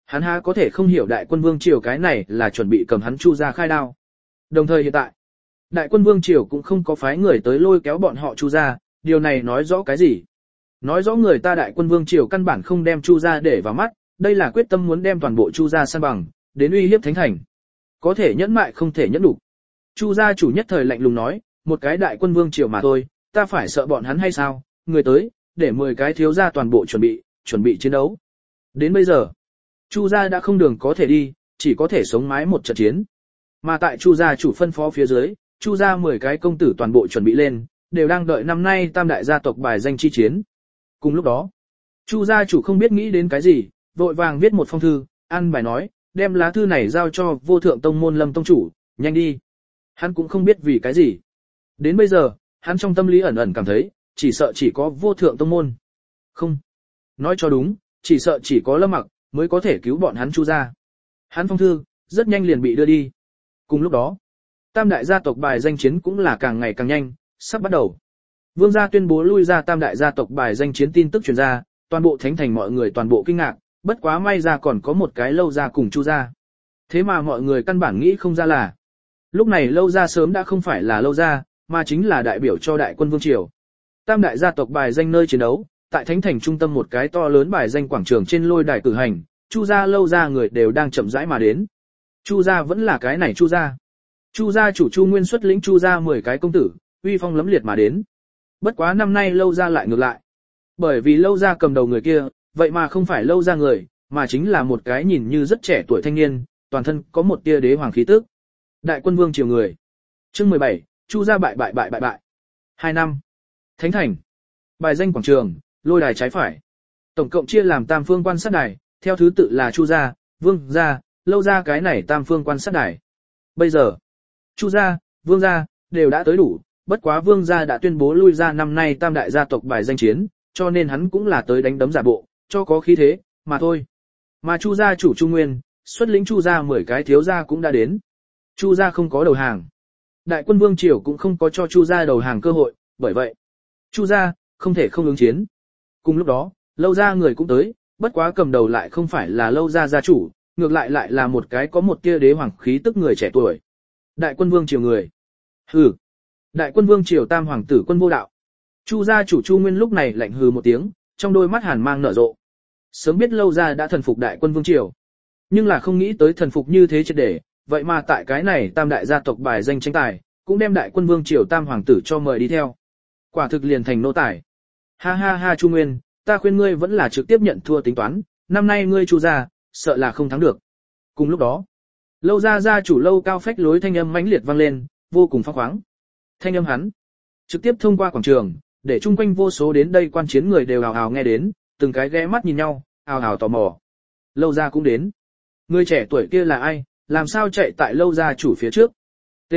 S1: Hắn há có thể không hiểu đại quân vương triều cái này là chuẩn bị cầm hắn Chu gia khai đao. Đồng thời hiện tại, đại quân vương triều cũng không có phái người tới lôi kéo bọn họ Chu gia, điều này nói rõ cái gì? Nói rõ người ta đại quân vương triều căn bản không đem Chu gia để vào mắt, đây là quyết tâm muốn đem toàn bộ Chu gia san bằng, đến uy hiếp thánh thành. Có thể nhẫn mại không thể nhẫn đủ. Chu gia chủ nhất thời lạnh lùng nói, một cái đại quân vương triều mà thôi, ta phải sợ bọn hắn hay sao? Người tới, để mười cái thiếu gia toàn bộ chuẩn bị, chuẩn bị chiến đấu. Đến bây giờ, Chu gia đã không đường có thể đi, chỉ có thể sống mái một trận chiến. Mà tại Chu gia chủ phân phó phía dưới, Chu gia mười cái công tử toàn bộ chuẩn bị lên, đều đang đợi năm nay tam đại gia tộc bài danh chi chiến. Cùng lúc đó, Chu gia chủ không biết nghĩ đến cái gì, vội vàng viết một phong thư, ăn bài nói, đem lá thư này giao cho vô thượng tông môn Lâm tông chủ, nhanh đi. Hắn cũng không biết vì cái gì. Đến bây giờ, hắn trong tâm lý ẩn ẩn cảm thấy, chỉ sợ chỉ có vô thượng tông môn. Không. Nói cho đúng, chỉ sợ chỉ có Lâm Mặc mới có thể cứu bọn hắn Chu gia. Hắn phong thư, rất nhanh liền bị đưa đi. Cùng lúc đó, tam đại gia tộc bài danh chiến cũng là càng ngày càng nhanh, sắp bắt đầu. Vương gia tuyên bố lui ra tam đại gia tộc bài danh chiến tin tức truyền ra, toàn bộ thánh thành mọi người toàn bộ kinh ngạc, bất quá may ra còn có một cái Lâu gia cùng Chu gia. Thế mà mọi người căn bản nghĩ không ra là, lúc này Lâu gia sớm đã không phải là Lâu gia, mà chính là đại biểu cho đại quân vương triều. Tam đại gia tộc bài danh nơi chiến đấu, tại thánh thành trung tâm một cái to lớn bài danh quảng trường trên lôi đài cử hành, Chu gia Lâu gia người đều đang chậm rãi mà đến. Chu gia vẫn là cái này Chu gia. Chu gia chủ Chu Nguyên xuất lĩnh Chu gia mười cái công tử, uy phong lẫm liệt mà đến. Bất quá năm nay Lâu gia lại ngược lại. Bởi vì Lâu gia cầm đầu người kia, vậy mà không phải Lâu gia người, mà chính là một cái nhìn như rất trẻ tuổi thanh niên, toàn thân có một tia đế hoàng khí tức. Đại quân vương triều người. Chương mười bảy, Chu gia bại bại bại bại bại. Hai năm. Thánh thành. Bài danh quảng trường, lôi đài trái phải. Tổng cộng chia làm tam phương quan sát đài, theo thứ tự là Chu gia, Vương gia, Lâu gia cái này tam phương quan sát đài. Bây giờ, Chu gia, Vương gia đều đã tới đủ, bất quá Vương gia đã tuyên bố lui ra năm nay tam đại gia tộc bài danh chiến, cho nên hắn cũng là tới đánh đấm giả bộ, cho có khí thế, mà thôi. Mà Chu gia chủ Chu Nguyên, xuất lĩnh Chu gia mười cái thiếu gia cũng đã đến. Chu gia không có đầu hàng. Đại quân vương triều cũng không có cho Chu gia đầu hàng cơ hội, bởi vậy, Chu gia không thể không ứng chiến. Cùng lúc đó, Lâu gia người cũng tới, bất quá cầm đầu lại không phải là Lâu gia gia chủ, ngược lại lại là một cái có một tia đế hoàng khí tức người trẻ tuổi. Đại quân vương triều người. Hừ. Đại quân vương triều tam hoàng tử Quân Vô Đạo. Chu gia chủ Chu Nguyên lúc này lạnh hừ một tiếng, trong đôi mắt hàn mang nở rộ. Sớm biết Lâu gia đã thần phục đại quân vương triều, nhưng là không nghĩ tới thần phục như thế triệt để, vậy mà tại cái này tam đại gia tộc bài danh tranh tài, cũng đem đại quân vương triều tam hoàng tử cho mời đi theo. Quả thực liền thành nô tài. Ha ha ha Chu Nguyên, ta khuyên ngươi vẫn là trực tiếp nhận thua tính toán, năm nay ngươi Chu gia, sợ là không thắng được. Cùng lúc đó, Lâu gia gia chủ Lâu Cao phách lối thanh âm mãnh liệt vang lên, vô cùng phóng khoáng. Thanh âm hắn trực tiếp thông qua quảng trường, để chung quanh vô số đến đây quan chiến người đều hào hào nghe đến, từng cái ghé mắt nhìn nhau, hào hào tò mò. Lâu gia cũng đến. Người trẻ tuổi kia là ai, làm sao chạy tại Lâu gia chủ phía trước? T.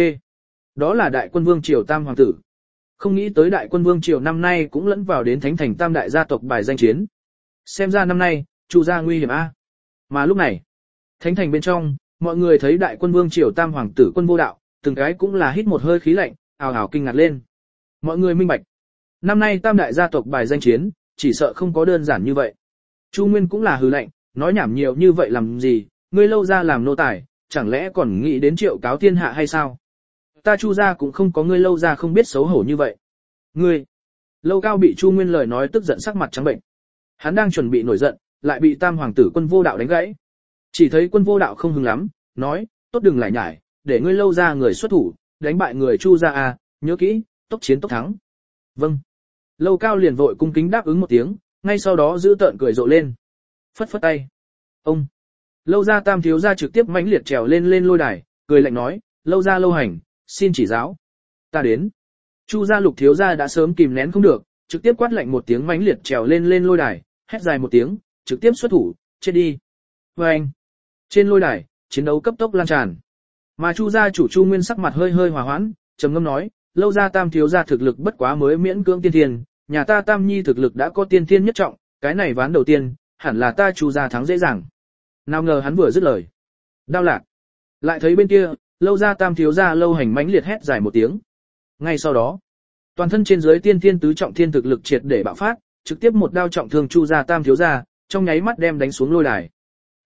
S1: Đó là đại quân vương triều tam hoàng tử. Không nghĩ tới đại quân vương triều năm nay cũng lẫn vào đến thánh thành tam đại gia tộc bài danh chiến. Xem ra năm nay, Chu gia nguy hiểm a. Mà lúc này, thánh thành bên trong, mọi người thấy đại quân vương triều tam hoàng tử Quân Vô Đạo, từng cái cũng là hít một hơi khí lạnh, ào ào kinh ngạc lên. Mọi người minh bạch, năm nay tam đại gia tộc bài danh chiến, chỉ sợ không có đơn giản như vậy. Chu Nguyên cũng là hừ lạnh, nói nhảm nhiều như vậy làm gì, ngươi Lâu gia làm nô tài, chẳng lẽ còn nghĩ đến triệu cáo thiên hạ hay sao? Ta Chu gia cũng không có ngươi Lâu gia không biết xấu hổ như vậy. Ngươi, Lâu Cao bị Chu Nguyên lời nói tức giận sắc mặt trắng bệnh. Hắn đang chuẩn bị nổi giận, lại bị tam hoàng tử Quân Vô Đạo đánh gãy. Chỉ thấy Quân Vô Đạo không hứng lắm, nói, tốt đừng lại nhải, để ngươi Lâu gia người xuất thủ, đánh bại người Chu gia à, nhớ kỹ, tốc chiến tốc thắng. Vâng. Lâu Cao liền vội cung kính đáp ứng một tiếng, ngay sau đó giữ tợn cười rộ lên. Phất phất tay. Ông. Lâu gia tam thiếu gia trực tiếp mãnh liệt trèo lên lên lôi đài, cười lạnh nói, Lâu gia Lâu Hành, xin chỉ giáo. Ta đến. Chu gia Lục thiếu gia đã sớm kìm nén không được, trực tiếp quát lạnh một tiếng mãnh liệt trèo lên lên lôi đài, hét dài một tiếng, trực tiếp xuất thủ, chết đi. Và anh. Trên lôi đài, chiến đấu cấp tốc lan tràn. Mà Chu gia chủ Chu Nguyên sắc mặt hơi hơi hòa hoãn, trầm ngâm nói, Lâu gia tam thiếu gia thực lực bất quá mới miễn cưỡng tiên thiên, nhà ta Tam Nhi thực lực đã có tiên thiên nhất trọng, cái này ván đầu tiên, hẳn là ta Chu gia thắng dễ dàng. Nào ngờ hắn vừa dứt lời, đao lạc. Lại thấy bên kia, Lâu gia tam thiếu gia Lâu Hành mãnh liệt hét dài một tiếng. Ngay sau đó, toàn thân trên dưới tiên thiên tứ trọng thiên thực lực triệt để bạo phát, trực tiếp một đao trọng thương Chu gia tam thiếu gia, trong nháy mắt đem đánh xuống lôi đài.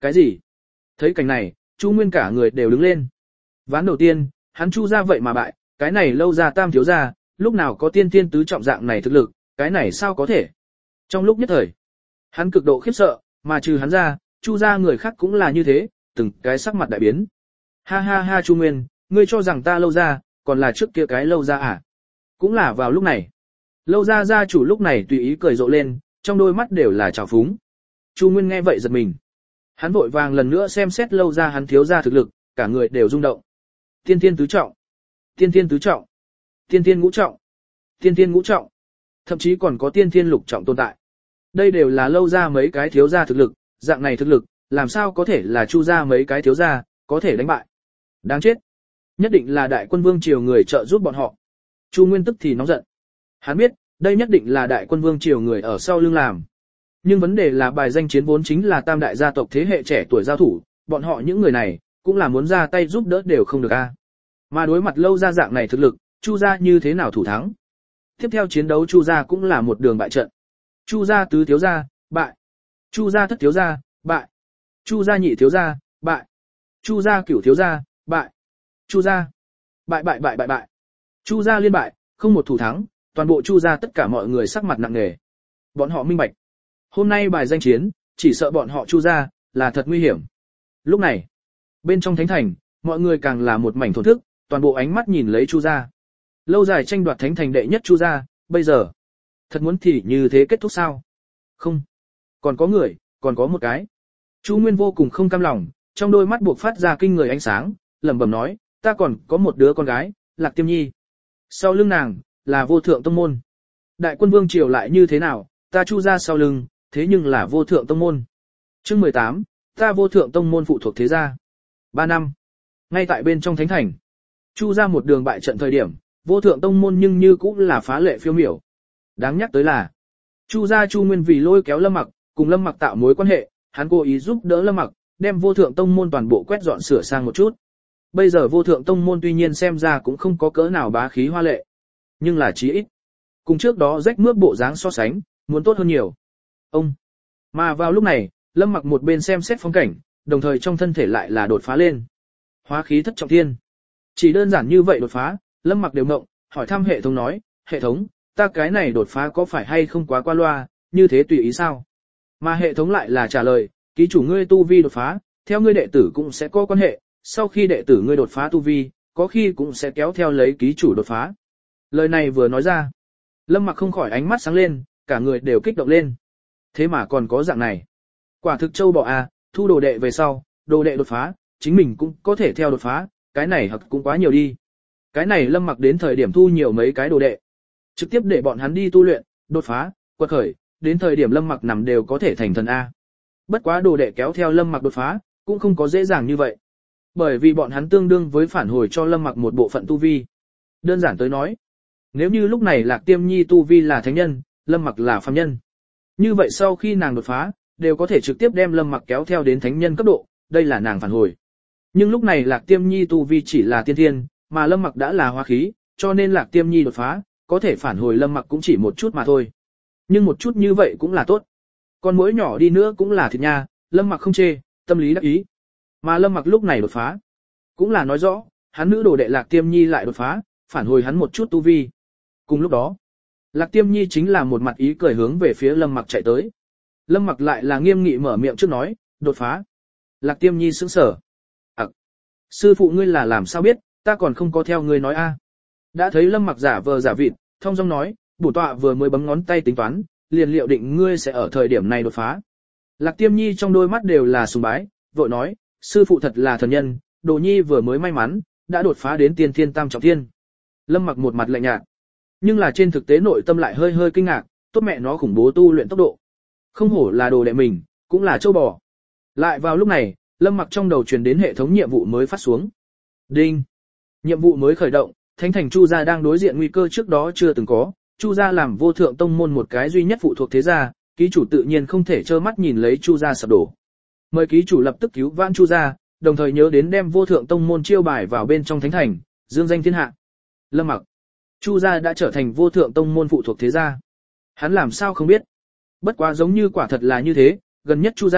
S1: Cái gì? Thấy cảnh này, Chu Nguyên cả người đều đứng lên. Ván đầu tiên, hắn Chu ra vậy mà bại, cái này lâu ra tam thiếu ra, lúc nào có tiên tiên tứ trọng dạng này thực lực, cái này sao có thể? Trong lúc nhất thời, hắn cực độ khiếp sợ, mà trừ hắn ra, Chu ra người khác cũng là như thế, từng cái sắc mặt đại biến. Ha ha ha Chu Nguyên, ngươi cho rằng ta lâu ra, còn là trước kia cái lâu ra à? Cũng là vào lúc này. Lâu ra gia chủ lúc này tùy ý cười rộ lên, trong đôi mắt đều là trào phúng. Chu Nguyên nghe vậy giật mình. Hắn vội vàng lần nữa xem xét lâu ra hắn thiếu ra thực lực, cả người đều rung động. Tiên tiên tứ trọng, tiên tiên tứ trọng, tiên tiên ngũ trọng, tiên tiên ngũ trọng, thậm chí còn có tiên tiên lục trọng tồn tại. Đây đều là lâu ra mấy cái thiếu gia thực lực, dạng này thực lực, làm sao có thể là Chu ra mấy cái thiếu gia, có thể đánh bại. Đáng chết. Nhất định là đại quân vương triều người trợ giúp bọn họ. Chu Nguyên tức thì nóng giận. Hắn biết, đây nhất định là đại quân vương triều người ở sau lưng làm. Nhưng vấn đề là bài danh chiến vốn chính là tam đại gia tộc thế hệ trẻ tuổi giao thủ, bọn họ những người này, cũng là muốn ra tay giúp đỡ đều không được a. Mà đối mặt lâu ra dạng này thực lực, Chu gia như thế nào thủ thắng? Tiếp theo chiến đấu Chu gia cũng là một đường bại trận. Chu gia tứ thiếu gia, bại. Chu gia thất thiếu gia, bại. Chu gia nhị thiếu gia, bại. Chu gia cửu thiếu gia, bại. Chu gia, bại bại bại bại bại. Chu gia liên bại, không một thủ thắng, toàn bộ Chu gia tất cả mọi người sắc mặt nặng nề. Bọn họ minh bạch, hôm nay bài danh chiến, chỉ sợ bọn họ Chu gia là thật nguy hiểm. Lúc này, bên trong thánh thành, mọi người càng là một mảnh thổn thức, toàn bộ ánh mắt nhìn lấy Chu gia. Lâu dài tranh đoạt thánh thành đệ nhất Chu gia, bây giờ, thật muốn thì như thế kết thúc sao? Không, còn có người, còn có một cái. Chu Nguyên vô cùng không cam lòng, trong đôi mắt buộc phát ra kinh người ánh sáng, lẩm bẩm nói, ta còn có một đứa con gái, Lạc Tiêm Nhi. Sau lưng nàng, là vô thượng tông môn. Đại quân vương triều lại như thế nào, ta Chu gia sau lưng, thế nhưng là vô thượng tông môn. Chương mười tám, ta vô thượng tông môn phụ thuộc thế gia. Ba năm. Ngay tại bên trong thánh thành, Chu gia một đường bại trận thời điểm, vô thượng tông môn nhưng như cũng là phá lệ phiêu miểu. Đáng nhắc tới là, Chu gia Chu Nguyên vì lôi kéo Lâm Mặc, cùng Lâm Mặc tạo mối quan hệ, hắn cố ý giúp đỡ Lâm Mặc, đem vô thượng tông môn toàn bộ quét dọn sửa sang một chút. Bây giờ vô thượng tông môn tuy nhiên xem ra cũng không có cỡ nào bá khí hoa lệ, nhưng là chí ít, cùng trước đó rách mướp bộ dáng so sánh, muốn tốt hơn nhiều. Ông. Mà vào lúc này, Lâm Mặc một bên xem xét phong cảnh, đồng thời trong thân thể lại là đột phá lên. Hóa khí thất trọng thiên. Chỉ đơn giản như vậy đột phá, Lâm Mặc đều ngộng, hỏi thăm hệ thống nói, hệ thống, ta cái này đột phá có phải hay không quá qua loa, như thế tùy ý sao? Mà hệ thống lại là trả lời, ký chủ ngươi tu vi đột phá, theo ngươi đệ tử cũng sẽ có quan hệ, sau khi đệ tử ngươi đột phá tu vi, có khi cũng sẽ kéo theo lấy ký chủ đột phá. Lời này vừa nói ra, Lâm Mặc không khỏi ánh mắt sáng lên, cả người đều kích động lên. Thế mà còn có dạng này. Quả thực châu bò à, thu đồ đệ về sau, đồ đệ đột phá, chính mình cũng có thể theo đột phá, cái này hoặc cũng quá nhiều đi. Cái này Lâm Mặc đến thời điểm thu nhiều mấy cái đồ đệ, trực tiếp để bọn hắn đi tu luyện, đột phá, quật khởi, đến thời điểm Lâm Mặc nằm đều có thể thành thần A. Bất quá đồ đệ kéo theo Lâm Mặc đột phá, cũng không có dễ dàng như vậy. Bởi vì bọn hắn tương đương với phản hồi cho Lâm Mặc một bộ phận tu vi. Đơn giản tới nói, nếu như lúc này Lạc Tiêm Nhi tu vi là thánh nhân, Lâm Mặc là phàm nhân. Như vậy sau khi nàng đột phá, đều có thể trực tiếp đem Lâm Mặc kéo theo đến thánh nhân cấp độ, đây là nàng phản hồi. Nhưng lúc này Lạc Tiêm Nhi tu vi chỉ là tiên thiên, mà Lâm Mặc đã là hóa khí, cho nên Lạc Tiêm Nhi đột phá, có thể phản hồi Lâm Mặc cũng chỉ một chút mà thôi. Nhưng một chút như vậy cũng là tốt. Con muỗi nhỏ đi nữa cũng là thịt nha, Lâm Mặc không chê, tâm lý đắc ý. Mà Lâm Mặc lúc này đột phá, cũng là nói rõ, hắn nữ đồ đệ Lạc Tiêm Nhi lại đột phá, phản hồi hắn một chút tu vi. Cùng lúc đó, Lạc Tiêm Nhi chính là một mặt ý cười hướng về phía Lâm Mặc chạy tới. Lâm Mặc lại là nghiêm nghị mở miệng trước nói, đột phá. Lạc Tiêm Nhi sững sờ. À, sư phụ ngươi là làm sao biết, ta còn không có theo ngươi nói a. Đã thấy Lâm Mặc giả vờ giả vịt, thông dong nói, bổ tọa vừa mới bấm ngón tay tính toán, liền liệu định ngươi sẽ ở thời điểm này đột phá. Lạc Tiêm Nhi trong đôi mắt đều là sùng bái, vội nói, sư phụ thật là thần nhân, Đồ Nhi vừa mới may mắn, đã đột phá đến tiên thiên tam trọng thiên. Lâm Mặc một mặt lạnh nhạt, nhưng là trên thực tế nội tâm lại hơi hơi kinh ngạc, tốt mẹ nó khủng bố tu luyện tốc độ. Không hổ là đồ đệ mình, cũng là châu bò. Lại vào lúc này, Lâm Mặc trong đầu truyền đến hệ thống nhiệm vụ mới phát xuống. Đinh. Nhiệm vụ mới khởi động, Thánh thành Chu gia đang đối diện nguy cơ trước đó chưa từng có, Chu gia làm vô thượng tông môn một cái duy nhất phụ thuộc thế gia, ký chủ tự nhiên không thể trơ mắt nhìn lấy Chu gia sập đổ. Mời ký chủ lập tức cứu vãn Chu gia, đồng thời nhớ đến đem vô thượng tông môn chiêu bài vào bên trong thánh thành, dương danh thiên hạ. Lâm Mặc. Chu gia đã trở thành vô thượng tông môn phụ thuộc thế gia. Hắn làm sao không biết? Bất quá giống như quả thật là như thế, gần nhất Chu gia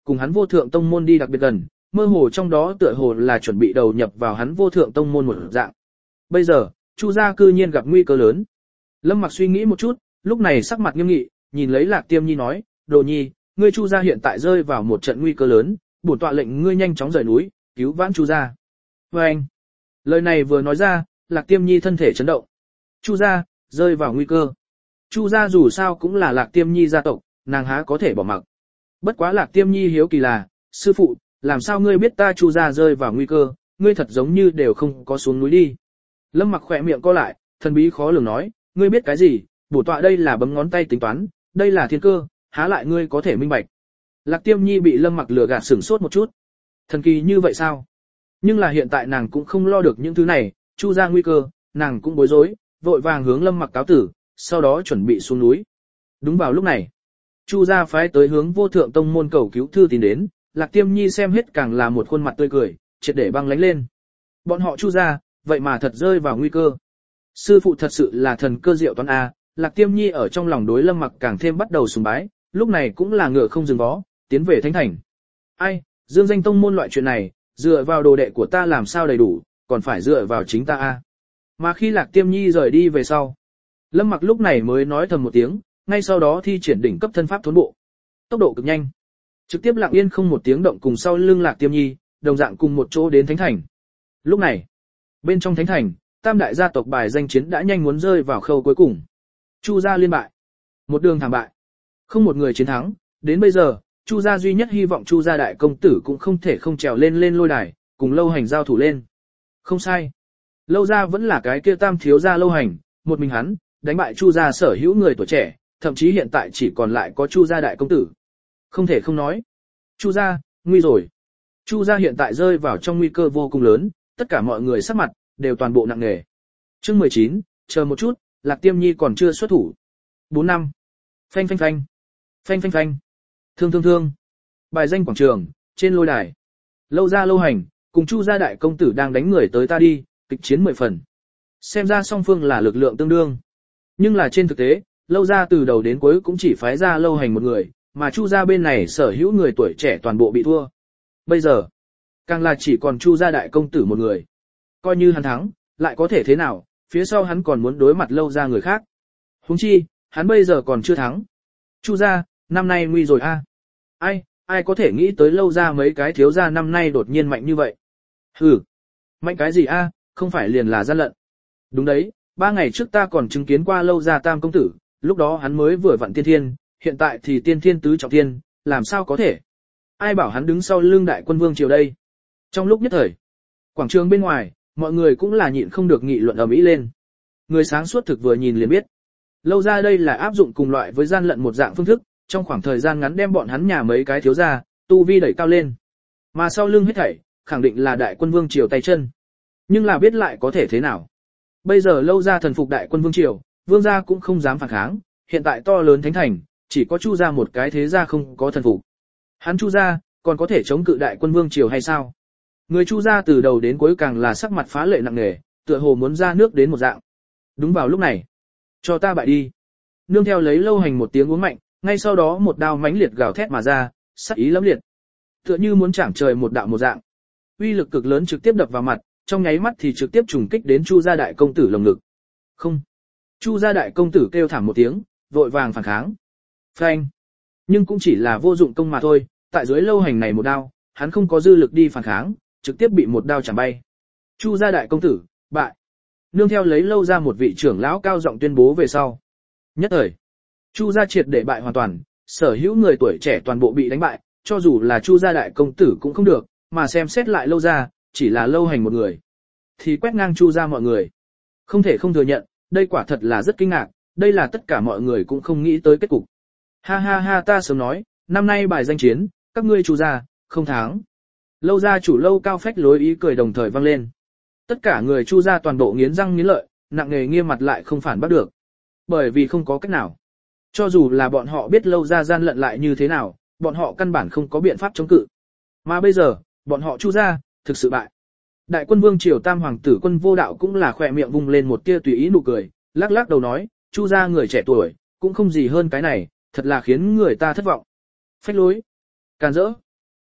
S1: cùng hắn vô thượng tông môn đi đặc biệt gần, mơ hồ trong đó tựa hồ là chuẩn bị đầu nhập vào hắn vô thượng tông môn một dạng. Bây giờ, Chu gia cư nhiên gặp nguy cơ lớn. Lâm Mặc suy nghĩ một chút, lúc này sắc mặt nghiêm nghị, nhìn lấy Lạc Tiêm Nhi nói, Đồ Nhi, ngươi Chu gia hiện tại rơi vào một trận nguy cơ lớn, bổn tọa lệnh ngươi nhanh chóng rời núi, cứu vãn Chu gia. Và anh, lời này vừa nói ra, Lạc Tiêm Nhi thân thể chấn động. Chu gia rơi vào nguy cơ. Chu gia dù sao cũng là Lạc Tiêm Nhi gia tộc, nàng há có thể bỏ mặc. Bất quá Lạc Tiêm Nhi hiếu kỳ là, sư phụ, làm sao ngươi biết ta Chu gia rơi vào nguy cơ, ngươi thật giống như đều không có xuống núi đi. Lâm Mặc khỏe miệng co lại, thần bí khó lường nói, ngươi biết cái gì, bổ tọa đây là bấm ngón tay tính toán, đây là thiên cơ, há lại ngươi có thể minh bạch. Lạc Tiêm Nhi bị Lâm Mặc lừa gạt sửng sốt một chút. Thần kỳ như vậy sao? Nhưng là hiện tại nàng cũng không lo được những thứ này, Chu gia nguy cơ, nàng cũng bối rối, vội vàng hướng Lâm Mặc cáo tử, sau đó chuẩn bị xuống núi. Đúng vào lúc này, Chu gia phái tới hướng vô thượng tông môn cầu cứu thư tín đến, Lạc Tiêm Nhi xem hết càng là một khuôn mặt tươi cười, triệt để băng lánh lên. Bọn họ Chu gia, vậy mà thật rơi vào nguy cơ. Sư phụ thật sự là thần cơ diệu toán a. Lạc Tiêm Nhi ở trong lòng đối Lâm Mặc càng thêm bắt đầu sùng bái, lúc này cũng là ngựa không dừng vó, tiến về thánh thành. Ai, dương danh tông môn loại chuyện này, dựa vào đồ đệ của ta làm sao đầy đủ, còn phải dựa vào chính ta a. Mà khi Lạc Tiêm Nhi rời đi về sau, Lâm Mặc lúc này mới nói thầm một tiếng, ngay sau đó thi triển đỉnh cấp thân pháp thốn bộ. Tốc độ cực nhanh, trực tiếp lặng yên không một tiếng động cùng sau lưng Lạc Tiêm Nhi, đồng dạng cùng một chỗ đến thánh thành. Lúc này, bên trong thánh thành, tam đại gia tộc bài danh chiến đã nhanh muốn rơi vào khâu cuối cùng. Chu gia liên bại, một đường thảm bại, không một người chiến thắng, đến bây giờ, Chu gia duy nhất hy vọng Chu gia đại công tử cũng không thể không trèo lên lên lôi đài, cùng Lâu Hành giao thủ lên. Không sai, Lâu gia vẫn là cái kia tam thiếu gia Lâu Hành, một mình hắn đánh bại Chu gia sở hữu người tuổi trẻ, thậm chí hiện tại chỉ còn lại có Chu gia đại công tử. Không thể không nói, Chu gia nguy rồi. Chu gia hiện tại rơi vào trong nguy cơ vô cùng lớn, tất cả mọi người sắc mặt đều toàn bộ nặng nề. Chương mười chín, chờ một chút, Lạc Tiêm Nhi còn chưa xuất thủ. bốn năm. Phanh phanh phanh. Phanh phanh phanh. Thương thương thương. Bài danh quảng trường, trên lôi đài. Lâu gia Lâu Hành, cùng Chu gia đại công tử đang đánh người tới ta đi, kịch chiến mười phần. Xem ra song phương là lực lượng tương đương. Nhưng là trên thực tế, Lâu gia từ đầu đến cuối cũng chỉ phái ra Lâu Hành một người, mà Chu gia bên này sở hữu người tuổi trẻ toàn bộ bị thua. Bây giờ, càng là chỉ còn Chu gia đại công tử một người. Coi như hắn thắng, lại có thể thế nào, phía sau hắn còn muốn đối mặt Lâu gia người khác. Huống chi, hắn bây giờ còn chưa thắng. Chu gia, năm nay nguy rồi a. Ai, ai có thể nghĩ tới Lâu gia mấy cái thiếu gia năm nay đột nhiên mạnh như vậy. Hừ, mạnh cái gì a, không phải liền là gian lận. Đúng đấy, ba ngày trước ta còn chứng kiến qua Lâu gia tam công tử, lúc đó hắn mới vừa vặn tiên thiên, hiện tại thì tiên thiên tứ trọng thiên, làm sao có thể. Ai bảo hắn đứng sau lưng đại quân vương triều đây. Trong lúc nhất thời, quảng trường bên ngoài, mọi người cũng là nhịn không được nghị luận ầm ĩ lên. Người sáng suốt thực vừa nhìn liền biết. Lâu gia đây là áp dụng cùng loại với gian lận một dạng phương thức, trong khoảng thời gian ngắn đem bọn hắn nhà mấy cái thiếu gia, tu vi đẩy cao lên. Mà sau lưng hết thảy, khẳng định là đại quân vương triều tay chân. Nhưng là biết lại có thể thế nào. Bây giờ Lâu gia thần phục đại quân vương triều, vương gia cũng không dám phản kháng, hiện tại to lớn thánh thành, chỉ có Chu gia một cái thế gia không có thần phục. Hắn Chu gia, còn có thể chống cự đại quân vương triều hay sao? Người Chu gia từ đầu đến cuối càng là sắc mặt phá lệ nặng nề, tựa hồ muốn ra nước đến một dạng. Đúng vào lúc này, cho ta bại đi. Nương theo lấy Lâu Hành một tiếng uống mạnh, ngay sau đó một đao mãnh liệt gào thét mà ra, sắc ý lẫm liệt. Tựa như muốn chảng trời một đạo một dạng. Uy lực cực lớn trực tiếp đập vào mặt, trong nháy mắt thì trực tiếp trùng kích đến Chu gia đại công tử lồng ngực. Không. Chu gia đại công tử kêu thảm một tiếng, vội vàng phản kháng. Phanh. Nhưng cũng chỉ là vô dụng công mà thôi, tại dưới Lâu Hành này một đao, hắn không có dư lực đi phản kháng, trực tiếp bị một đao chạm bay. Chu gia đại công tử, bại. Nương theo lấy Lâu ra một vị trưởng lão cao giọng tuyên bố về sau. Nhất thời, Chu gia triệt để bại hoàn toàn, sở hữu người tuổi trẻ toàn bộ bị đánh bại, cho dù là Chu gia đại công tử cũng không được, mà xem xét lại Lâu ra, chỉ là Lâu Hành một người. Thì quét ngang Chu gia mọi người. Không thể không thừa nhận, đây quả thật là rất kinh ngạc, đây là tất cả mọi người cũng không nghĩ tới kết cục. Ha ha ha, ta sớm nói, năm nay bài danh chiến, các ngươi Chu gia, không thắng. Lâu gia chủ Lâu Cao phách lối ý cười đồng thời vang lên. Tất cả người Chu gia toàn bộ nghiến răng nghiến lợi, nặng nề nghiêm mặt lại không phản bắt được. Bởi vì không có cách nào. Cho dù là bọn họ biết Lâu gia gian lận lại như thế nào, bọn họ căn bản không có biện pháp chống cự. Mà bây giờ, bọn họ Chu gia, thực sự bại. Đại quân vương triều tam hoàng tử Quân Vô Đạo cũng là khỏe miệng vung lên một tia tùy ý nụ cười, lắc lắc đầu nói, Chu gia người trẻ tuổi, cũng không gì hơn cái này, thật là khiến người ta thất vọng. Phách lối, càn rỡ,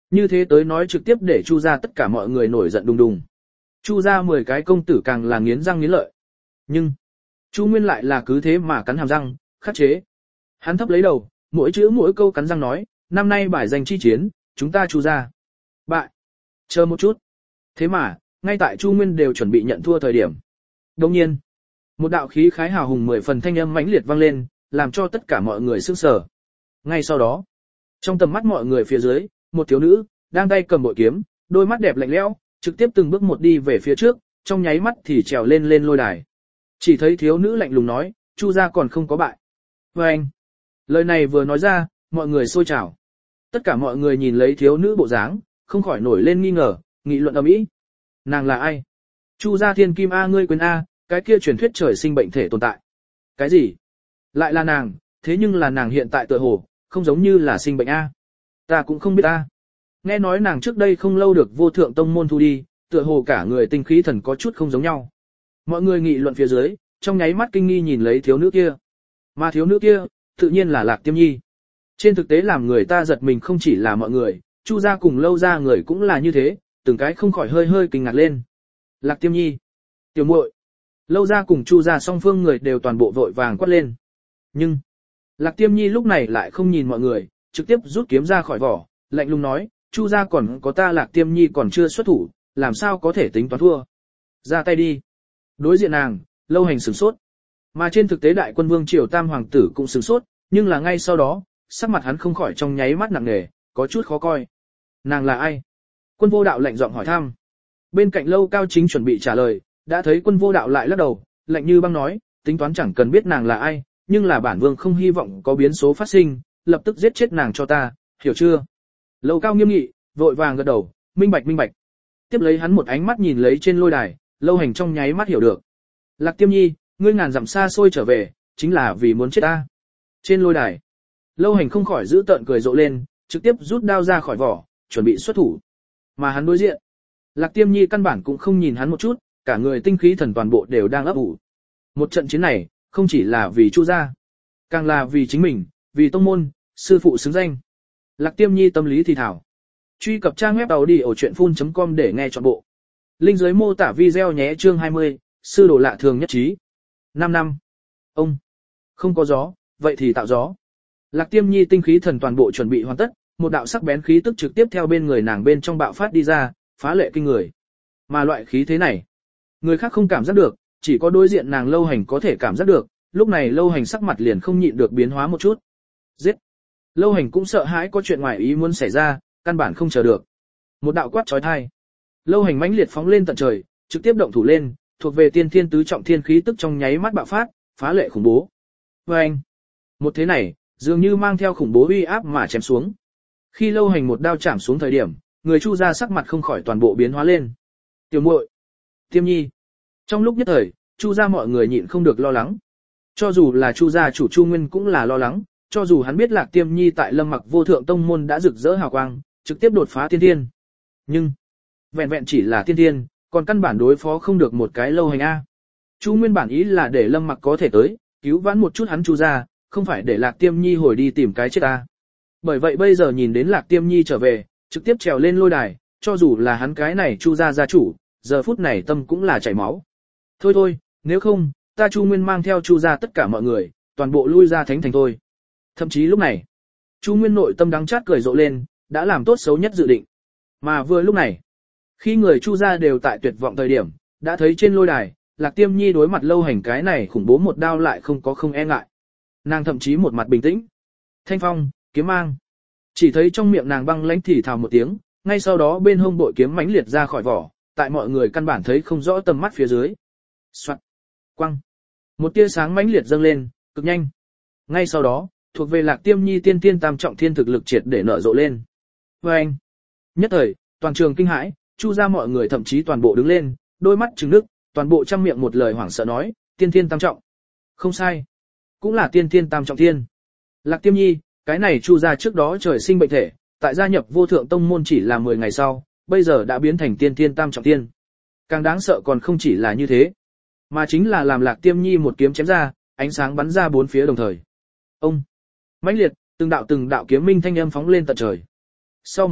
S1: Như thế tới nói trực tiếp để Chu gia tất cả mọi người nổi giận đùng đùng. Chu gia mười cái công tử càng là nghiến răng nghiến lợi. Nhưng Chu Nguyên lại là cứ thế mà cắn hàm răng, khắc chế. Hắn thấp lấy đầu, mỗi chữ mỗi câu cắn răng nói, năm nay bài danh chi chiến, chúng ta Chu gia bại. Chờ một chút. Thế mà, ngay tại Chu Nguyên đều chuẩn bị nhận thua thời điểm. Đồng nhiên, một đạo khí khái hào hùng mười phần thanh âm mãnh liệt vang lên, làm cho tất cả mọi người sửng sở. Ngay sau đó, trong tầm mắt mọi người phía dưới, một thiếu nữ đang tay cầm bội kiếm, đôi mắt đẹp lạnh lẽo, trực tiếp từng bước một đi về phía trước, trong nháy mắt thì trèo lên lên lôi đài. Chỉ thấy thiếu nữ lạnh lùng nói, Chu gia còn không có bại. Và anh, lời này vừa nói ra, mọi người sôi trào. Tất cả mọi người nhìn lấy thiếu nữ bộ dáng, không khỏi nổi lên nghi ngờ, nghị luận ầm ĩ. Nàng là ai? Chu gia thiên kim a ngươi quên a, cái kia truyền thuyết trời sinh bệnh thể tồn tại. Cái gì? Lại là nàng, thế nhưng là nàng hiện tại tựa hồ, không giống như là sinh bệnh a. Ta cũng không biết a. Nghe nói nàng trước đây không lâu được vô thượng tông môn thu đi, tựa hồ cả người tinh khí thần có chút không giống nhau. Mọi người nghị luận phía dưới, trong nháy mắt kinh nghi nhìn lấy thiếu nữ kia. Mà thiếu nữ kia, tự nhiên là Lạc Tiêm Nhi. Trên thực tế làm người ta giật mình không chỉ là mọi người, Chu gia cùng Lâu gia người cũng là như thế, từng cái không khỏi hơi hơi kinh ngạc lên. Lạc Tiêm Nhi, tiểu muội. Lâu gia cùng Chu gia song phương người đều toàn bộ vội vàng quát lên. Nhưng Lạc Tiêm Nhi lúc này lại không nhìn mọi người, trực tiếp rút kiếm ra khỏi vỏ, lạnh lùng nói, Chu gia còn có ta Lạc Tiêm Nhi còn chưa xuất thủ, làm sao có thể tính toán thua. Ra tay đi. Đối diện nàng, Lâu Hành sửng sốt. Mà trên thực tế đại quân vương triều tam hoàng tử cũng sửng sốt, nhưng là ngay sau đó, sắc mặt hắn không khỏi trong nháy mắt nặng nề, có chút khó coi. Nàng là ai? Quân vô đạo lạnh giọng hỏi thăm. Bên cạnh Lâu Cao Chính chuẩn bị trả lời, đã thấy quân vô đạo lại lắc đầu, lạnh như băng nói, tính toán chẳng cần biết nàng là ai, nhưng là bản vương không hy vọng có biến số phát sinh, lập tức giết chết nàng cho ta, hiểu chưa? Lâu Cao nghiêm nghị, vội vàng gật đầu, minh bạch minh bạch. Tiếp lấy hắn một ánh mắt nhìn lấy trên lôi đài, Lâu Hành trong nháy mắt hiểu được. Lạc Tiêm Nhi, ngươi ngàn dặm xa xôi trở về, chính là vì muốn chết ta. Trên lôi đài, Lâu Hành không khỏi giữ tợn cười rộ lên, trực tiếp rút đao ra khỏi vỏ, chuẩn bị xuất thủ. Mà hắn đối diện, Lạc Tiêm Nhi căn bản cũng không nhìn hắn một chút, cả người tinh khí thần toàn bộ đều đang ấp ủ. Một trận chiến này, không chỉ là vì Chu gia, càng là vì chính mình, vì tông môn, sư phụ xứng danh. Lạc Tiêm Nhi tâm lý thì thảo. Truy cập trang web tàu đi ở truyện phun chấm com để nghe trọn bộ. Link dưới mô tả video nhé. Chương hai mươi, sư đồ lạ thường nhất trí. năm năm. Ông. Không có gió, vậy thì tạo gió. Lạc Tiêm Nhi tinh khí thần toàn bộ chuẩn bị hoàn tất, một đạo sắc bén khí tức trực tiếp theo bên người nàng bên trong bạo phát đi ra, phá lệ kinh người. Mà loại khí thế này, người khác không cảm giác được, chỉ có đối diện nàng Lâu Hành có thể cảm giác được, lúc này Lâu Hành sắc mặt liền không nhịn được biến hóa một chút. Giết! Lâu Hành cũng sợ hãi có chuyện ngoài ý muốn xảy ra, căn bản không chờ được. Một đạo quát chói tai. Lâu Hành mãnh liệt phóng lên tận trời, trực tiếp động thủ lên, thuộc về tiên thiên tứ trọng thiên khí tức trong nháy mắt bạo phát, phá lệ khủng bố. Và anh, một thế này, dường như mang theo khủng bố uy áp mà chém xuống. Khi Lâu Hành một đao chạm xuống thời điểm, người Chu gia sắc mặt không khỏi toàn bộ biến hóa lên. Tiểu muội, Tiêm Nhi. Trong lúc nhất thời, Chu gia mọi người nhịn không được lo lắng. Cho dù là Chu gia chủ Chu Nguyên cũng là lo lắng, cho dù hắn biết Lạc Tiêm Nhi tại Lâm Mặc Vô Thượng Tông môn đã rực rỡ hào quang, trực tiếp đột phá tiên thiên. Nhưng, vẹn vẹn chỉ là tiên thiên, còn căn bản đối phó không được một cái Lâu Hành a. Chu Nguyên bản ý là để Lâm Mặc có thể tới, cứu vãn một chút hắn Chu gia, không phải để Lạc Tiêm Nhi hồi đi tìm cái chết a. Bởi vậy bây giờ nhìn đến Lạc Tiêm Nhi trở về, trực tiếp trèo lên lôi đài, cho dù là hắn cái này Chu gia gia chủ, giờ phút này tâm cũng là chảy máu. Thôi thôi, nếu không, ta Chu Nguyên mang theo Chu gia tất cả mọi người, toàn bộ lui ra thánh thành thôi. Thậm chí lúc này, Chu Nguyên nội tâm đắng chát cười rộ lên, đã làm tốt xấu nhất dự định. Mà vừa lúc này, khi người Chu gia đều tại tuyệt vọng thời điểm, đã thấy trên lôi đài, Lạc Tiêm Nhi đối mặt Lâu Hành cái này khủng bố một đao lại không có không e ngại. Nàng thậm chí một mặt bình tĩnh. Thanh phong, kiếm mang. Chỉ thấy trong miệng nàng băng lãnh thì thào một tiếng, ngay sau đó bên hông bội kiếm mãnh liệt ra khỏi vỏ, tại mọi người căn bản thấy không rõ tầm mắt phía dưới. Soạt, quăng. Một tia sáng mãnh liệt dâng lên, cực nhanh. Ngay sau đó, thuộc về Lạc Tiêm Nhi tiên tiên tam trọng thiên thực lực triệt để nở rộ lên. Và anh, nhất thời, toàn trường kinh hãi, Chu gia mọi người thậm chí toàn bộ đứng lên, đôi mắt trừng nước, toàn bộ trăm miệng một lời hoảng sợ nói, tiên tiên tam trọng. Không sai, cũng là tiên tiên tam trọng thiên. Lạc Tiêm Nhi, cái này Chu gia trước đó trời sinh bệnh thể, tại gia nhập Vô Thượng Tông môn chỉ là mười ngày sau, bây giờ đã biến thành tiên tiên tam trọng thiên. Càng đáng sợ còn không chỉ là như thế, mà chính là làm Lạc Tiêm Nhi một kiếm chém ra, ánh sáng bắn ra bốn phía đồng thời. Ông, mãnh liệt, từng đạo từng đạo kiếm minh thanh âm phóng lên tận trời. Sau một khắc,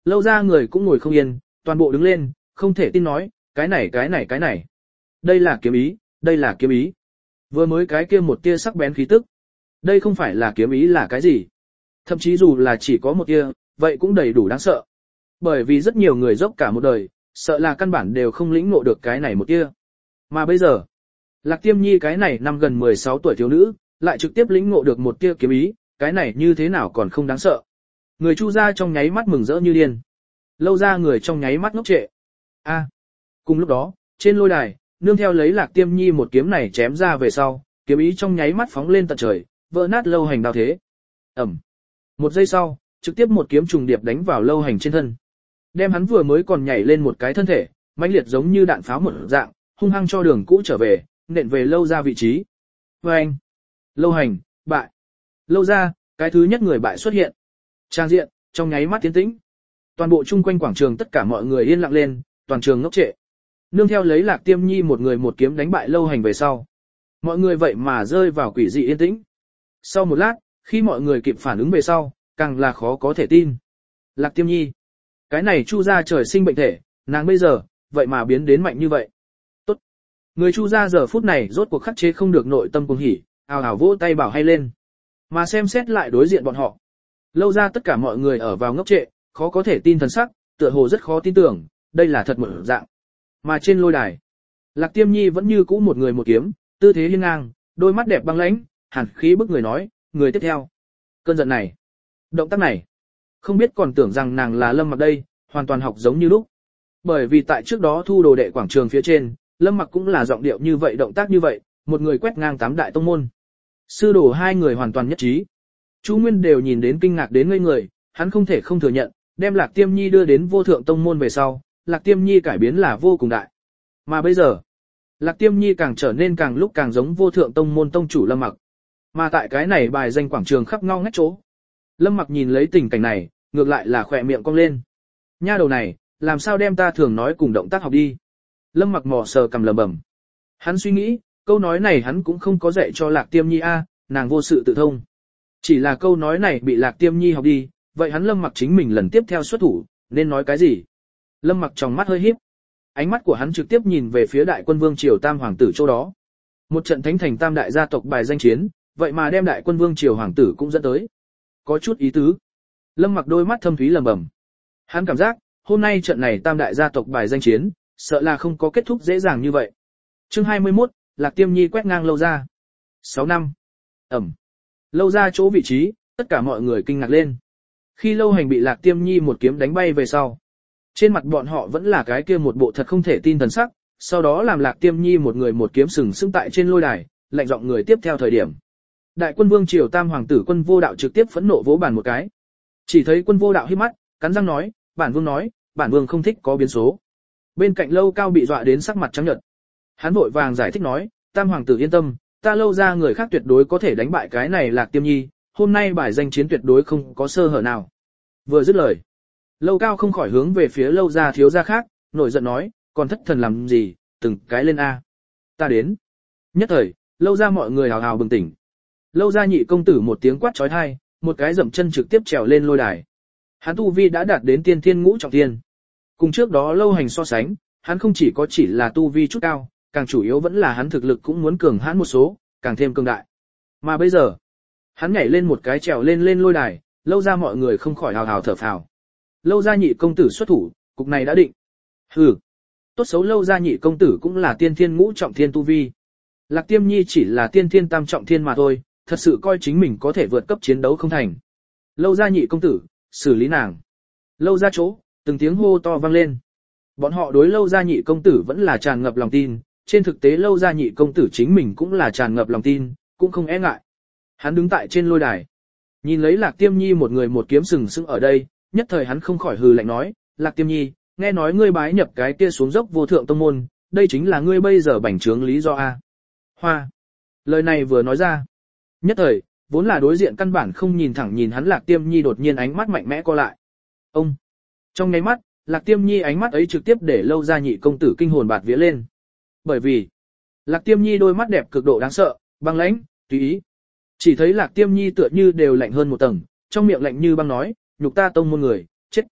S1: lâu ra người cũng ngồi không yên, toàn bộ đứng lên, không thể tin nói, cái này cái này cái này. Đây là kiếm ý, đây là kiếm ý. Vừa mới cái kia một tia sắc bén khí tức. Đây không phải là kiếm ý là cái gì. Thậm chí dù là chỉ có một tia, vậy cũng đầy đủ đáng sợ. Bởi vì rất nhiều người dốc cả một đời, sợ là căn bản đều không lĩnh ngộ được cái này một tia. Mà bây giờ, Lạc Tiêm Nhi cái này năm gần mười sáu tuổi thiếu nữ, lại trực tiếp lĩnh ngộ được một tia kiếm ý, cái này như thế nào còn không đáng sợ. Người Chu gia trong nháy mắt mừng rỡ như điên. Lâu ra người trong nháy mắt ngốc trệ. A. Cùng lúc đó, trên lôi đài, nương theo lấy Lạc Tiêm Nhi một kiếm này chém ra về sau, kiếm ý trong nháy mắt phóng lên tận trời, vỡ nát lâu hành đao thế. Ẩm. Một giây sau, trực tiếp một kiếm trùng điệp đánh vào lâu hành trên thân. Đem hắn vừa mới còn nhảy lên một cái thân thể, mãnh liệt giống như đạn pháo một dạng, hung hăng cho đường cũ trở về, nện về lâu ra vị trí. Và anh. Lâu hành, bại. Lâu ra, cái thứ nhất người bại xuất hiện. Trang diện, trong nháy mắt tiến tĩnh. Toàn bộ chung quanh quảng trường tất cả mọi người yên lặng lên, toàn trường ngốc trệ. Nương theo lấy Lạc Tiêm Nhi một người một kiếm đánh bại lâu hành về sau. Mọi người vậy mà rơi vào quỷ dị yên tĩnh. Sau một lát, khi mọi người kịp phản ứng về sau, càng là khó có thể tin. Lạc Tiêm Nhi. Cái này Chu gia trời sinh bệnh thể, nàng bây giờ, vậy mà biến đến mạnh như vậy. Tốt. Người Chu gia giờ phút này rốt cuộc khắc chế không được nội tâm cuồng hỉ, ào ào vỗ tay bảo hay lên. Mà xem xét lại đối diện bọn họ. Lâu ra tất cả mọi người ở vào ngốc trệ, khó có thể tin thần sắc, tựa hồ rất khó tin tưởng, đây là thật một dạng. Mà trên lôi đài, Lạc Tiêm Nhi vẫn như cũ một người một kiếm, tư thế hiên ngang, đôi mắt đẹp băng lãnh, hàn khí bức người nói, người tiếp theo. Cơn giận này, động tác này, không biết còn tưởng rằng nàng là Lâm Mặc đây, hoàn toàn học giống như lúc. Bởi vì tại trước đó thu đồ đệ quảng trường phía trên, Lâm Mặc cũng là giọng điệu như vậy, động tác như vậy, một người quét ngang tám đại tông môn. Sư đồ hai người hoàn toàn nhất trí. Chu Nguyên đều nhìn đến kinh ngạc đến ngây người, hắn không thể không thừa nhận, đem Lạc Tiêm Nhi đưa đến vô thượng tông môn về sau, Lạc Tiêm Nhi cải biến là vô cùng đại. Mà bây giờ, Lạc Tiêm Nhi càng trở nên càng lúc càng giống vô thượng tông môn tông chủ Lâm Mặc. Mà tại cái này bài danh quảng trường khắp ngóc ngách chỗ. Lâm Mặc nhìn lấy tình cảnh này, ngược lại là khỏe miệng cong lên. Nha đầu này, làm sao đem ta thường nói cùng động tác học đi. Lâm Mặc mò sờ cầm lầm bầm. Hắn suy nghĩ, câu nói này hắn cũng không có dạy cho Lạc Tiêm Nhi a, nàng vô sự tự thông. Chỉ là câu nói này bị Lạc Tiêm Nhi học đi, vậy hắn Lâm Mặc chính mình lần tiếp theo xuất thủ, nên nói cái gì? Lâm Mặc trong mắt hơi híp. Ánh mắt của hắn trực tiếp nhìn về phía Đại Quân Vương triều Tam hoàng tử chỗ đó. Một trận thánh thành tam đại gia tộc bài danh chiến, vậy mà đem Đại Quân Vương triều hoàng tử cũng dẫn tới. Có chút ý tứ. Lâm Mặc đôi mắt thâm thúy lẩm bẩm. Hắn cảm giác, hôm nay trận này tam đại gia tộc bài danh chiến, sợ là không có kết thúc dễ dàng như vậy. Chương hai mươi mốt, Lạc Tiêm Nhi quét ngang lâu ra. sáu năm. Ẩm. Lâu ra chỗ vị trí, tất cả mọi người kinh ngạc lên. Khi lâu hành bị Lạc Tiêm Nhi một kiếm đánh bay về sau, trên mặt bọn họ vẫn là cái kia một bộ thật không thể tin thần sắc, sau đó làm Lạc Tiêm Nhi một người một kiếm sừng sững tại trên lôi đài, lạnh giọng người tiếp theo thời điểm. Đại Quân Vương triều Tam hoàng tử Quân Vô Đạo trực tiếp phẫn nộ vỗ bàn một cái. Chỉ thấy Quân Vô Đạo híp mắt, cắn răng nói, bản vương nói, bản vương không thích có biến số. Bên cạnh Lâu Cao bị dọa đến sắc mặt trắng nhợt. Hắn vội vàng giải thích nói, Tam hoàng tử yên tâm, ta Lâu ra người khác tuyệt đối có thể đánh bại cái này Lạc Tiêm Nhi, hôm nay bài danh chiến tuyệt đối không có sơ hở nào. Vừa dứt lời, Lâu Cao không khỏi hướng về phía Lâu gia thiếu gia khác, nổi giận nói, còn thất thần làm gì, từng cái lên a. Ta đến. Nhất thời, Lâu gia mọi người hào hào bừng tỉnh. Lâu gia nhị công tử một tiếng quát chói tai, một cái dậm chân trực tiếp trèo lên lôi đài. Hắn tu vi đã đạt đến tiên thiên ngũ trọng thiên. Cùng trước đó Lâu hành so sánh, hắn không chỉ có chỉ là tu vi chút cao, càng chủ yếu vẫn là hắn thực lực cũng muốn cường hãn một số, càng thêm cường đại. Mà bây giờ, hắn nhảy lên một cái trèo lên lên lôi đài, Lâu gia mọi người không khỏi hào hào thở phào. Lâu gia nhị công tử xuất thủ, cục này đã định. Hừ, tốt xấu Lâu gia nhị công tử cũng là tiên thiên ngũ trọng thiên tu vi. Lạc Tiêm Nhi chỉ là tiên thiên tam trọng thiên mà thôi, thật sự coi chính mình có thể vượt cấp chiến đấu không thành. Lâu gia nhị công tử, xử lý nàng. Lâu gia chỗ, từng tiếng hô to vang lên. Bọn họ đối Lâu gia nhị công tử vẫn là tràn ngập lòng tin, trên thực tế Lâu gia nhị công tử chính mình cũng là tràn ngập lòng tin, cũng không e ngại. Hắn đứng tại trên lôi đài, nhìn lấy Lạc Tiêm Nhi một người một kiếm sừng sững ở đây, nhất thời hắn không khỏi hừ lạnh nói, Lạc Tiêm Nhi, nghe nói ngươi bái nhập cái kia xuống dốc vô thượng tông môn, đây chính là ngươi bây giờ bành trướng lý do a. Hoa. Lời này vừa nói ra, nhất thời, vốn là đối diện căn bản không nhìn thẳng nhìn hắn Lạc Tiêm Nhi đột nhiên ánh mắt mạnh mẽ co lại. Ông. Trong nháy mắt, Lạc Tiêm Nhi ánh mắt ấy trực tiếp để Lâu gia nhị công tử kinh hồn bạt vía lên. Bởi vì, Lạc Tiêm Nhi đôi mắt đẹp cực độ đáng sợ, băng lãnh, tùy ý. Chỉ thấy Lạc Tiêm Nhi tựa như đều lạnh hơn một tầng, trong miệng lạnh như băng nói, nhục ta tông môn người, chết.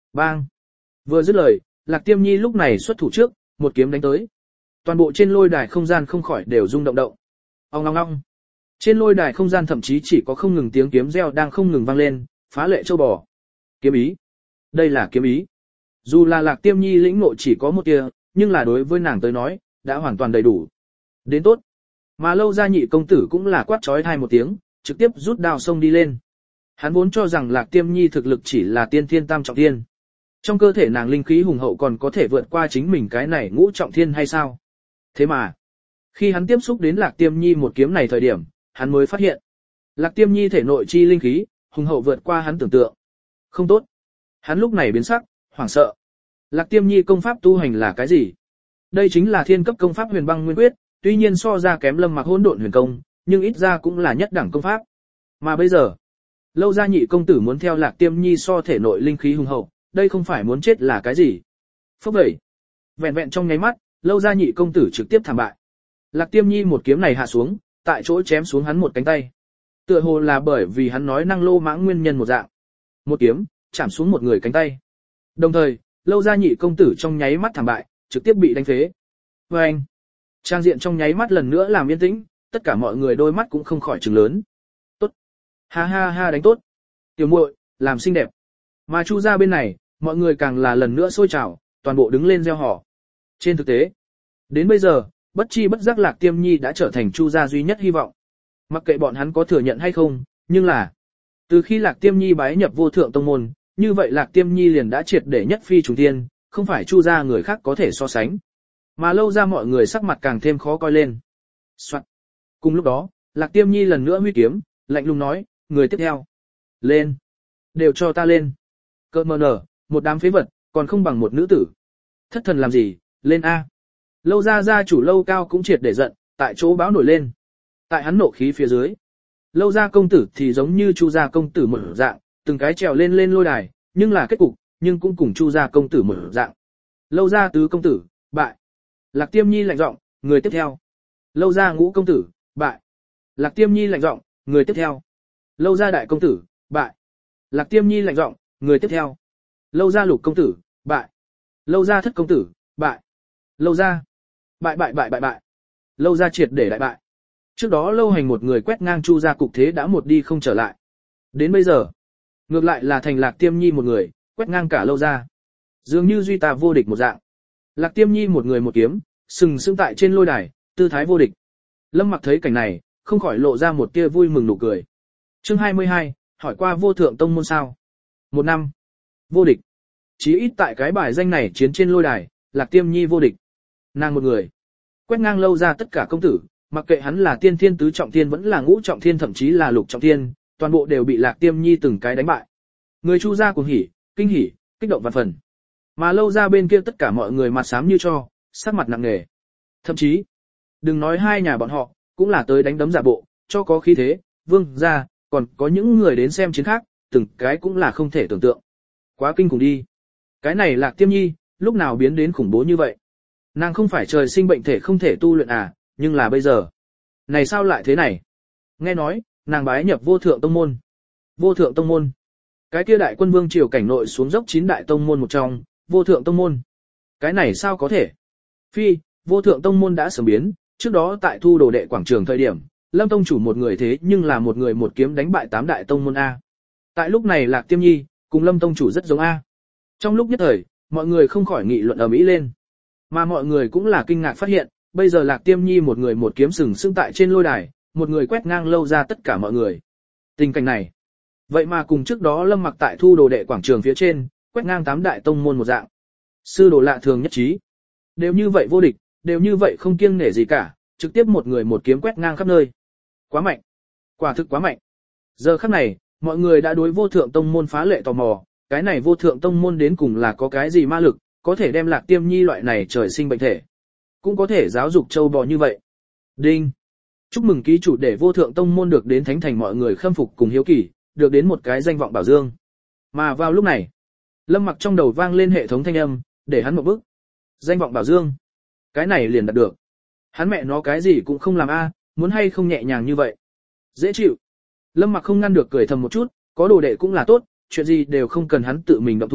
S1: Bang! Vừa dứt lời, Lạc Tiêm Nhi lúc này xuất thủ trước, một kiếm đánh tới. Toàn bộ trên lôi đài không gian không khỏi đều rung động động. Ong ong ong. Trên lôi đài không gian thậm chí chỉ có không ngừng tiếng kiếm reo đang không ngừng vang lên, phá lệ châu bò. Kiếm ý. Đây là kiếm ý. Dù là Lạc Tiêm Nhi lĩnh ngộ chỉ có một tia, nhưng là đối với nàng tới nói, đã hoàn toàn đầy đủ. Đến tốt. Mà Lâu Gia nhị công tử cũng là quát chói tai một tiếng, trực tiếp rút đao xông đi lên. Hắn vốn cho rằng Lạc Tiêm Nhi thực lực chỉ là tiên thiên tam trọng thiên. Trong cơ thể nàng linh khí hùng hậu còn có thể vượt qua chính mình cái này ngũ trọng thiên hay sao? Thế mà, khi hắn tiếp xúc đến Lạc Tiêm Nhi một kiếm này thời điểm, hắn mới phát hiện, Lạc Tiêm Nhi thể nội chi linh khí, hùng hậu vượt qua hắn tưởng tượng. Không tốt. Hắn lúc này biến sắc, hoảng sợ. Lạc Tiêm Nhi công pháp tu hành là cái gì? Đây chính là thiên cấp công pháp Huyền Băng Nguyên Quyết, tuy nhiên so ra kém Lâm Mặc Hỗn Độn Huyền Công, nhưng ít ra cũng là nhất đẳng công pháp. Mà bây giờ, Lâu Gia nhị công tử muốn theo Lạc Tiêm Nhi so thể nội linh khí hùng hậu, đây không phải muốn chết là cái gì? Phốc vậy. Vẹn vẹn trong nháy mắt, Lâu Gia nhị công tử trực tiếp thảm bại. Lạc Tiêm Nhi một kiếm này hạ xuống, tại chỗ chém xuống hắn một cánh tay. Tựa hồ là bởi vì hắn nói năng lô mãng nguyên nhân một dạng. Một kiếm, chạm xuống một người cánh tay. Đồng thời, Lâu Gia nhị công tử trong nháy mắt thảm bại, trực tiếp bị đánh phế. Và anh, trang diện trong nháy mắt lần nữa làm yên tĩnh, tất cả mọi người đôi mắt cũng không khỏi trừng lớn. Tốt, ha ha ha đánh tốt, tiểu muội, làm xinh đẹp. Mà Chu gia bên này, mọi người càng là lần nữa sôi trào, toàn bộ đứng lên reo hò. Trên thực tế, đến bây giờ, bất chi bất giác Lạc Tiêm Nhi đã trở thành Chu gia duy nhất hy vọng. Mặc kệ bọn hắn có thừa nhận hay không, nhưng là từ khi Lạc Tiêm Nhi bái nhập Vô Thượng Tông môn, như vậy Lạc Tiêm Nhi liền đã triệt để nhất phi trùng thiên, không phải Chu gia người khác có thể so sánh. Mà Lâu gia mọi người sắc mặt càng thêm khó coi lên. Soạn. Cùng lúc đó, Lạc Tiêm Nhi lần nữa huy kiếm, lạnh lùng nói, người tiếp theo. Lên. Đều cho ta lên. Cơ mờ nở, một đám phế vật, còn không bằng một nữ tử. Thất thần làm gì, lên A. Lâu gia gia chủ Lâu Cao cũng triệt để giận, tại chỗ báo nổi lên. Tại hắn nộ khí phía dưới. Lâu gia công tử thì giống như Chu gia công tử một dạng, từng cái trèo lên lên lôi đài, nhưng là kết cục, nhưng cũng cùng Chu gia công tử một dạng. Lâu gia tứ công tử, bại. Lạc Tiêm Nhi lạnh giọng, người tiếp theo. Lâu gia ngũ công tử, bại. Lạc Tiêm Nhi lạnh giọng, người tiếp theo. Lâu gia đại công tử, bại. Lạc Tiêm Nhi lạnh giọng, người tiếp theo. Lâu gia lục công tử, bại. Lâu gia thất công tử, bại. Lâu gia, bại bại bại bại bại. Lâu gia triệt để đại bại. Trước đó Lâu Hành một người quét ngang Chu gia cục thế đã một đi không trở lại. Đến bây giờ, ngược lại là thành Lạc Tiêm Nhi một người, quét ngang cả Lâu gia. Dường như duy ta vô địch một dạng. Lạc Tiêm Nhi một người một kiếm, sừng sững tại trên lôi đài, tư thái vô địch. Lâm Mặc thấy cảnh này, không khỏi lộ ra một tia vui mừng nụ cười. Chương hai mươi hai, hỏi qua Vô Thượng Tông môn sao? Một năm. Vô địch. Chí ít tại cái bài danh này chiến trên lôi đài, Lạc Tiêm Nhi vô địch. Nàng một người, quét ngang Lâu ra tất cả công tử, mặc kệ hắn là tiên thiên tứ trọng thiên vẫn là ngũ trọng thiên thậm chí là lục trọng thiên, toàn bộ đều bị Lạc Tiêm Nhi từng cái đánh bại. Người Chu gia cuồng hỉ, kinh hỉ, kích động vạn phần. Mà Lâu ra bên kia tất cả mọi người mặt xám như cho, sắc mặt nặng nề. Thậm chí, đừng nói hai nhà bọn họ, cũng là tới đánh đấm giả bộ, cho có khí thế, vương gia, còn có những người đến xem chiến khác, từng cái cũng là không thể tưởng tượng. Quá kinh khủng đi. Cái này Lạc Tiêm Nhi, lúc nào biến đến khủng bố như vậy? Nàng không phải trời sinh bệnh thể không thể tu luyện à, nhưng là bây giờ. Này sao lại thế này? Nghe nói, nàng bái nhập Vô Thượng Tông môn. Vô Thượng Tông môn. Cái kia đại quân vương triều cảnh nội xuống dốc chín đại tông môn một trong, Vô Thượng Tông môn. Cái này sao có thể? Phi, Vô Thượng Tông môn đã sớm biến, trước đó tại thu đồ đệ quảng trường thời điểm, Lâm tông chủ một người thế nhưng là một người một kiếm đánh bại tám đại tông môn a. Tại lúc này Lạc Tiêm Nhi cùng Lâm tông chủ rất giống a. Trong lúc nhất thời, mọi người không khỏi nghị luận ầm ĩ lên. Mà mọi người cũng là kinh ngạc phát hiện, bây giờ Lạc Tiêm Nhi một người một kiếm sừng sững tại trên lôi đài, một người quét ngang Lâu ra tất cả mọi người. Tình cảnh này, vậy mà cùng trước đó Lâm Mặc tại thu đồ đệ quảng trường phía trên, quét ngang tám đại tông môn một dạng. Sư đồ lạ thường nhất trí. Đều như vậy vô địch, đều như vậy không kiêng nể gì cả, trực tiếp một người một kiếm quét ngang khắp nơi. Quá mạnh. Quả thực quá mạnh. Giờ khắc này, mọi người đã đối Vô Thượng Tông môn phá lệ tò mò, cái này Vô Thượng Tông môn đến cùng là có cái gì ma lực, có thể đem Lạc Tiêm Nhi loại này trời sinh bệnh thể, cũng có thể giáo dục châu bò như vậy. Đinh. Chúc mừng ký chủ để Vô Thượng Tông môn được đến thánh thành mọi người khâm phục cùng hiếu kỳ, được đến một cái danh vọng bảo dương. Mà vào lúc này, Lâm Mặc trong đầu vang lên hệ thống thanh âm, để hắn một bước. Danh vọng bảo dương. Cái này liền đạt được. Hắn mẹ nó cái gì cũng không làm a, muốn hay không nhẹ nhàng như vậy. Dễ chịu. Lâm Mặc không ngăn được cười thầm một chút, có đồ đệ cũng là tốt, chuyện gì đều không cần hắn tự mình động thủ,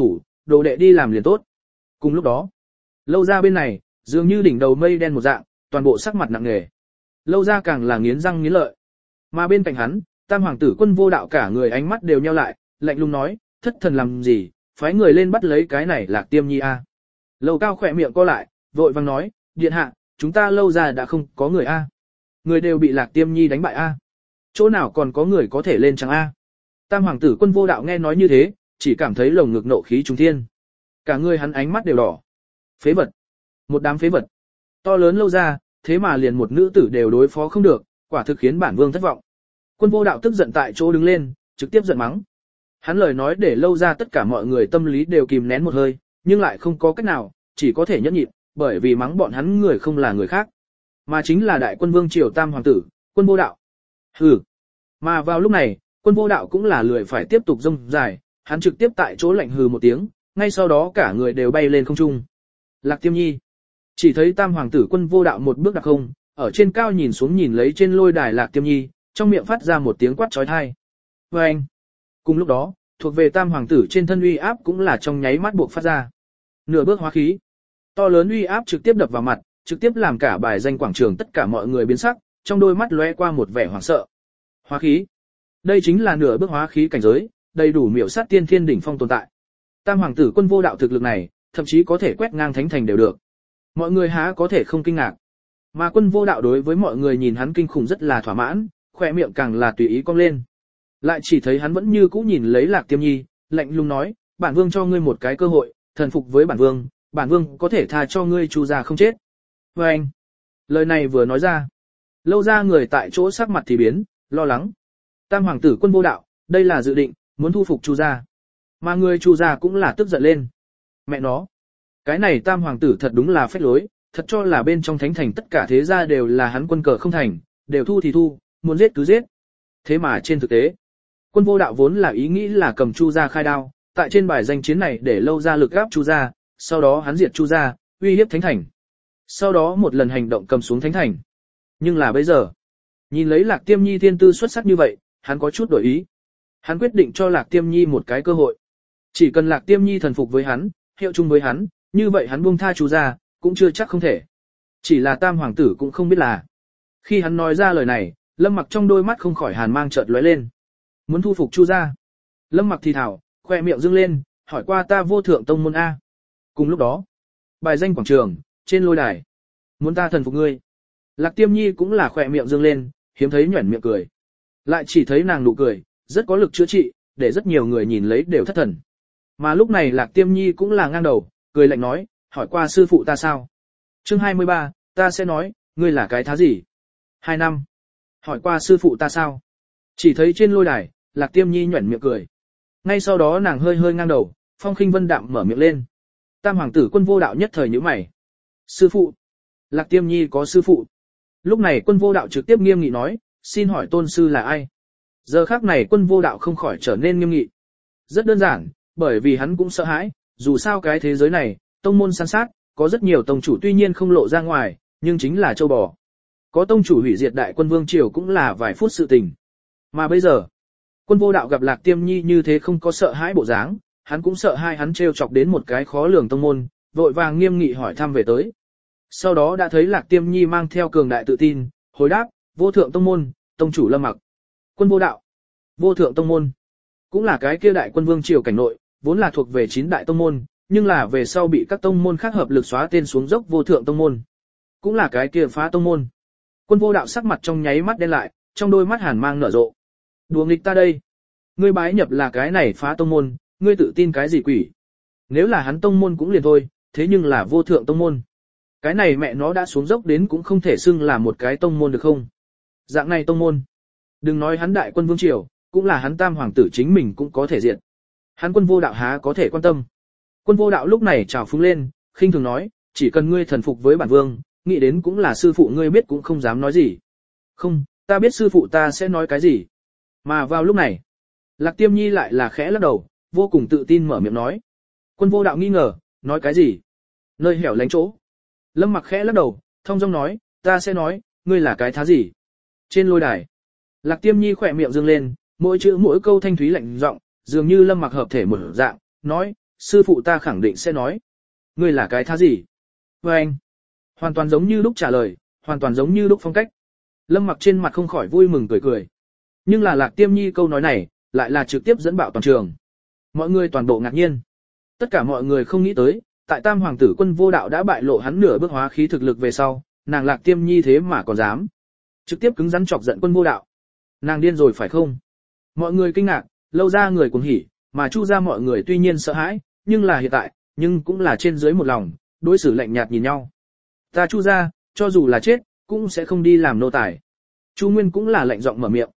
S1: đồ đệ đi làm liền tốt. Cùng lúc đó, Lâu gia bên này, dường như đỉnh đầu mây đen một dạng, toàn bộ sắc mặt nặng nề. Lâu gia càng là nghiến răng nghiến lợi. Mà bên cạnh hắn, Tam hoàng tử Quân Vô Đạo cả người ánh mắt đều nheo lại, lạnh lùng nói, thất thần làm gì, phái người lên bắt lấy cái này Lạc Tiêm Nhi a. Lâu Cao khỏe miệng co lại, vội vàng nói, điện hạ, chúng ta Lâu gia đã không có người a. Người đều bị Lạc Tiêm Nhi đánh bại a. Chỗ nào còn có người có thể lên chẳng a. Tam hoàng tử Quân Vô Đạo nghe nói như thế, chỉ cảm thấy lồng ngực nộ khí trung thiên. Cả người hắn ánh mắt đều đỏ. Phế vật. Một đám phế vật. To lớn Lâu gia, thế mà liền một nữ tử đều đối phó không được, quả thực khiến bản vương thất vọng. Quân Vô Đạo tức giận tại chỗ đứng lên, trực tiếp giận mắng. Hắn lời nói để Lâu gia tất cả mọi người tâm lý đều kìm nén một hơi, nhưng lại không có cách nào, chỉ có thể nhẫn nhịn, bởi vì mắng bọn hắn người không là người khác, mà chính là đại quân vương triều Tam hoàng tử, Quân Vô Đạo. Hừ. Mà vào lúc này, Quân Vô Đạo cũng là lười phải tiếp tục rông dài, hắn trực tiếp tại chỗ lạnh hừ một tiếng, ngay sau đó cả người đều bay lên không trung. Lạc Tiêm Nhi. Chỉ thấy Tam hoàng tử Quân Vô Đạo một bước đặc không, ở trên cao nhìn xuống nhìn lấy trên lôi đài Lạc Tiêm Nhi, trong miệng phát ra một tiếng quát chói tai. Và anh. Cùng lúc đó, thuộc về Tam hoàng tử trên thân uy áp cũng là trong nháy mắt buộc phát ra. Nửa bước hóa khí. To lớn uy áp trực tiếp đập vào mặt, trực tiếp làm cả bài danh quảng trường tất cả mọi người biến sắc, trong đôi mắt lóe qua một vẻ hoảng sợ. Hóa khí. Đây chính là nửa bước hóa khí cảnh giới, đầy đủ miểu sát tiên thiên đỉnh phong tồn tại. Tam hoàng tử Quân Vô Đạo thực lực này, thậm chí có thể quét ngang thánh thành đều được. Mọi người há có thể không kinh ngạc. Mà Quân Vô Đạo đối với mọi người nhìn hắn kinh khủng rất là thỏa mãn, khỏe miệng càng là tùy ý cong lên. Lại chỉ thấy hắn vẫn như cũ nhìn lấy Lạc Tiêm Nhi, lạnh lùng nói, bản vương cho ngươi một cái cơ hội, thần phục với bản vương, bản vương có thể tha cho ngươi Chu gia không chết. Và anh, lời này vừa nói ra, Lâu gia người tại chỗ sắc mặt thì biến, lo lắng. Tam hoàng tử Quân Vô Đạo, đây là dự định, muốn thu phục Chu gia. Mà người Chu gia cũng là tức giận lên. Mẹ nó, cái này Tam hoàng tử thật đúng là phách lối, thật cho là bên trong thánh thành tất cả thế gia đều là hắn quân cờ không thành, đều thu thì thu, muốn giết cứ giết. Thế mà trên thực tế, Quân Vô Đạo vốn là ý nghĩ là cầm Chu gia khai đao, tại trên bài danh chiến này để Lâu gia lực áp Chu gia, sau đó hắn diệt Chu gia, uy hiếp thánh thành. Sau đó một lần hành động cầm xuống thánh thành. Nhưng là bây giờ, nhìn lấy Lạc Tiêm Nhi thiên tư xuất sắc như vậy, hắn có chút đổi ý. Hắn quyết định cho Lạc Tiêm Nhi một cái cơ hội. Chỉ cần Lạc Tiêm Nhi thần phục với hắn, hiệu chung với hắn, như vậy hắn buông tha Chu gia, cũng chưa chắc không thể. Chỉ là Tam hoàng tử cũng không biết là. Khi hắn nói ra lời này, Lâm Mặc trong đôi mắt không khỏi hàn mang chợt lóe lên. Muốn thu phục Chu gia. Lâm Mặc thì thảo, khoe miệng dương lên, hỏi qua ta Vô Thượng Tông môn a. Cùng lúc đó, bài danh quảng trường, trên lôi đài. Muốn ta thần phục ngươi. Lạc Tiêm Nhi cũng là khoe miệng dương lên, hiếm thấy nhuyễn miệng cười. Lại chỉ thấy nàng nụ cười, rất có lực chữa trị, để rất nhiều người nhìn lấy đều thất thần. Mà lúc này Lạc Tiêm Nhi cũng là ngang đầu, cười lạnh nói, hỏi qua sư phụ ta sao? Chương hai mươi ba, ta sẽ nói, ngươi là cái thá gì? Hai năm. Hỏi qua sư phụ ta sao? Chỉ thấy trên lôi đài, Lạc Tiêm Nhi nhuyễn miệng cười. Ngay sau đó nàng hơi hơi ngang đầu, phong khinh vân đạm mở miệng lên. Tam hoàng tử Quân Vô Đạo nhất thời nhíu mày. Sư phụ. Lạc Tiêm Nhi có sư phụ. Lúc này Quân Vô Đạo trực tiếp nghiêm nghị nói, xin hỏi tôn sư là ai? Giờ khắc này Quân Vô Đạo không khỏi trở nên nghiêm nghị. Rất đơn giản, bởi vì hắn cũng sợ hãi, dù sao cái thế giới này, tông môn san sát, có rất nhiều tông chủ tuy nhiên không lộ ra ngoài, nhưng chính là châu bò. Có tông chủ hủy diệt đại quân vương triều cũng là vài phút sự tình. Mà bây giờ, Quân Vô Đạo gặp Lạc Tiêm Nhi như thế không có sợ hãi bộ dáng, hắn cũng sợ hai hắn trêu chọc đến một cái khó lường tông môn, vội vàng nghiêm nghị hỏi thăm về tới. Sau đó đã thấy Lạc Tiêm Nhi mang theo cường đại tự tin, hồi đáp, Vô Thượng Tông môn, tông chủ Lâm Mặc. Quân Vô Đạo, Vô Thượng Tông môn, cũng là cái kia đại quân vương triều cảnh nội, vốn là thuộc về chín đại tông môn, nhưng là về sau bị các tông môn khác hợp lực xóa tên xuống dốc Vô Thượng Tông môn, cũng là cái kia phá tông môn. Quân Vô Đạo sắc mặt trong nháy mắt đen lại, trong đôi mắt hàn mang nở rộ. Đùa nghịch ta đây, ngươi bái nhập là cái này phá tông môn, ngươi tự tin cái gì quỷ? Nếu là hắn tông môn cũng liền thôi, thế nhưng là Vô Thượng Tông môn, cái này mẹ nó đã xuống dốc đến cũng không thể xưng là một cái tông môn được không? Dạng này tông môn, đừng nói hắn đại quân vương triều, cũng là hắn Tam hoàng tử chính mình cũng có thể diệt. Hắn Quân Vô Đạo há có thể quan tâm? Quân Vô Đạo lúc này trào phúng lên, khinh thường nói, chỉ cần ngươi thần phục với bản vương, nghĩ đến cũng là sư phụ ngươi biết cũng không dám nói gì. Không, ta biết sư phụ ta sẽ nói cái gì. Mà vào lúc này, Lạc Tiêm Nhi lại là khẽ lắc đầu, vô cùng tự tin mở miệng nói. Quân Vô Đạo nghi ngờ, nói cái gì? Nơi hẻo lánh chỗ. Lâm Mặc khẽ lắc đầu, thông dong nói, ta sẽ nói, ngươi là cái thá gì? Trên lôi đài, Lạc Tiêm Nhi khỏe miệng dương lên, mỗi chữ mỗi câu thanh thúy lạnh giọng, dường như Lâm Mặc hợp thể một dạng, nói, sư phụ ta khẳng định sẽ nói. Ngươi là cái thá gì? Và anh, hoàn toàn giống như lúc trả lời, hoàn toàn giống như lúc phong cách. Lâm Mặc trên mặt không khỏi vui mừng cười cười. Nhưng là Lạc Tiêm Nhi câu nói này, lại là trực tiếp dẫn bạo toàn trường. Mọi người toàn bộ ngạc nhiên. Tất cả mọi người không nghĩ tới, tại Tam Hoàng tử Quân Vô Đạo đã bại lộ hắn nửa bước hóa khí thực lực về sau, nàng Lạc Tiêm Nhi thế mà còn dám trực tiếp cứng rắn chọc giận Quân Vô Đạo. Nàng điên rồi phải không? Mọi người kinh ngạc, Lâu ra người cuồng hỉ, mà Chu ra mọi người tuy nhiên sợ hãi, nhưng là hiện tại, nhưng cũng là trên dưới một lòng, đối xử lạnh nhạt nhìn nhau. Ta Chu ra, cho dù là chết, cũng sẽ không đi làm nô tài. Chu Nguyên cũng là lạnh giọng mở miệng.